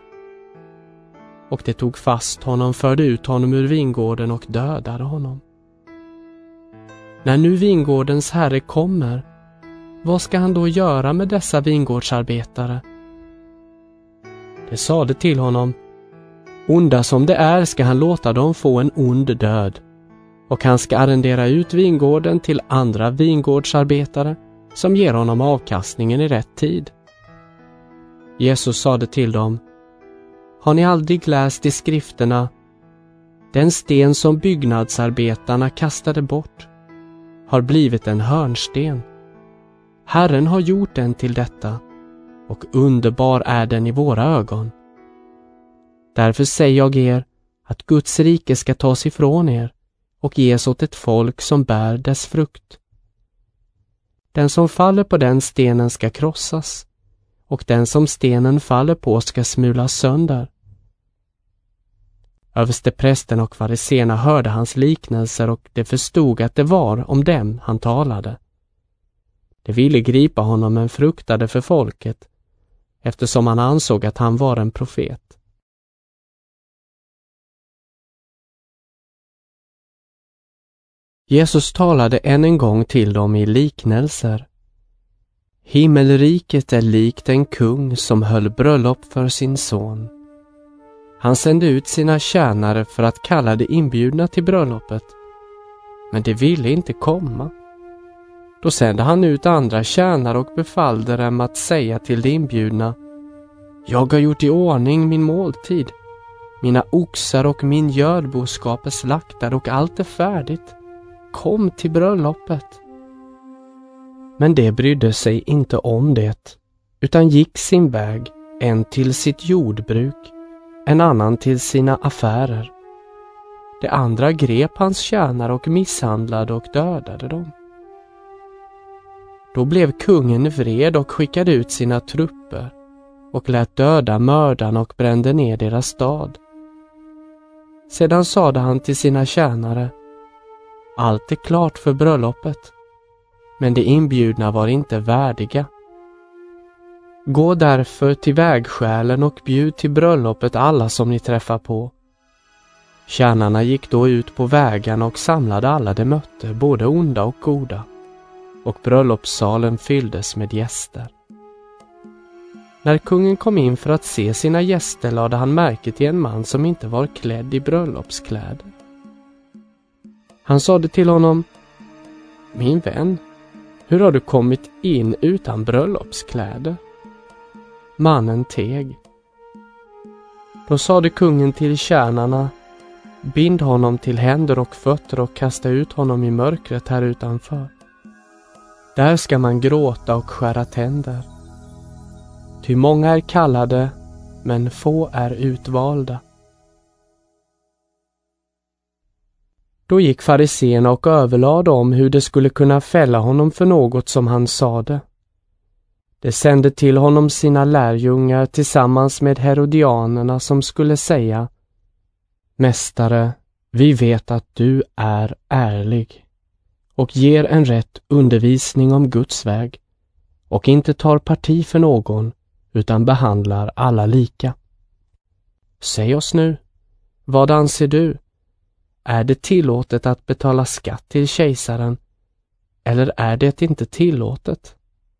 Och de tog fast honom, förde ut honom ur vingården och dödade honom. När nu vingårdens herre kommer, vad ska han då göra med dessa vingårdsarbetare? Det sade till honom: onda som det är ska han låta dem få en ond död, och han ska arrendera ut vingården till andra vingårdsarbetare som ger honom avkastningen i rätt tid. Jesus sade till dem: har ni aldrig läst i skrifterna: den sten som byggnadsarbetarna kastade bort har blivit en hörnsten. Herren har gjort den till detta, och underbar är den i våra ögon. Därför säger jag er att Guds rike ska tas ifrån er och ges åt ett folk som bär dess frukt. Den som faller på den stenen ska krossas, och den som stenen faller på ska smulas sönder. Översteprästen och fariséerna hörde hans liknelser, och de förstod att det var om dem han talade. De ville gripa honom men fruktade för folket, eftersom han ansåg att han var en profet. Jesus talade än en gång till dem i liknelser. Himmelriket är likt en kung som höll bröllop för sin son. Han sände ut sina tjänare för att kalla de inbjudna till bröllopet, men de ville inte komma. Då sände han ut andra tjänare och befallde dem att säga till de inbjudna: jag har gjort i ordning min måltid. Mina oxar och min gördboskap är slaktade och allt är färdigt. Kom till bröllopet. Men de brydde sig inte om det, utan gick sin väg, en till sitt jordbruk, en annan till sina affärer. De andra grep hans tjänare och misshandlade och dödade dem. Då blev kungen vred och skickade ut sina trupper och lät döda mördarna och brände ner deras stad. Sedan sade han till sina tjänare: allt är klart för bröllopet, men de inbjudna var inte värdiga. Gå därför till vägskälen och bjud till bröllopet alla som ni träffar på. Tjänarna gick då ut på vägarna och samlade alla de mötte, både onda och goda, och bröllopssalen fylldes med gäster. När kungen kom in för att se sina gäster lade han märke till en man som inte var klädd i bröllopskläder. Han sade till honom: Min vän, hur har du kommit in utan bröllopskläder? Mannen teg. Då sade kungen till tjänarna: Bind honom till händer och fötter och kasta ut honom i mörkret här utanför. Där ska man gråta och skära tänder. Ty många är kallade, men få är utvalda. Då gick fariséerna och överlade om hur de skulle kunna fälla honom för något som han sade. De sände till honom sina lärjungar tillsammans med herodianerna som skulle säga: Mästare, vi vet att du är ärlig och ger en rätt undervisning om Guds väg och inte tar parti för någon utan behandlar alla lika. Säg oss nu, vad anser du? Är det tillåtet att betala skatt till kejsaren eller är det inte tillåtet?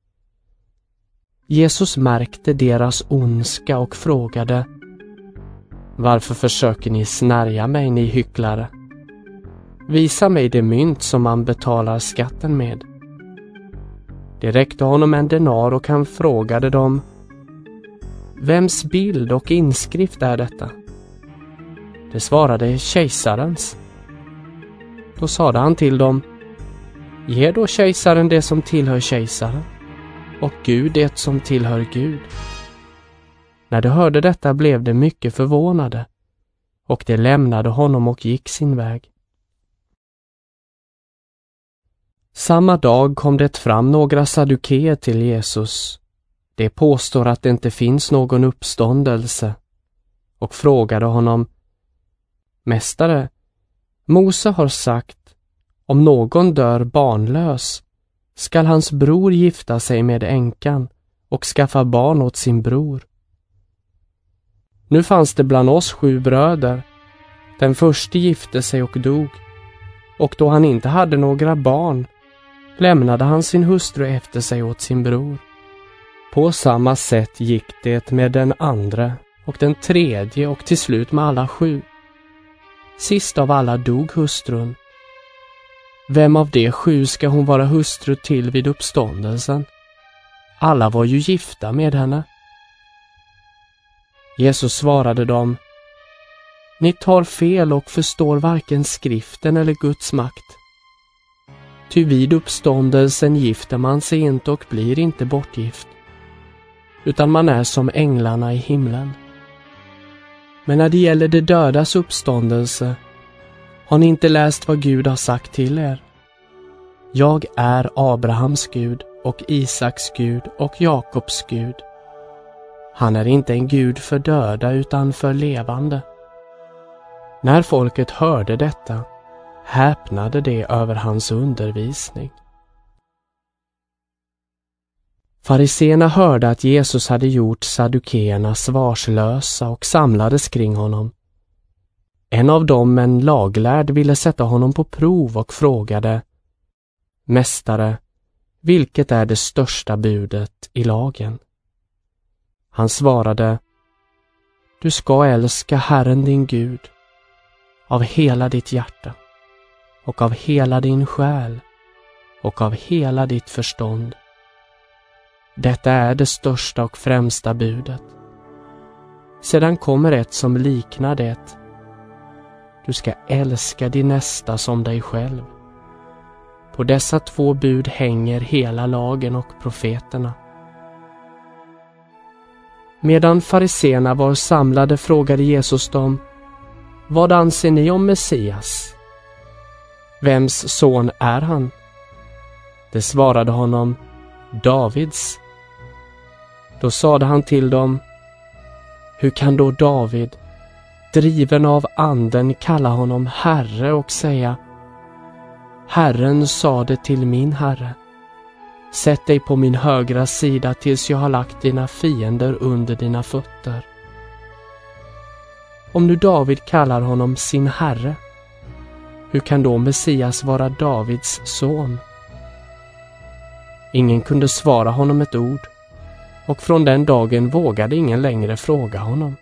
Jesus märkte deras ondska och frågade: Varför försöker ni snärja mig, ni hycklare? Visa mig det mynt som man betalar skatten med. Det räckte honom en denar och han frågade dem: Vems bild och inskrift är detta? Det svarade: kejsarens. Då sade han till dem: Ge då kejsaren det som tillhör kejsaren och Gud det som tillhör Gud. När de hörde detta blev de mycket förvånade och de lämnade honom och gick sin väg. Samma dag kom det fram några saddukeer till Jesus. De påstår att det inte finns någon uppståndelse och frågade honom: Mästare, Mose har sagt, om någon dör barnlös skall hans bror gifta sig med änkan och skaffa barn åt sin bror. Nu fanns det bland oss sju bröder. Den förste gifte sig och dog, och då han inte hade några barn lämnade han sin hustru efter sig åt sin bror. På samma sätt gick det med den andra och den tredje och till slut med alla sju. Sist av alla dog hustrun. Vem av de sju ska hon vara hustru till vid uppståndelsen? Alla var ju gifta med henne. Jesus svarade dem: Ni tar fel och förstår varken skriften eller Guds makt. Ty vid uppståndelsen gifter man sig inte och blir inte bortgift, utan man är som änglarna i himlen. Men när det gäller de dödas uppståndelse, har ni inte läst vad Gud har sagt till er? Jag är Abrahams Gud och Isaks Gud och Jakobs Gud. Han är inte en Gud för döda utan för levande. När folket hörde detta, häpnade det över hans undervisning. Fariséerna hörde att Jesus hade gjort saddukeerna svarslösa och samlades kring honom. En av dem, en laglärd, ville sätta honom på prov och frågade: Mästare, vilket är det största budet i lagen? Han svarade: Du ska älska Herren din Gud av hela ditt hjärta och av hela din själ och av hela ditt förstånd. Detta är det största och främsta budet. Sedan kommer ett som liknar det. Du ska älska din nästa som dig själv. På dessa två bud hänger hela lagen och profeterna. Medan fariséerna var samlade frågade Jesus dem: Vad anser ni om Messias? Vems son är han? Det svarade honom: Davids. Då sade han till dem: Hur kan då David, driven av anden, kalla honom Herre och säga: Herren sade till min Herre: Sätt dig på min högra sida tills jag har lagt dina fiender under dina fötter. Om nu David kallar honom sin Herre, hur kan då Messias vara Davids son? Ingen kunde svara honom ett ord. och från den dagen vågade ingen längre fråga honom.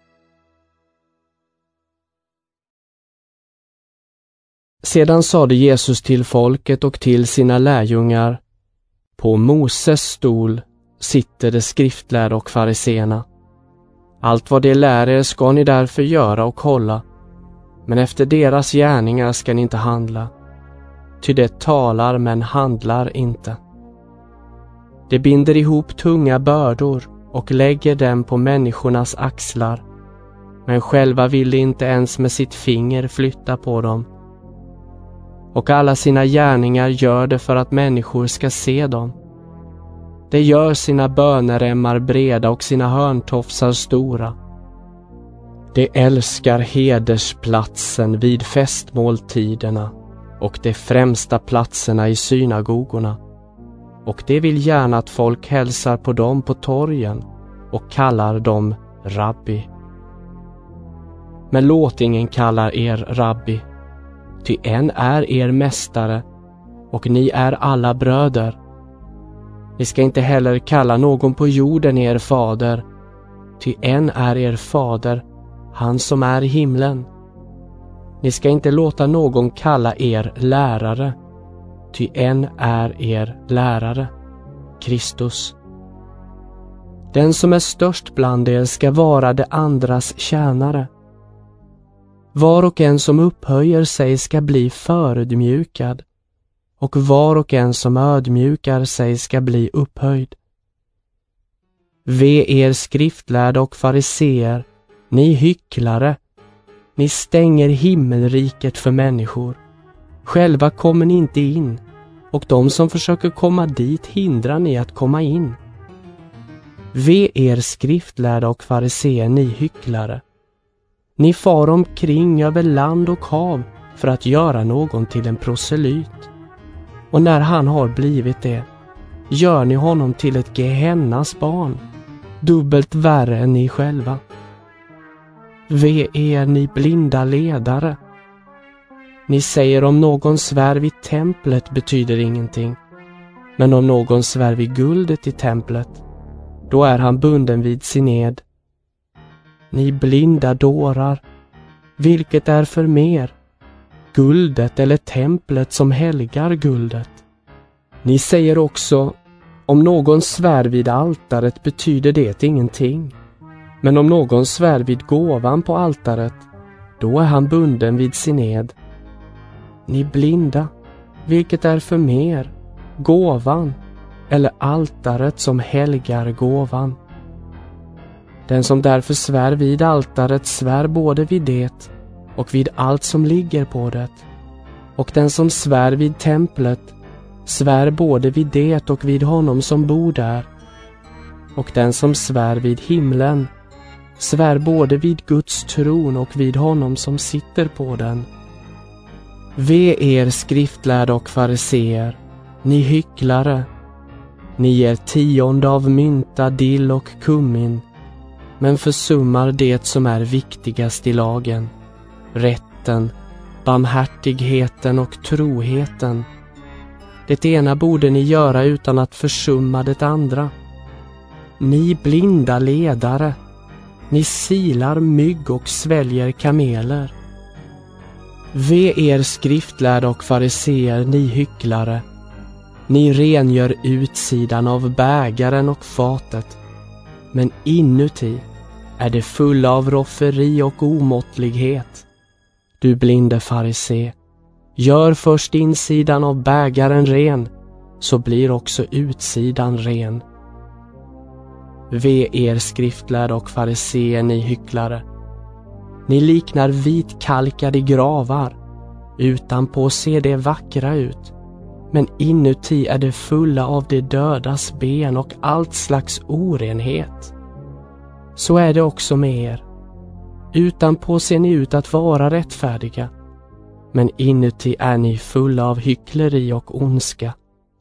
Sedan sade Jesus till folket och till sina lärjungar: På Moses stol sitter de skriftlärda och fariséerna. Allt vad de lär er ska ni därför göra och hålla, men efter deras gärningar ska ni inte handla, ty det talar men handlar inte. De binder ihop tunga bördor och lägger dem på människornas axlar, men själva vill de inte ens med sitt finger flytta på dem. Och alla sina gärningar gör det för att människor ska se dem. De gör sina böneremmar breda och sina hörntofsar stora. De älskar hedersplatsen vid festmåltiderna och de främsta platserna i synagogorna. Och de vill gärna att folk hälsar på dem på torgen och kallar dem rabbi. Men låt ingen kalla er rabbi, ty en är er mästare och ni är alla bröder. Ni ska inte heller kalla någon på jorden er fader, ty en är er fader, han som är i himlen. Ni ska inte låta någon kalla er lärare, ty en är er lärare, Kristus. Den som är störst bland er ska vara de andras tjänare. Var och en som upphöjer sig ska bli förödmjukad, och var och en som ödmjukar sig ska bli upphöjd. Ve er skriftlärda och fariséer, ni hycklare, ni stänger himmelriket för människor. Själva kommer ni inte in, och de som försöker komma dit hindrar ni att komma in. Ve er skriftlärda och fariséer, ni hycklare. Ni far omkring över land och hav för att göra någon till en proselyt. Och när han har blivit det, gör ni honom till ett Gehennas barn, dubbelt värre än ni själva. Ve er, ni blinda ledare. Ni säger om någon svär vid templet betyder ingenting, men om någon svär vid guldet i templet, då är han bunden vid sin ed. Ni blinda dårar, vilket är för mer, guldet eller templet som helgar guldet? Ni säger också, om någon svär vid altaret betyder det ingenting, men om någon svär vid gåvan på altaret, då är han bunden vid sin ed. Ni blinda, vilket är för mer, gåvan eller altaret som helgar gåvan? Den som därför svär vid altaret svär både vid det och vid allt som ligger på det. Och den som svär vid templet svär både vid det och vid honom som bor där. Och den som svär vid himlen svär både vid Guds tron och vid honom som sitter på den. Ve er skriftlärda och fariséer, ni hycklare. Ni ger tionde av mynta, dill och kummin, men försummar det som är viktigast i lagen, rätten, barmhärtigheten och troheten. Det ena borde ni göra utan att försumma det andra. Ni blinda ledare, ni silar mygg och sväljer kameler. Ve er skriftlärda och fariséer, ni hycklare. Ni rengör utsidan av bägaren och fatet, men inuti är det fulla av rofferi och omåttlighet. Du blinde farisé, gör först insidan av bägaren ren, så blir också utsidan ren. Ve er skriftlärda och fariséer, ni hycklare. Ni liknar vitkalkade gravar, utanpå ser det vackra ut, men inuti är det fulla av de dödas ben och allt slags orenhet. Så är det också med er. Utanpå ser ni ut att vara rättfärdiga, men inuti är ni fulla av hyckleri och ondska.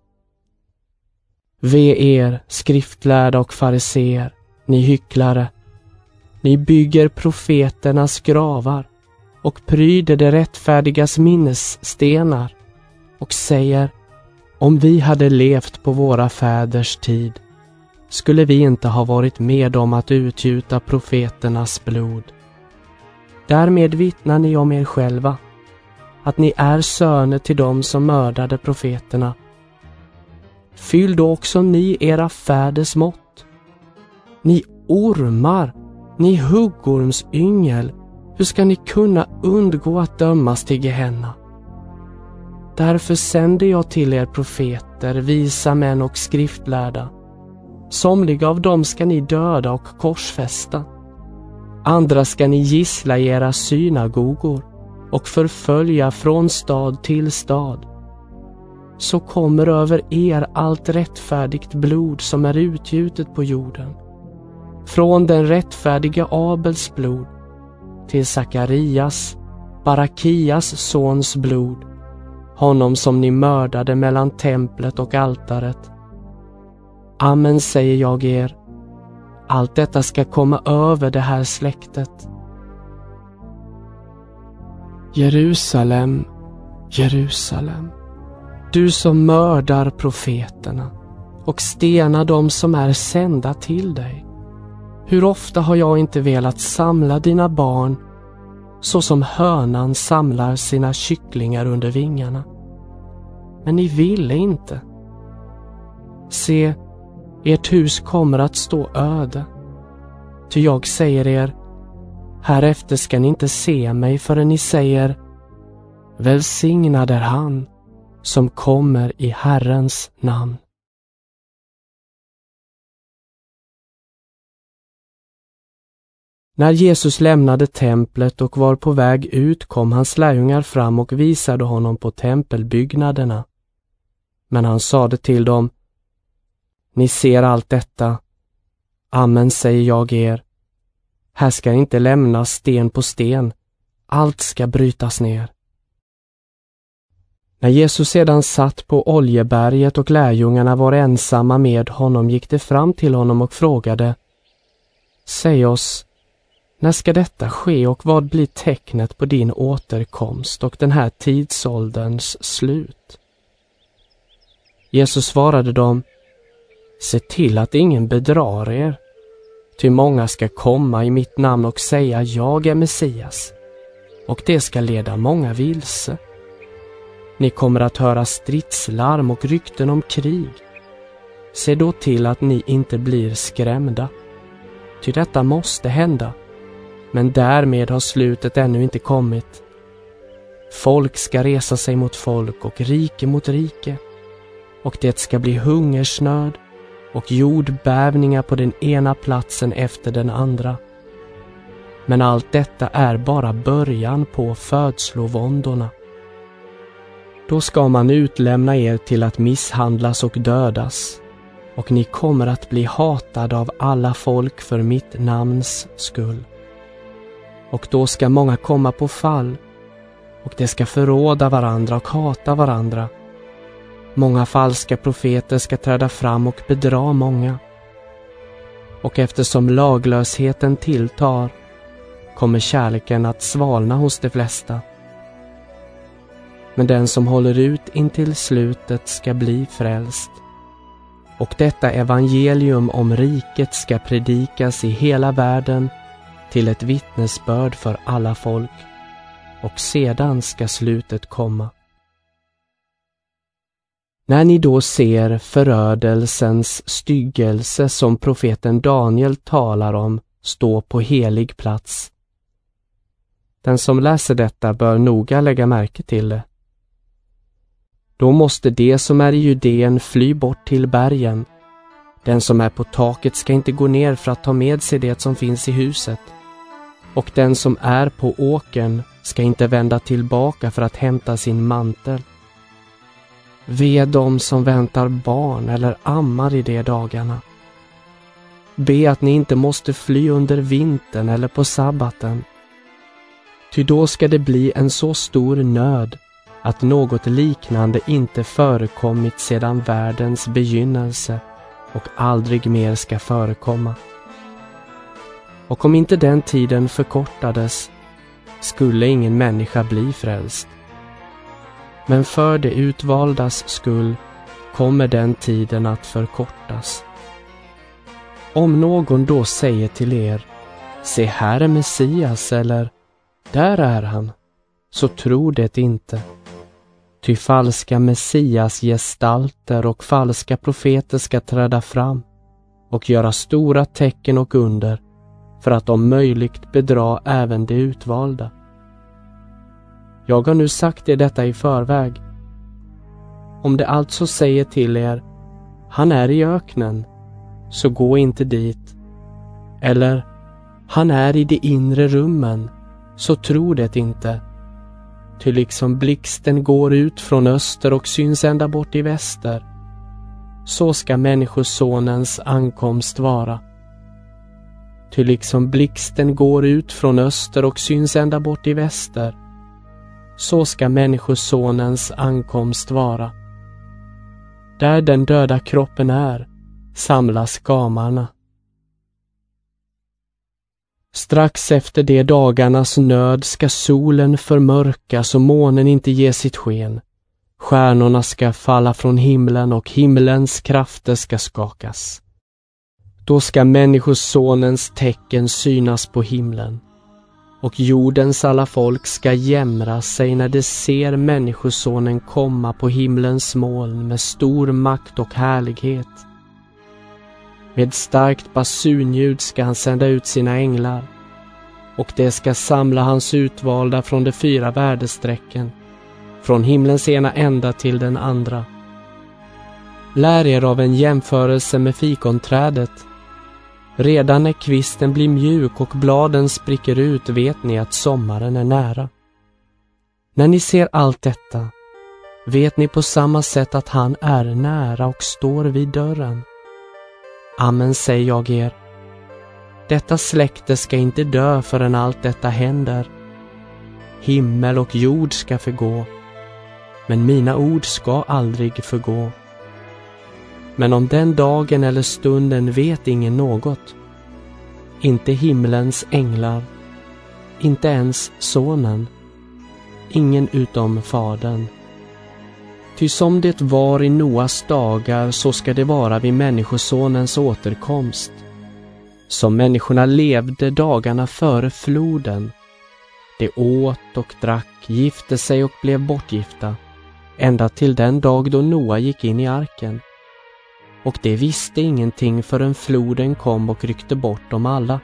Ve er, skriftlärda och fariséer, ni hycklare. Ni bygger profeternas gravar och pryder de rättfärdigas minnesstenar och säger, om vi hade levt på våra fäders tid, skulle vi inte ha varit med om att utgjuta profeternas blod. Därmed vittnar ni om er själva, att ni är söner till dem som mördade profeterna. Fyll då också ni era fäders mått. Ni ormar, ni huggormsyngel, hur ska ni kunna undgå att dömas till Gehenna? Därför sänder jag till er profeter, visa män och skriftlärda. Somliga av dem ska ni döda och korsfästa. Andra ska ni gissla i era synagogor och förfölja från stad till stad. Så kommer över er allt rättfärdigt blod som är utgjutet på jorden. Från den rättfärdiga Abels blod till Sakarias, Barakias sons blod, honom som ni mördade mellan templet och altaret. Amen säger jag er, allt detta ska komma över det här släktet. Jerusalem, Jerusalem, du som mördar profeterna och stenar dem som är sända till dig. Hur ofta har jag inte velat samla dina barn så som hönan samlar sina kycklingar under vingarna. Men ni ville inte. Se, ert hus kommer att stå öde. Ty jag säger er, härefter ska ni inte se mig förrän ni säger, välsignad är han som kommer i Herrens namn. När Jesus lämnade templet och var på väg ut kom hans lärjungar fram och visade honom på tempelbyggnaderna. Men han sade till dem, ni ser allt detta. Amen säger jag er. Här ska inte lämnas sten på sten. Allt ska brytas ner. När Jesus sedan satt på Oljeberget och lärjungarna var ensamma med honom gick de fram till honom och frågade, säg oss, när ska detta ske och vad blir tecknet på din återkomst och den här tidsålderns slut? Jesus svarade dem, se till att ingen bedrar er, ty många ska komma i mitt namn och säga jag är Messias, och det ska leda många vilse. Ni kommer att höra stridslarm och rykten om krig. Se då till att ni inte blir skrämda, ty detta måste hända, men därmed har slutet ännu inte kommit. Folk ska resa sig mot folk och rike mot rike, och det ska bli hungersnöd och jordbävningar på den ena platsen efter den andra. Men allt detta är bara början på födslovåndorna. Då ska man utlämna er till att misshandlas och dödas, och ni kommer att bli hatade av alla folk för mitt namns skull. Och då ska många komma på fall, och de ska förråda varandra och hata varandra. Många falska profeter ska träda fram och bedra många. Och eftersom laglösheten tilltar, kommer kärleken att svalna hos de flesta. Men den som håller ut intill slutet ska bli frälst. Och detta evangelium om riket ska predikas i hela världen till ett vittnesbörd för alla folk, och sedan ska slutet komma. När ni då ser förödelsens styggelse som profeten Daniel talar om stå på helig plats. Den som läser detta bör noga lägga märke till det. Då måste det som är i Judeen fly bort till bergen. Den som är på taket ska inte gå ner för att ta med sig det som finns i huset. Och den som är på åkern ska inte vända tillbaka för att hämta sin mantel. Ve de som väntar barn eller ammar i de dagarna. Be att ni inte måste fly under vintern eller på sabbaten. Ty då ska det bli en så stor nöd att något liknande inte förekommit sedan världens begynnelse och aldrig mer ska förekomma. Och om inte den tiden förkortades skulle ingen människa bli frälst. Men för det utvaldas skull kommer den tiden att förkortas. Om någon då säger till er, se här är Messias, eller där är han, så tro det inte. Ty falska Messias gestalter och falska profeter ska träda fram och göra stora tecken och under för att om möjligt bedra även de utvalda. Jag har nu sagt er detta i förväg. Om det alltså säger till er, han är i öknen, så gå inte dit. Eller, han är i de inre rummen, så tro det inte. Ty liksom blixten går ut från öster och syns ända bort i väster, så ska människosonens ankomst vara. Ty liksom blixten går ut från öster och syns ända bort i väster, så ska människosonens ankomst vara. Där den döda kroppen är, samlas gamarna. Strax efter de dagarnas nöd ska solen förmörkas och månen inte ge sitt sken. Stjärnorna ska falla från himlen och himlens krafter ska skakas. Då ska människosonens tecken synas på himlen, och jordens alla folk ska jämra sig när de ser människosonen komma på himlens moln med stor makt och härlighet. Med starkt basunljud ska han sända ut sina änglar, och det ska samla hans utvalda från de fyra väderstrecken, från himlens ena ända till den andra. Lär er av en jämförelse med fikonträdet. Redan när kvisten blir mjuk och bladen spricker ut vet ni att sommaren är nära. När ni ser allt detta vet ni på samma sätt att han är nära och står vid dörren. Amen, säger jag er. Detta släkte ska inte dö förrän allt detta händer. Himmel och jord ska förgå, men mina ord ska aldrig förgå. Men om den dagen eller stunden vet ingen något. Inte himlens änglar, inte ens sonen, ingen utom fadern. Ty som det var i Noas dagar, så ska det vara vid människosonens återkomst. Som människorna levde dagarna före floden. De åt och drack, gifte sig och blev bortgifta, ända till den dag då Noa gick in i arken. Och de visste ingenting förrän floden kom och ryckte bort dem alla.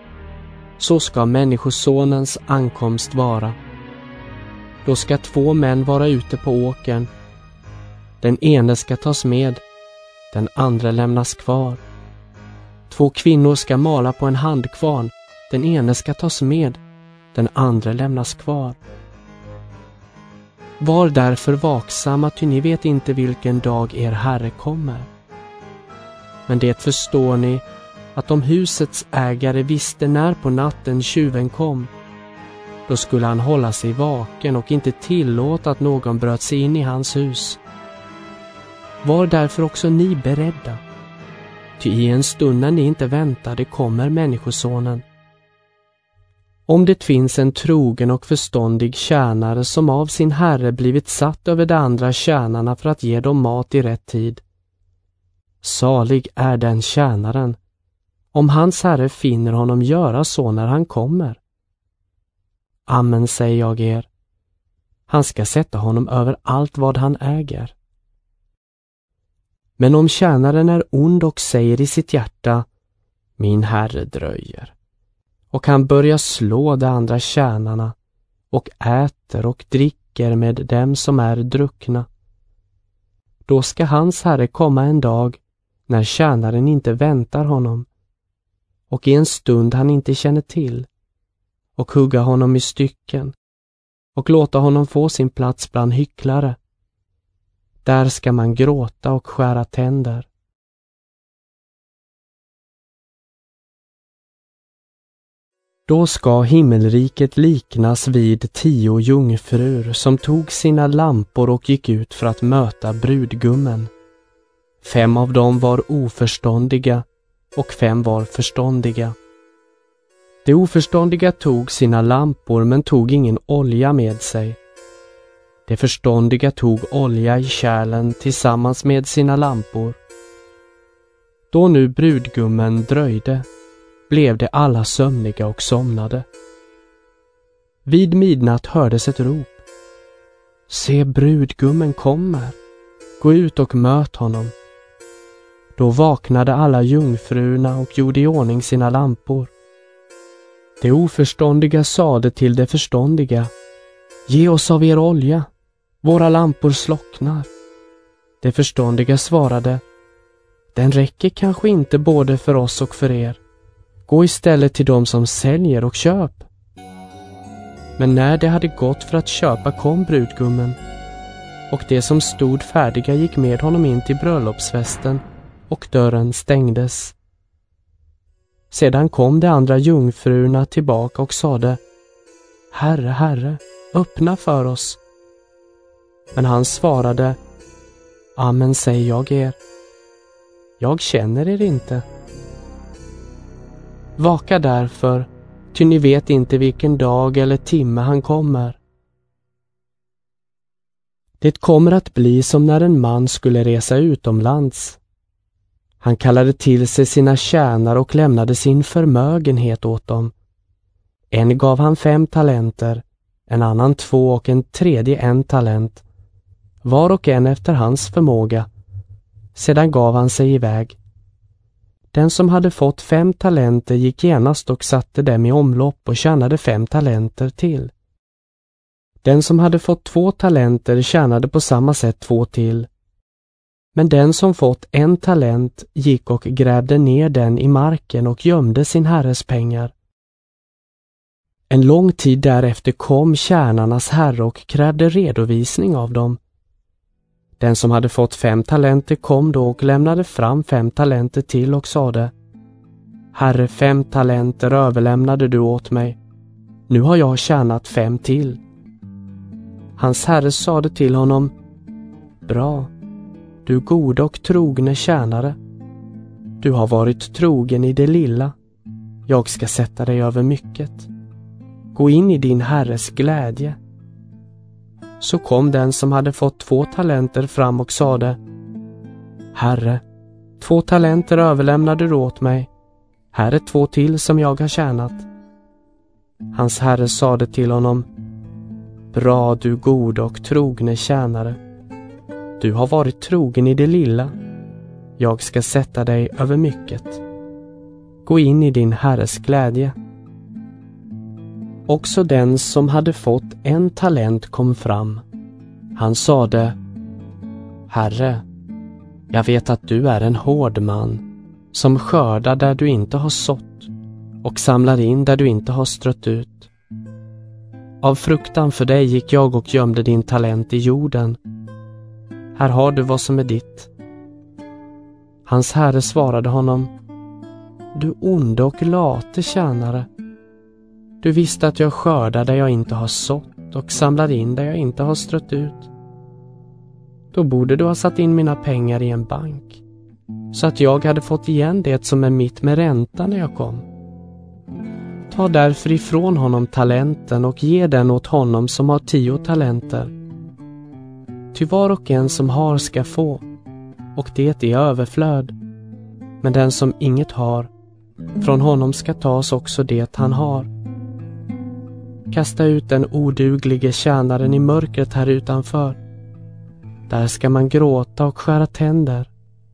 Så ska människosonens ankomst vara. Då ska två män vara ute på åkern. Den ene ska tas med, den andra lämnas kvar. Två kvinnor ska mala på en handkvarn. Den ene ska tas med, den andra lämnas kvar. Var därför vaksamma, ty ni vet inte vilken dag er Herre kommer. Men det förstår ni, att om husets ägare visste när på natten tjuven kom, då skulle han hålla sig vaken och inte tillåta att någon bröt sig in i hans hus. Var därför också ni beredda, ty i en stund när ni inte väntade kommer människosonen. Om det finns en trogen och förståndig tjänare som av sin herre blivit satt över de andra tjänarna för att ge dem mat i rätt tid, salig är den tjänaren, om hans herre finner honom göra så när han kommer. Amen, säger jag er, han ska sätta honom över allt vad han äger. Men om tjänaren är ond och säger i sitt hjärta, min herre dröjer, och han börjar slå de andra tjänarna och äter och dricker med dem som är druckna, då ska hans herre komma en dag när tjänaren inte väntar honom och i en stund han inte känner till, och hugga honom i stycken och låta honom få sin plats bland hycklare. Där ska man gråta och skära tänder. Då ska himmelriket liknas vid tio jungfrur som tog sina lampor och gick ut för att möta brudgummen. Fem av dem var oförståndiga och fem var förståndiga. De oförståndiga tog sina lampor men tog ingen olja med sig. De förståndiga tog olja i kärlen tillsammans med sina lampor. Då nu brudgummen dröjde, blev de alla sömniga och somnade. Vid midnatt hördes ett rop. Se, brudgummen kommer. Gå ut och möt honom. Då vaknade alla jungfrurna och gjorde i ordning sina lampor. De oförståndiga sade till de förståndiga: Ge oss av er olja, våra lampor slocknar. De förståndiga svarade: Den räcker kanske inte både för oss och för er. Gå istället till dem som säljer och köp. Men när de hade gått för att köpa kom brudgummen, och de som stod färdiga gick med honom in till bröllopsfesten, och dörren stängdes. Sedan kom de andra jungfrurna tillbaka och sade: Herre, Herre, öppna för oss. Men han svarade: Amen säger jag er, jag känner er inte. Vaka därför, ty ni vet inte vilken dag eller timme han kommer. Det kommer att bli som när en man skulle resa utomlands. Han kallade till sig sina tjänare och lämnade sin förmögenhet åt dem. En gav han fem talenter, en annan två och en tredje en talent, var och en efter hans förmåga. Sedan gav han sig iväg. Den som hade fått fem talenter gick genast och satte dem i omlopp och tjänade fem talenter till. Den som hade fått två talenter tjänade på samma sätt två till. Men den som fått en talent gick och grävde ner den i marken och gömde sin herres pengar. En lång tid därefter kom tjänarnas herre och krävde redovisning av dem. Den som hade fått fem talenter kom då och lämnade fram fem talenter till och sade: Herre, fem talenter överlämnade du åt mig. Nu har jag tjänat fem till. Hans herre sade till honom: Bra, du gode och trogne tjänare. Du har varit trogen i det lilla. Jag ska sätta dig över mycket. Gå in i din herres glädje. Så kom den som hade fått två talenter fram och sade: Herre, två talenter överlämnade du åt mig. Här är två till som jag har tjänat. Hans herre sade till honom: Bra, du gode och trogne tjänare. Du har varit trogen i det lilla. Jag ska sätta dig över mycket. Gå in i din herres glädje. Också den som hade fått en talent kom fram. Han sade: Herre, jag vet att du är en hård man, som skördar där du inte har sått och samlar in där du inte har strött ut. Av fruktan för dig gick jag och gömde din talent i jorden. Här har du vad som är ditt. Hans herre svarade honom: Du onde och late tjänare. Du visste att jag skördar där jag inte har sått och samlar in där jag inte har strött ut. Då borde du ha satt in mina pengar i en bank, så att jag hade fått igen det som är mitt med ränta när jag kom. Ta därför ifrån honom talenten och ge den åt honom som har tio talenter. Ty var och en som har ska få, och det är överflöd. Men den som inget har, från honom ska tas också det han har. Kasta ut den oduglige tjänaren i mörkret här utanför. Där ska man gråta och skära tänder.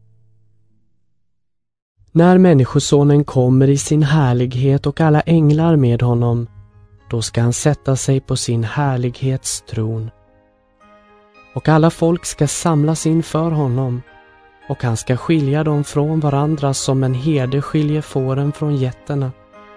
När människosonen kommer i sin härlighet och alla änglar med honom, då ska han sätta sig på sin härlighetstron. Och alla folk ska samlas inför honom, och han ska skilja dem från varandra som en herde skiljer fåren från getterna.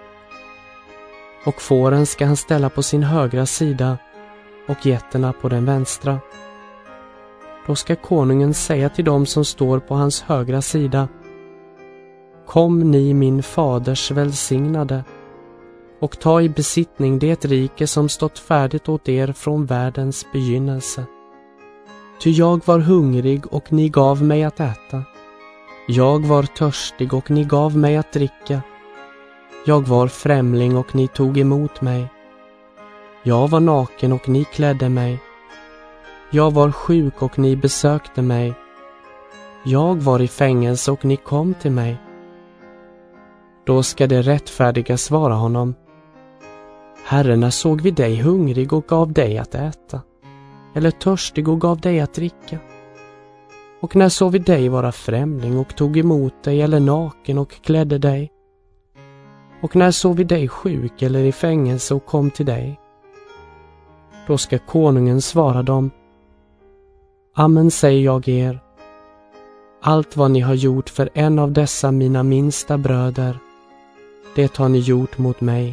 Och fåren ska han ställa på sin högra sida och getterna på den vänstra. Då ska konungen säga till dem som står på hans högra sida: Kom ni min faders välsignade, och ta i besittning det rike som stått färdigt åt er från världens begynnelse. Ty jag var hungrig och ni gav mig att äta. Jag var törstig och ni gav mig att dricka. Jag var främling och ni tog emot mig. Jag var naken och ni klädde mig. Jag var sjuk och ni besökte mig. jag var i fängelse och ni kom till mig. Då ska det rättfärdiga svara honom: Herre, när såg vi dig hungrig och gav dig att äta, eller törstig och gav dig att dricka? Och när såg vi dig vara främling och tog emot dig, eller naken och klädde dig? Och när såg vi dig sjuk eller i fängelse och kom till dig? Då ska konungen svara dem: Amen säger jag er, allt vad ni har gjort för en av dessa mina minsta bröder, det har ni gjort mot mig.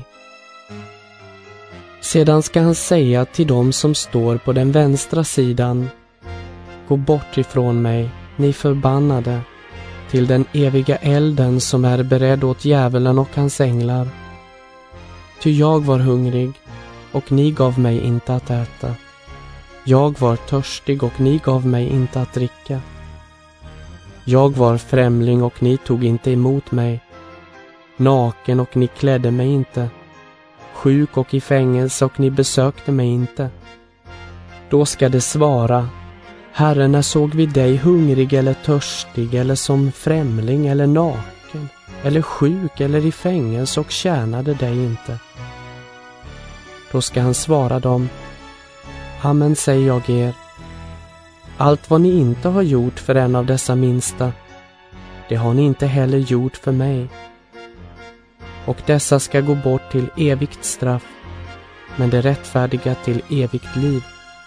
Sedan ska han säga till dem som står på den vänstra sidan: Gå bort ifrån mig, ni förbannade, till den eviga elden som är beredd åt djävulen och hans änglar. Ty jag var hungrig, och ni gav mig inte att äta. Jag var törstig, och ni gav mig inte att dricka. Jag var främling, och ni tog inte emot mig. Naken, och ni klädde mig inte. Sjuk och i fängelse, och ni besökte mig inte. Då ska det svara: Herre, när såg vi dig hungrig eller törstig, eller som främling eller naken, eller sjuk eller i fängelse och tjänade dig inte? Då ska han svara dem: Amen säger jag er, allt vad ni inte har gjort för en av dessa minsta, det har ni inte heller gjort för mig. Och dessa ska gå bort till evigt straff, men det rättfärdiga till evigt liv.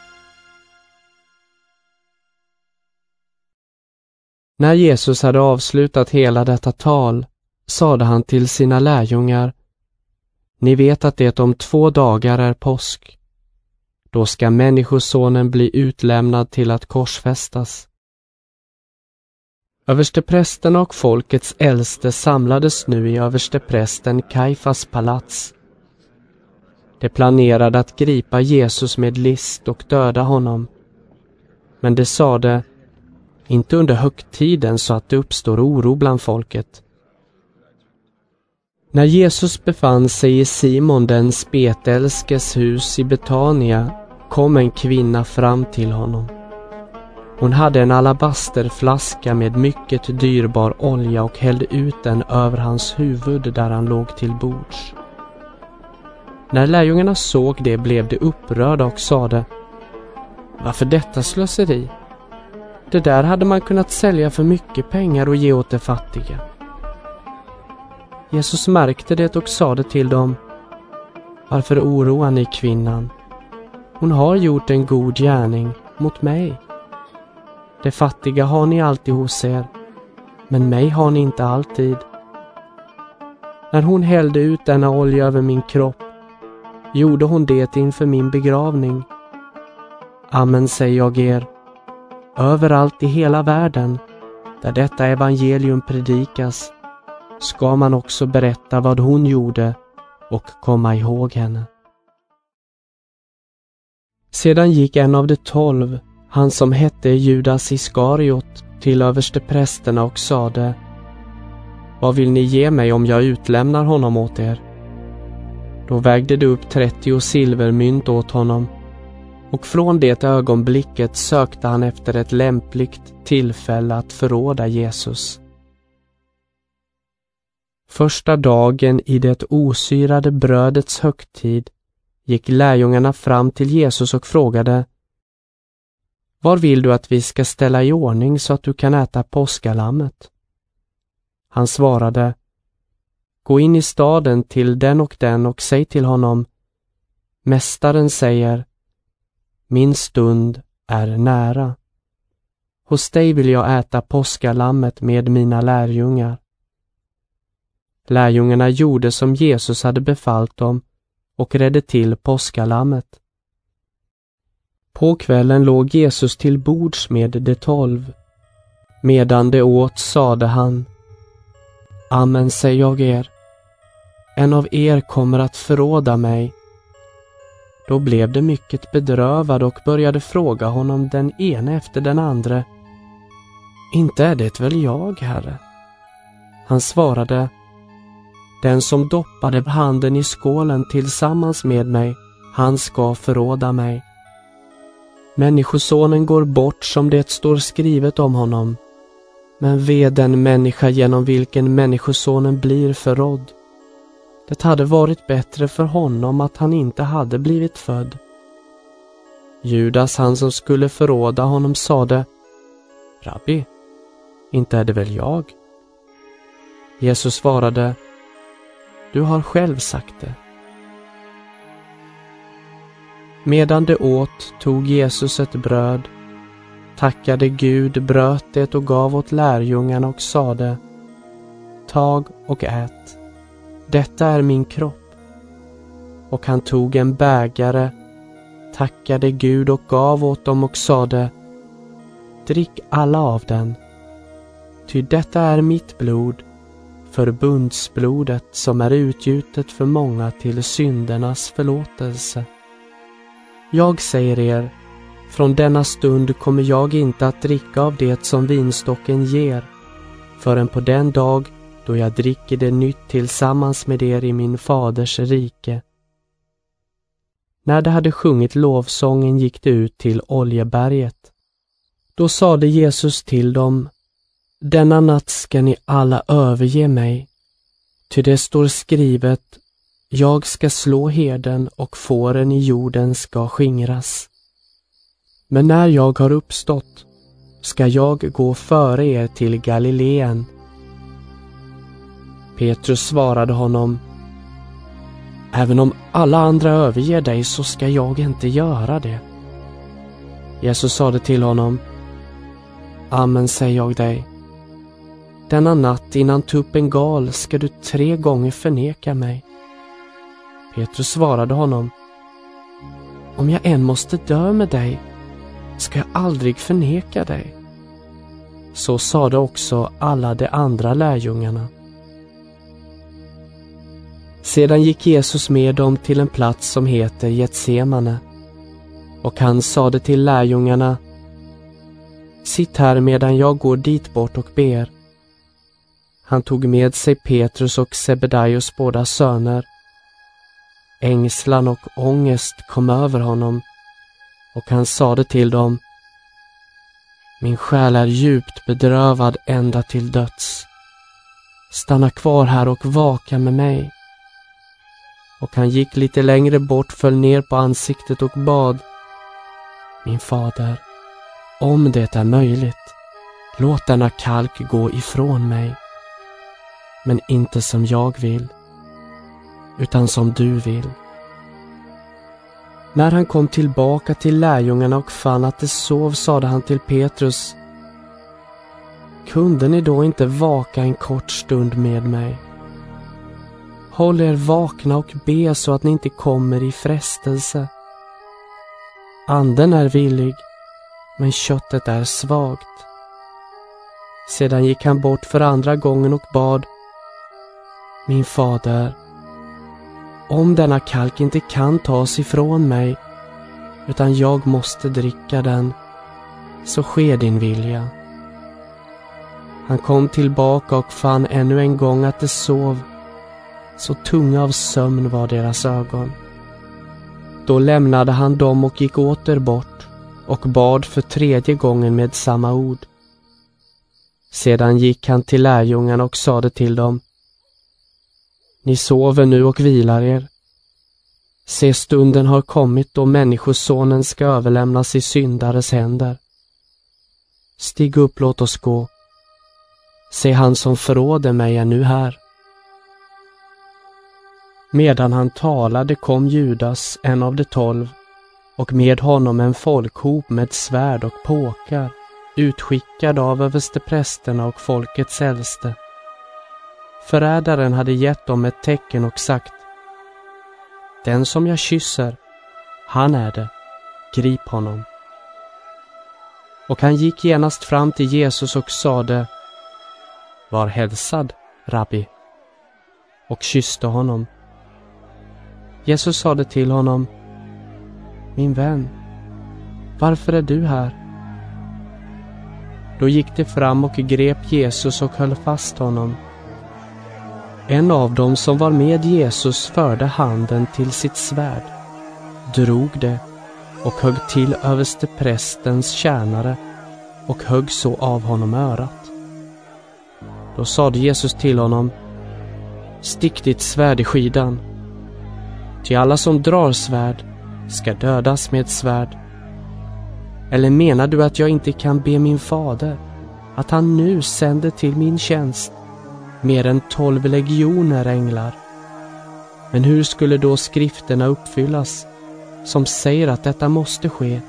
När Jesus hade avslutat hela detta tal sade han till sina lärjungar: Ni vet att det om två dagar är påsk. Då ska människosonen bli utlämnad till att korsfästas. Översteprästerna och folkets äldste samlades nu i översteprästen Kajfas palats. De planerade att gripa Jesus med list och döda honom. Men de sade: Inte under högtiden, så att det uppstår oro bland folket. När Jesus befann sig i Simon den spetälskes hus i Betania kom en kvinna fram till honom. Hon hade en alabasterflaska med mycket dyrbar olja och hällde ut den över hans huvud där han låg till bords. När lärjungarna såg det blev de upprörda och sade: Varför detta slöseri? Det där hade man kunnat sälja för mycket pengar och ge åt de fattiga. Jesus märkte det och sade till dem: Varför oroar ni kvinnan? Hon har gjort en god gärning mot mig. De fattiga har ni alltid hos er, men mig har ni inte alltid. När hon hällde ut denna olja över min kropp, gjorde hon det inför min begravning. Amen säger jag er, överallt i hela världen, där detta evangelium predikas, ska man också berätta vad hon gjorde och komma ihåg henne. Sedan gick en av de tolv, han som hette Judas Iskariot, till översteprästerna och sade: Vad vill ni ge mig om jag utlämnar honom åt er? Då vägde de upp trettio silvermynt åt honom, och från det ögonblicket sökte han efter ett lämpligt tillfälle att förråda Jesus. Första dagen i det osyrade brödets högtid gick lärjungarna fram till Jesus och frågade: Var vill du att vi ska ställa i ordning så att du kan äta påskalammet? Han svarade: Gå in i staden till den och den och säg till honom: Mästaren säger: Min stund är nära. Hos dig vill jag äta påskalammet med mina lärjungar. Lärjungarna gjorde som Jesus hade befallt dem och redde till påskalammet. På kvällen låg Jesus till bords med de tolv. Medan de åt sade han: Amen säger jag er, en av er kommer att förråda mig. Då blev de mycket bedrövade och började fråga honom den ene efter den andra: Inte är det väl jag, Herre? Han svarade: Den som doppade handen i skålen tillsammans med mig, han ska förråda mig. Människosonen går bort som det står skrivet om honom. Men ve den människa genom vilken människosonen blir förrådd. Det hade varit bättre för honom att han inte hade blivit född. Judas, han som skulle förråda honom, sade: Rabbi, inte är det väl jag? Jesus svarade: Du har själv sagt det. Medan de åt tog Jesus ett bröd, tackade Gud, bröt det och gav åt lärjungarna och sade: Tag och ät, detta är min kropp. Och han tog en bägare, tackade Gud och gav åt dem och sade: Drick alla av den, ty detta är mitt blod, förbundsblodet som är utgjutet för många till syndernas förlåtelse. Jag säger er, från denna stund kommer jag inte att dricka av det som vinstocken ger, förrän på den dag då jag dricker det nytt tillsammans med er i min faders rike. När de hade sjungit lovsången gick de ut till Oljeberget. Då sade Jesus till dem: Denna natt ska ni alla överge mig, ty det står skrivet: Jag ska slå herden och fåren i jorden ska skingras. Men när jag har uppstått ska jag gå före er till Galileen. Petrus svarade honom: Även om alla andra överger dig så ska jag inte göra det. Jesus sade till honom: Amen säger jag dig, denna natt innan tuppen gal ska du tre gånger förneka mig. Petrus svarade honom: Om jag än måste dö med dig ska jag aldrig förneka dig. Så sade också alla de andra lärjungarna. Sedan gick Jesus med dem till en plats som heter Getsemane, och han sade till lärjungarna: Sitt här medan jag går dit bort och ber. Han tog med sig Petrus och Sebedaios båda söner. Ängslan och ångest kom över honom, och han sade till dem: Min själ är djupt bedrövad ända till döds. Stanna kvar här och vaka med mig. Och han gick lite längre bort, föll ner på ansiktet och bad: Min fader, om det är möjligt, låt denna kalk gå ifrån mig. Men inte som jag vill, utan som du vill. När han kom tillbaka till lärjungarna och fann att de sov, sade han till Petrus: Kunde ni då inte vaka en kort stund med mig? Håll er vakna och be så att ni inte kommer i frestelse. Anden är villig, men köttet är svagt. Sedan gick han bort för andra gången och bad: Min fader, om denna kalk inte kan tas ifrån mig, utan jag måste dricka den, så sker din vilja. Han kom tillbaka och fann ännu en gång att de sov, så tunga av sömn var deras ögon. Då lämnade han dem och gick åter bort och bad för tredje gången med samma ord. Sedan gick han till lärjungarna och sade till dem: Ni sover nu och vilar er. Se, stunden har kommit då människosonen ska överlämnas i syndares händer. Stig upp, låt oss gå. Se, han som förråder mig är nu här. Medan han talade kom Judas, en av de tolv, och med honom en folkhop med svärd och påkar, utskickad av översteprästerna och folkets äldste. Förrädaren hade gett dem ett tecken och sagt: Den som jag kysser, han är det, grip honom. Och han gick genast fram till Jesus och sade: Var hälsad, rabbi, och kysste honom. Jesus sade till honom: Min vän, varför är du här? Då gick de fram och grep Jesus och höll fast honom. En av dem som var med Jesus förde handen till sitt svärd, drog det och högg till översteprästens tjänare och högg så av honom örat. Då sade Jesus till honom: stick ditt svärd i skidan. Till alla som drar svärd ska dödas med svärd. Eller menar du att jag inte kan be min fader att han nu sänder till min tjänst mer än tolv legioner änglar? Men hur skulle då skrifterna uppfyllas som säger att detta måste ske?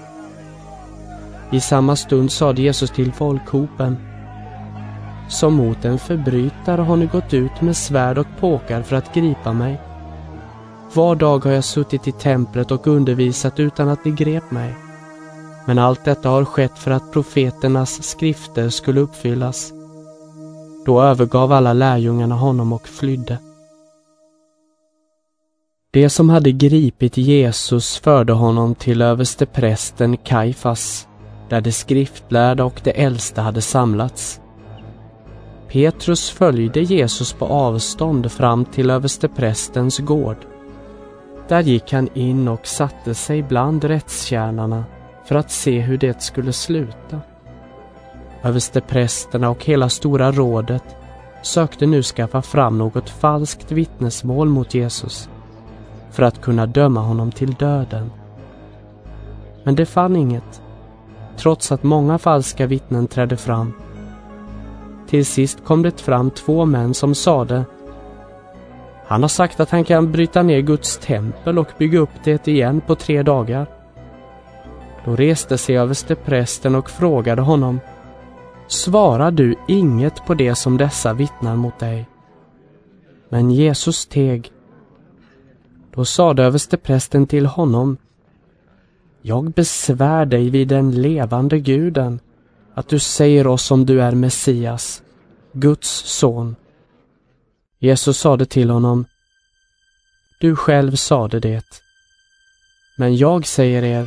I samma stund sade Jesus till folkhopen: som mot en förbrytare har ni gått ut med svärd och påkar för att gripa mig. Var dag har jag suttit i templet och undervisat utan att ni grep mig. Men allt detta har skett för att profeternas skrifter skulle uppfyllas. Då övergav alla lärjungarna honom och flydde. Det som hade gripit Jesus förde honom till översteprästen Kajfas, där de skriftlärda och de äldste hade samlats. Petrus följde Jesus på avstånd fram till översteprästens gård. Där gick han in och satte sig bland rättstjänarna för att se hur det skulle sluta. Översteprästerna och hela stora rådet sökte nu skaffa fram något falskt vittnesmål mot Jesus för att kunna döma honom till döden. Men det fann inget, trots att många falska vittnen trädde fram. Till sist kom det fram två män som sade: han har sagt att han kan bryta ner Guds tempel och bygga upp det igen på tre dagar. Då reste sig översteprästen och frågade honom: svarar du inget på det som dessa vittnar mot dig? Men Jesus teg. Då sade översteprästen till honom: jag besvär dig vid den levande Guden att du säger oss om du är Messias, Guds son. Jesus sade till honom: du själv sade det. Men jag säger er,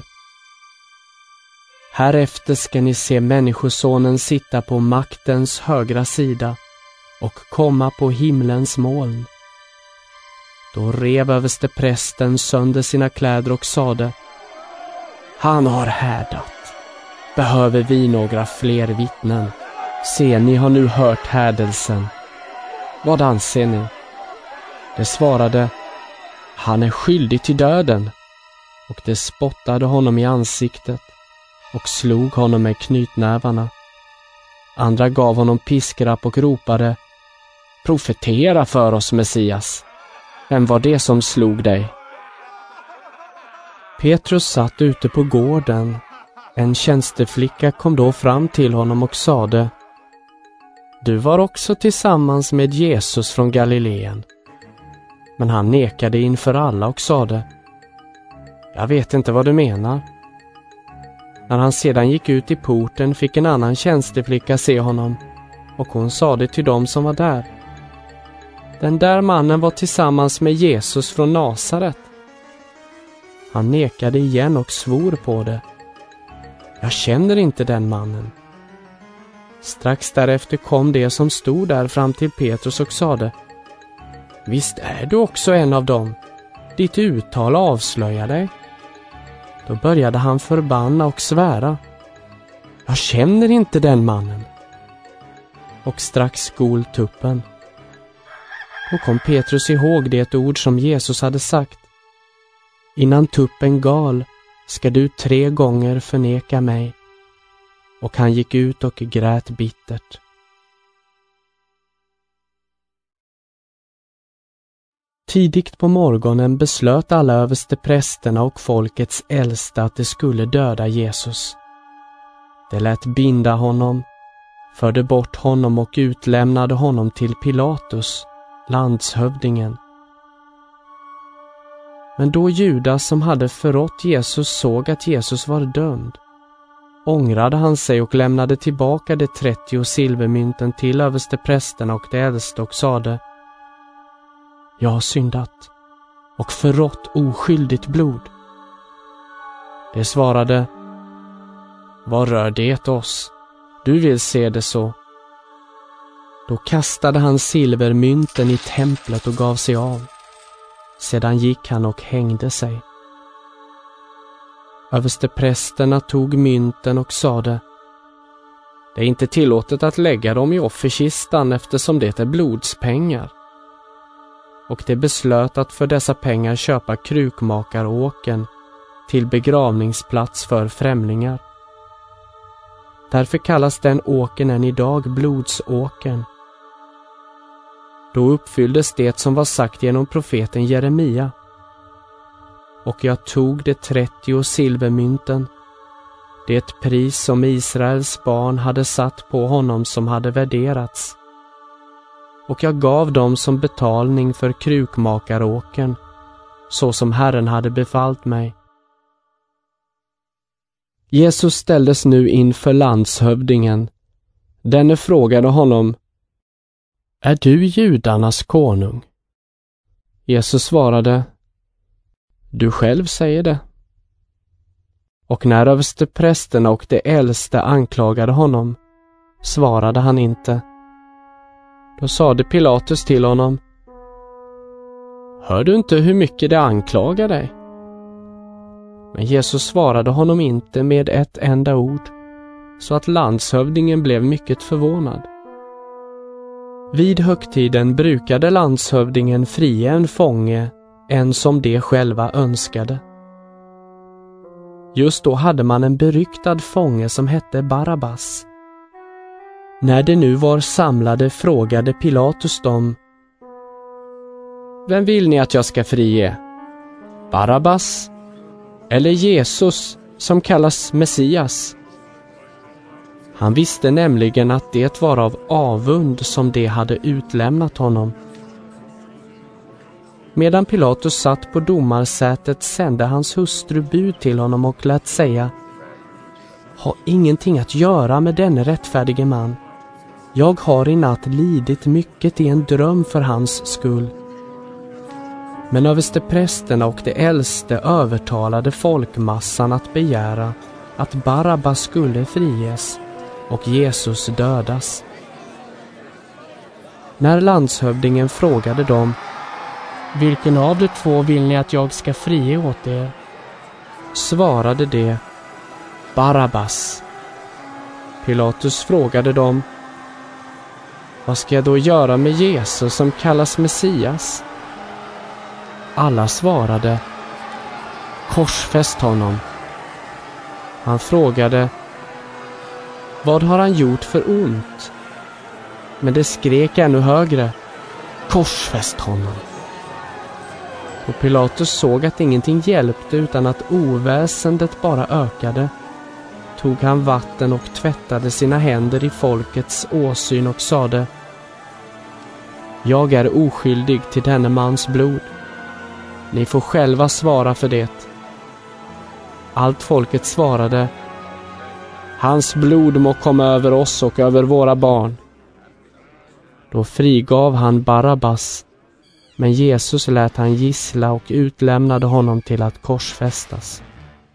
härefter ska ni se människosonen sitta på maktens högra sida och komma på himlens moln. Då rev översteprästen sönder sina kläder och sade: han har härdat. Behöver vi några fler vittnen? Se, ni har nu hört härdelsen. Vad anser ni? Det svarade: han är skyldig till döden. Och det spottade honom i ansiktet och slog honom med knytnävarna. Andra gav honom piskrapp och ropade: profetera för oss, Messias. Vem var det som slog dig? Petrus satt ute på gården. En tjänsteflicka kom då fram till honom och sade: du var också tillsammans med Jesus från Galileen. Men han nekade inför alla och sade: jag vet inte vad du menar. När han sedan gick ut i porten fick en annan tjänsteflicka se honom, och hon sade till dem som var där: den där mannen var tillsammans med Jesus från Nasaret. Han nekade igen och svor på det: jag känner inte den mannen. Strax därefter kom det som stod där fram till Petrus och sade: visst är du också en av dem. Ditt uttal avslöjar dig. Då började han förbanna och svära: jag känner inte den mannen. Och strax skol tuppen. Då kom Petrus ihåg det ord som Jesus hade sagt: innan tuppen gal ska du tre gånger förneka mig. Och han gick ut och grät bittert. Tidigt på morgonen beslöt alla översteprästerna och folkets äldste att de skulle döda Jesus. De lät binda honom, förde bort honom och utlämnade honom till Pilatus, landshövdingen. Men då Judas, som hade förrått Jesus, såg att Jesus var dömd, ångrade han sig och lämnade tillbaka de trettio silvermynten till översteprästerna och de äldste och sade: jag har syndat och förrått oskyldigt blod. Det svarade: vad rör det oss? Du vill se det så. Då kastade han silvermynten i templet och gav sig av. Sedan gick han och hängde sig. Översteprästerna tog mynten och sade: Det är inte tillåtet att lägga dem i offerkistan eftersom det är blodspengar. Och det beslöt att för dessa pengar köpa krukmakaråken till begravningsplats för främlingar. Därför kallas den åken än idag blodsåken. Då uppfylldes det som var sagt genom profeten Jeremia. Och jag tog de trettio silvermynten, det pris som Israels barn hade satt på honom som hade värderats. Och jag gav dem som betalning för krukmakaråken, så som Herren hade befallt mig. Jesus ställdes nu inför landshövdingen. Denne frågade honom: Är du judarnas konung? Jesus svarade: Du själv säger det. Och när översteprästerna och de äldste anklagade honom, svarade han inte. Då sade Pilatus till honom: Hör du inte hur mycket de anklagar dig? Men Jesus svarade honom inte med ett enda ord, så att landshövdingen blev mycket förvånad. Vid högtiden brukade landshövdingen fria en fånge, en som de själva önskade. Just då hade man en beryktad fånge som hette Barabbas. När de nu var samlade frågade Pilatus dem: Vem vill ni att jag ska frige? Barabbas eller Jesus som kallas Messias? Han visste nämligen att det var av avund som de hade utlämnat honom. Medan Pilatus satt på domarsätet sände hans hustru bud till honom och lät säga: Ha ingenting att göra med denne rättfärdige man. Jag har i natt lidit mycket i en dröm för hans skull. Men översteprästerna och de äldste övertalade folkmassan att begära att Barabbas skulle friges och Jesus dödas. När landshövdingen frågade dem: Vilken av de två vill ni att jag ska frige åt er? Svarade de: Barabbas. Pilatus frågade dem: Vad ska jag då göra med Jesus som kallas Messias? Alla svarade: Korsfäst honom. Han frågade: Vad har han gjort för ont? Men det skrek ännu högre: Korsfäst honom. Och Pilatus såg att ingenting hjälpte utan att oväsendet bara ökade. Tog han vatten och tvättade sina händer i folkets åsyn och sade: Jag är oskyldig till denne mans blod. Ni får själva svara för det. Allt folket svarade: Hans blod må komma över oss och över våra barn. Då frigav han Barabbas, men Jesus lät han gissla och utlämnade honom till att korsfästas.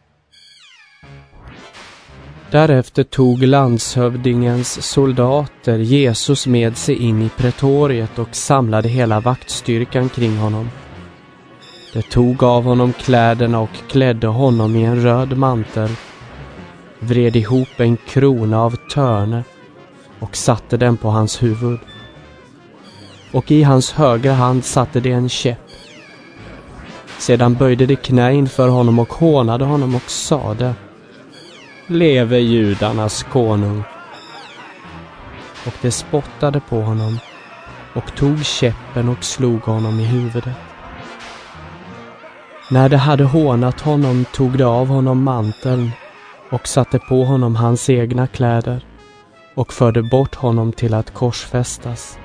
Därefter tog landshövdingens soldater Jesus med sig in i pretoriet och samlade hela vaktstyrkan kring honom. De tog av honom kläderna och klädde honom i en röd mantel, vred ihop en krona av törne och satte den på hans huvud. Och i hans högra hand satte de en käpp. Sedan böjde de knä inför honom och hånade honom och sade: Leve judarnas konung. Och de spottade på honom och tog käppen och slog honom i huvudet. När de hade hånat honom tog de av honom manteln och satte på honom hans egna kläder och förde bort honom till att korsfästas.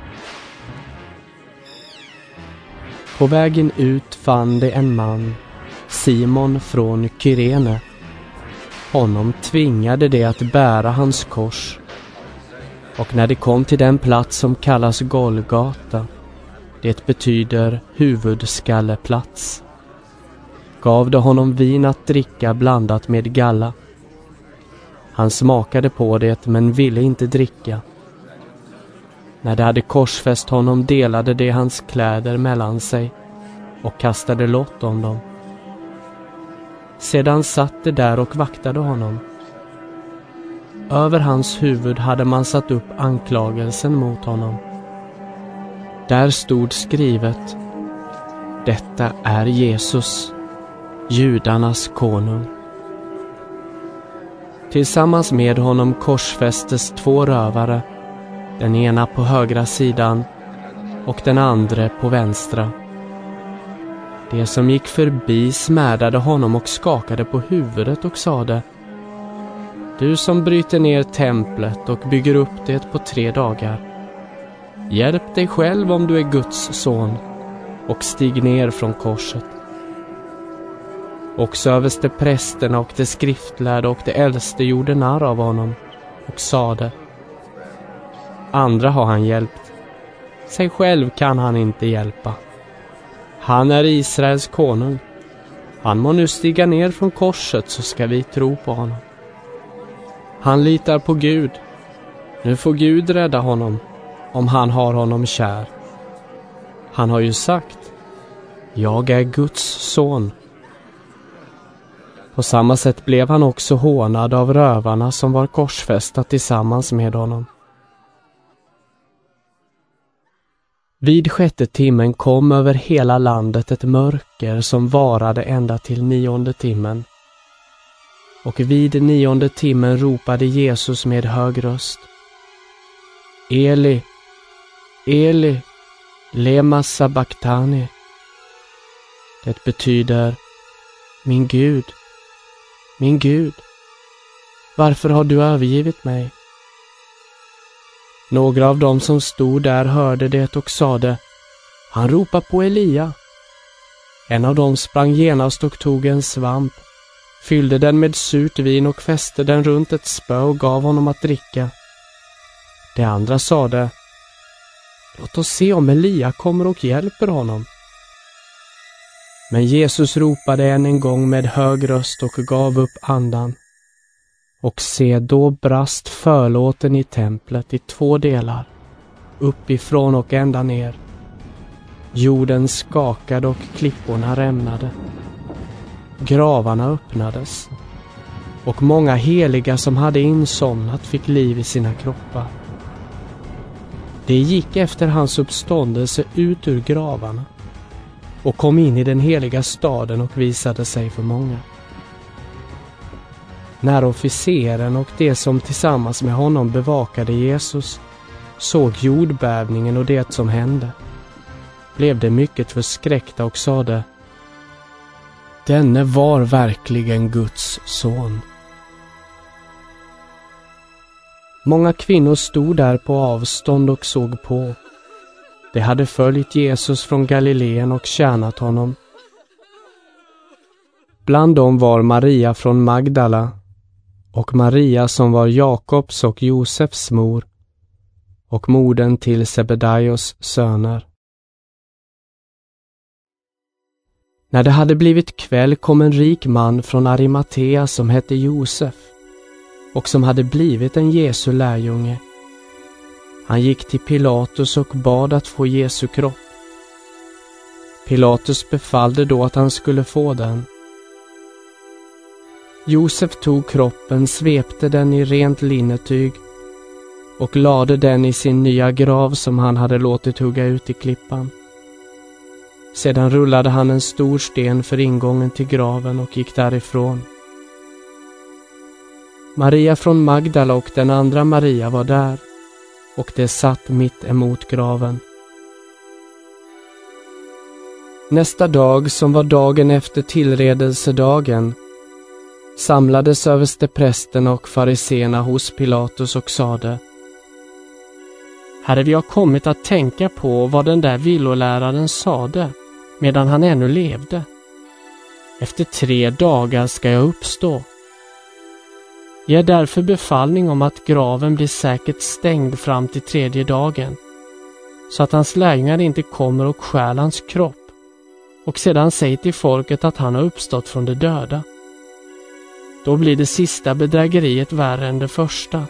På vägen ut fann de en man, Simon från Kyrene. Honom tvingade de att bära hans kors. Och när de kom till den plats som kallas Golgata, det betyder huvudskalleplats, gav de honom vin att dricka blandat med galla. Han smakade på det men ville inte dricka. När de hade korsfäst honom delade de hans kläder mellan sig och kastade lott om dem. Sedan satt de där och vaktade honom. över hans huvud hade man satt upp anklagelsen mot honom. Där stod skrivet: Detta är Jesus, judarnas konung. Tillsammans med honom korsfästes två rövare, den ena på högra sidan och den andra på vänstra. De som gick förbi smädade honom och skakade på huvudet och sade: Du som bryter ner templet och bygger upp det på tre dagar, hjälp dig själv om du är Guds son och stig ner från korset. Också översteprästerna och de skriftlärda och de äldste gjorde narr av honom och sade: Andra har han hjälpt, sig själv kan han inte hjälpa. Han är Israels konung. Han må nu stiga ner från korset, så ska vi tro på honom. Han litar på Gud. Nu får Gud rädda honom, om han har honom kär. Han har ju sagt: Jag är Guds son. På samma sätt blev han också hånad av rövarna som var korsfästa tillsammans med honom. Vid sjätte timmen kom över hela landet ett mörker som varade ända till nionde timmen. Och vid nionde timmen ropade Jesus med hög röst: Eli, Eli, lema sabachthani. Det betyder: Min Gud, min Gud, varför har du övergivit mig? Några av dem som stod där hörde det och sade: Han ropar på Elia. En av dem sprang genast och tog en svamp, fyllde den med surt vin och fäste den runt ett spö och gav honom att dricka. De andra sade: Låt oss se om Elia kommer och hjälper honom. Men Jesus ropade än en gång med hög röst och gav upp andan. Och se, då brast förlåten i templet i två delar, uppifrån och ända ner. Jorden skakade och klipporna rämnade. Gravarna öppnades, och många heliga som hade insomnat fick liv i sina kroppar. De gick efter hans uppståndelse ut ur gravarna och kom in i den heliga staden och visade sig för många. När officeren och de som tillsammans med honom bevakade Jesus såg jordbävningen och det som hände, blev de mycket förskräckta och sade: Denne var verkligen Guds son. Många kvinnor stod där på avstånd och såg på. De hade följt Jesus från Galileen och tjänat honom. Bland dem var Maria från Magdala och Maria som var Jakobs och Josefs mor och modern till Sebedaios söner. När det hade blivit kväll kom en rik man från Arimatea som hette Josef och som hade blivit en Jesu lärjunge. Han gick till Pilatus och bad att få Jesu kropp. Pilatus befallde då att han skulle få den. Josef tog kroppen, svepte den i rent linnetyg och lade den i sin nya grav som han hade låtit hugga ut i klippan. Sedan rullade han en stor sten för ingången till graven och gick därifrån. Maria från Magdala och den andra Maria var där, och de satt mitt emot graven. Nästa dag, som var dagen efter tillredelsedagen, samlades översteprästerna och fariséerna hos Pilatus och sade: Herre, vi har kommit att tänka på vad den där villoläraren sade medan han ännu levde. Efter tre dagar ska jag uppstå. Ge därför befallning om att graven blir säkert stängd fram till tredje dagen, så att hans lärjungar inte kommer och stjäl hans kropp, och sedan säg till folket att han har uppstått från de döda. Då blir det sista bedrägeriet värre än det första.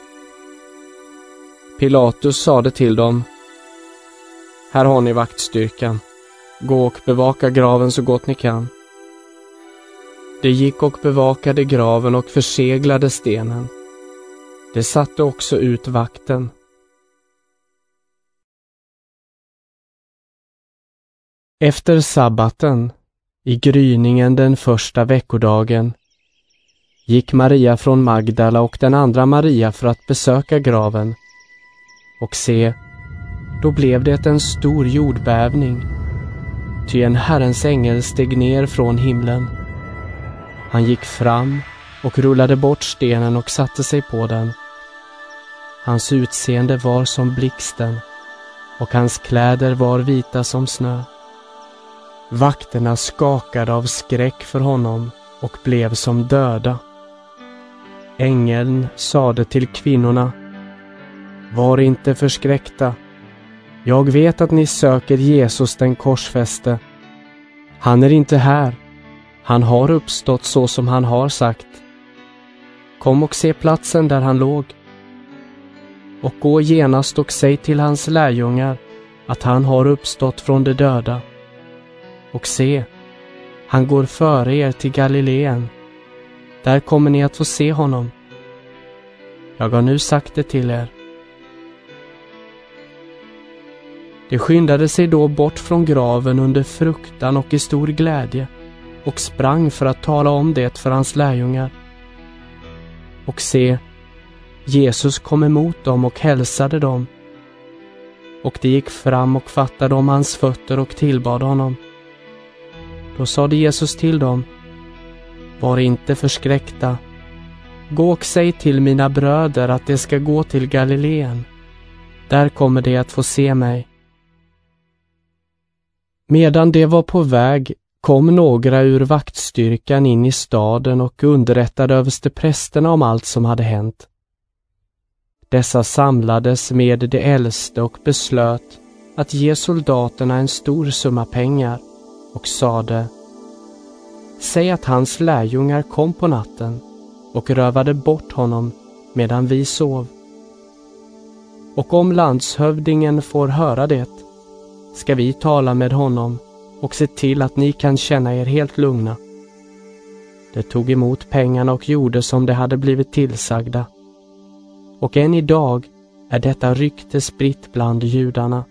Pilatus sade till dem: Här har ni vaktstyrkan. Gå och bevaka graven så gott ni kan. De gick och bevakade graven och förseglade stenen. De satte också ut vakten. Efter sabbaten, i gryningen den första veckodagen, gick Maria från Magdala och den andra Maria för att besöka graven. Och se, då blev det en stor jordbävning, ty en Herrens ängel steg ner från himlen. Han gick fram och rullade bort stenen och satte sig på den. Hans utseende var som blixten, och hans kläder var vita som snö. Vakterna skakade av skräck för honom och blev som döda. Ängeln sade till kvinnorna: var inte förskräckta. Jag vet att ni söker Jesus den korsfäste. Han är inte här. Han har uppstått så som han har sagt. Kom och se platsen där han låg. Och gå genast och säg till hans lärjungar att han har uppstått från de döda. Och se, han går före er till Galileen. Där kommer ni att få se honom. Jag har nu sagt det till er. De skyndade sig då bort från graven under fruktan och i stor glädje och sprang för att tala om det för hans lärjungar. Och se, Jesus kom emot dem och hälsade dem. Och de gick fram och fattade om hans fötter och tillbad honom. Då sade Jesus till dem: var inte förskräckta. Gå och säg till mina bröder att de ska gå till Galileen. Där kommer de att få se mig. Medan de var på väg kom några ur vaktstyrkan in i staden och underrättade översteprästerna om allt som hade hänt. Dessa samlades med de äldste och beslöt att ge soldaterna en stor summa pengar och sade: säg att hans lärjungar kom på natten och rövade bort honom medan vi sov. Och om landshövdingen får höra det, ska vi tala med honom och se till att ni kan känna er helt lugna. De tog emot pengarna och gjorde som de hade blivit tillsagda. Och än idag är detta rykte spritt bland judarna.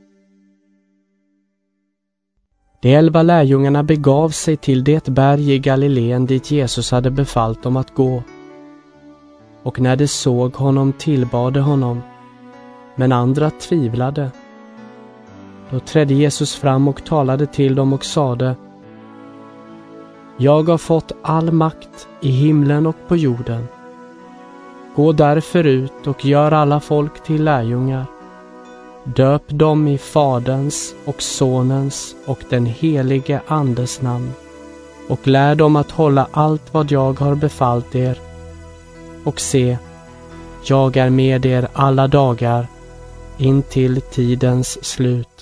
De elva lärjungarna begav sig till det berg i Galileen dit Jesus hade befallt dem att gå. Och när de såg honom tillbade honom, men andra tvivlade. Då trädde Jesus fram och talade till dem och sade: jag har fått all makt i himlen och på jorden. Gå därför ut och gör alla folk till lärjungar. Döp dem i Faderns och Sonens och den helige Andes namn och lär dem att hålla allt vad jag har befallt er. Och se, jag är med er alla dagar in till tidens slut.